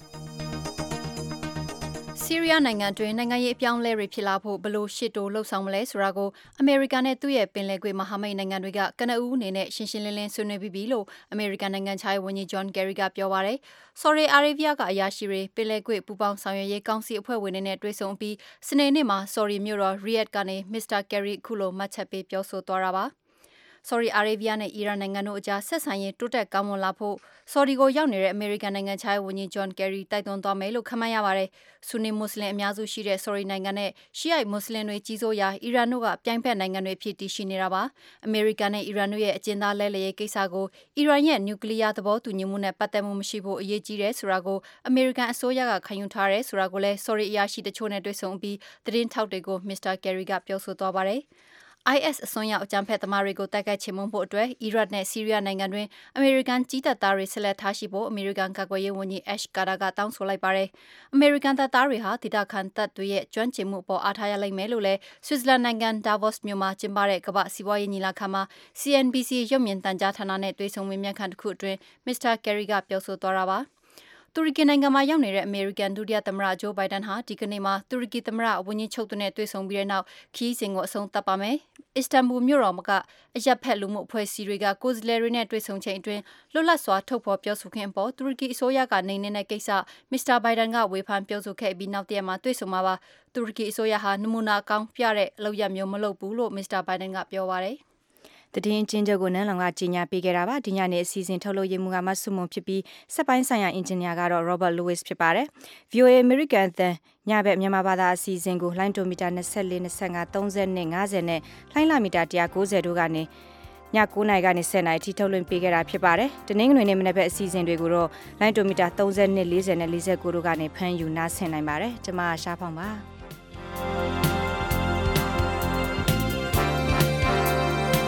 ဆီးရီးယားနိုင်ငံတွင်နိုင်ငံရေးအပြောင်းအလဲတွေဖြစ်လာဖို့ဘလို့ရှစ်တိုးလှုပ်ဆောင်မလဲဆိုတာကိုအမေရိကန်နဲ့သူ့ရဲ့ပင်လယ်ကွေ့မဟာမိတ်နိုင်ငံတွေကကနဦးအနေနဲ့ရှင်းရှင်းလင်းလင်းဆွေးနွေးပြီးပြီလို့အမေရိကန်နိုင်ငံခြားရေးဝန်ကြီးဂျွန်ကယ်ရီကပြောပါတယ်။ဆော်ဒီအာရေဗျကအရာရှိတွေပင်လယ်ကွေ့ပူးပေါင်းဆောင်ရွက်ရေးကောင်စီအဖွဲ့ဝင်တွေနဲ့တွေ့ဆုံပြီးစနေနေ့မှာဆော်ဒီမြို့တော်ရီယက်ကနေမစ္စတာကယ်ရီခုလိုမှတ်ချက်ပေးပြောဆိုသွားတာပါ။ဆော်ဒီအာရေဗျနဲ့အီရန်နိုင်ငံတို့အကြားဆက်ဆံရေးတိုးတက်ကောင်းမွန်လာဖို့ဆော်ဒီကိုရောက်နေတဲ့အမေရိကန်နိုင်ငံခြားရေးဝန်ကြီးဂျွန်ကယ်ရီတိုက်တွန်းသွားမယ်လို့ခန့်မှန်းရပါတယ်။ဆူနီမွတ်စလင်အများစုရှိတဲ့ဆော်ဒီနိုင်ငံနဲ့ရှီအိုက်မွတ်စလင်တွေကြီးစိုးရာအီရန်တို့ကပြိုင်ဖက်နိုင်ငံတွေဖြစ်တည်ရှိနေတာပါ။အမေရိကန်နဲ့အီရန်တို့ရဲ့အကျဉ်းသားလဲလှယ်ရေးကိစ္စကိုအီရန်ရဲ့နျူကလ িয়ার သဘောတူညီမှုနဲ့ပတ်သက်မှုမရှိဖို့အရေးကြီးတယ်ဆိုတာကိုအမေရိကန်အစိုးရကခံယူထားတယ်ဆိုတာကိုလည်းဆော်ဒီအရာရှိတချို့နဲ့တွေ့ဆုံပြီးသတင်းထောက်တွေကိုမစ္စတာကယ်ရီကပြောဆိုသွားပါတယ်။ I S အစွန်းရောက်အကြမ်းဖက်သမားတွေကိုတိုက်ခိုက်ချေမှုန်းဖို့အတွက်အီရတ်နဲ့ဆီးရီးယားနိုင်ငံတွင်အမေရိကန်ကြီးတပ်သားတွေဆက်လက်ထားရှိဖို့အမေရိကန်ကာကွယ်ရေးဝန်ကြီး Ash Carter ကတောင်းဆိုလိုက်ပါတယ်။အမေရိကန်တပ်သားတွေဟာဒေသခံတပ်တွေရဲ့ကျွမ်းကျင်မှုအပေါ်အားထားရလိမ့်မယ်လို့လည်းဆွစ်ဇာလန်နိုင်ငံ Davos မြို့မှာကျင်းပတဲ့ကမ္ဘာ့စီးပွားရေးညီလာခံမှာ C N B C ရုပ်မြင်သံကြားဌာနနဲ့တွေ့ဆုံမေးမြန်းခန်းတစ်ခုအတွင်းမစ္စတာကယ်ရီကပြောဆိုသွားတာပါ။တူရကီနိုင်ငံမှာရောက်နေတဲ့အမေရိကန်ဒုတိယသမ္မတဂျိုးဘိုင်ဒန်ဟာဒီကနေ့မှာတူရကီသမ္မတဝန်ကြီးချုပ်တို့နဲ့တွေ့ဆုံပြီးတဲ့နောက်ခီးစဉ်ကိုအဆုံးသတ်ပါမယ်။အစ္စတန်ဘူမြို့တော်မှာကအရက်ဖက်လူမှုအဖွဲ့အစည်းတွေကကိုယ်စားလှယ်တွေနဲ့တွေ့ဆုံချိန်အတွင်းလွတ်လပ်စွာထုတ်ဖော်ပြောဆိုခွင့်အပေါ်တူရကီအစိုးရကနေနေတဲ့ကိစ္စမစ္စတာဘိုင်ဒန်ကဝေဖန်ပြောဆိုခဲ့ပြီးနောက်တရက်မှာတွေ့ဆုံမှာပါ။တူရကီအစိုးရဟာနမူနာကောင်းပြတဲ့အလုပ်ရမျိုးမလုပ်ဘူးလို့မစ္စတာဘိုင်ဒန်ကပြောပါတယ်။သတင်းချင်းချုပ်ကိုနန်းလောင်ကကြီးညာပေးခဲ့တာပါဒီညနေအစီအစဉ်ထုတ်လုပ်ရေးမှုကမဆုမွန်ဖြစ်ပြီးစက်ပိုင်းဆိုင်ရာအင်ဂျင်နီယာကတော့ Robert Lewis ဖြစ်ပါတယ် V O A American အသံညဘက်မြန်မာဘာသာအစီအစဉ်ကိုလိုင်းတိုမီတာ၂၄ ၂၅ ၃၀ နဲ့၅၀နဲ့လိုင်းလာမီတာ၁၉၀တို့ကနေည၉နာရီကနေ၁၀နာရီထိထုတ်လွှင့်ပေးခဲ့တာဖြစ်ပါတယ်တနင်္ဂနွေနေ့မနက်ဘက်အစီအစဉ်တွေကိုတော့လိုင်းတိုမီတာ၃၀ ၄၀နဲ့၄၉တို့ကနေဖမ်းယူနားဆင်နိုင်ပါတယ်ကျွန်မရှားဖောင်းပါ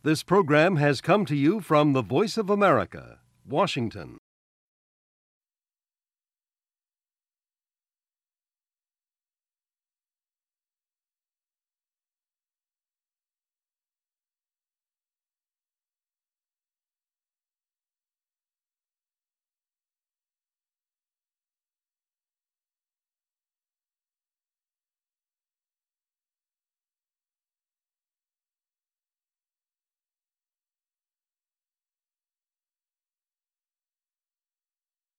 This program has come to you from the Voice of America, Washington.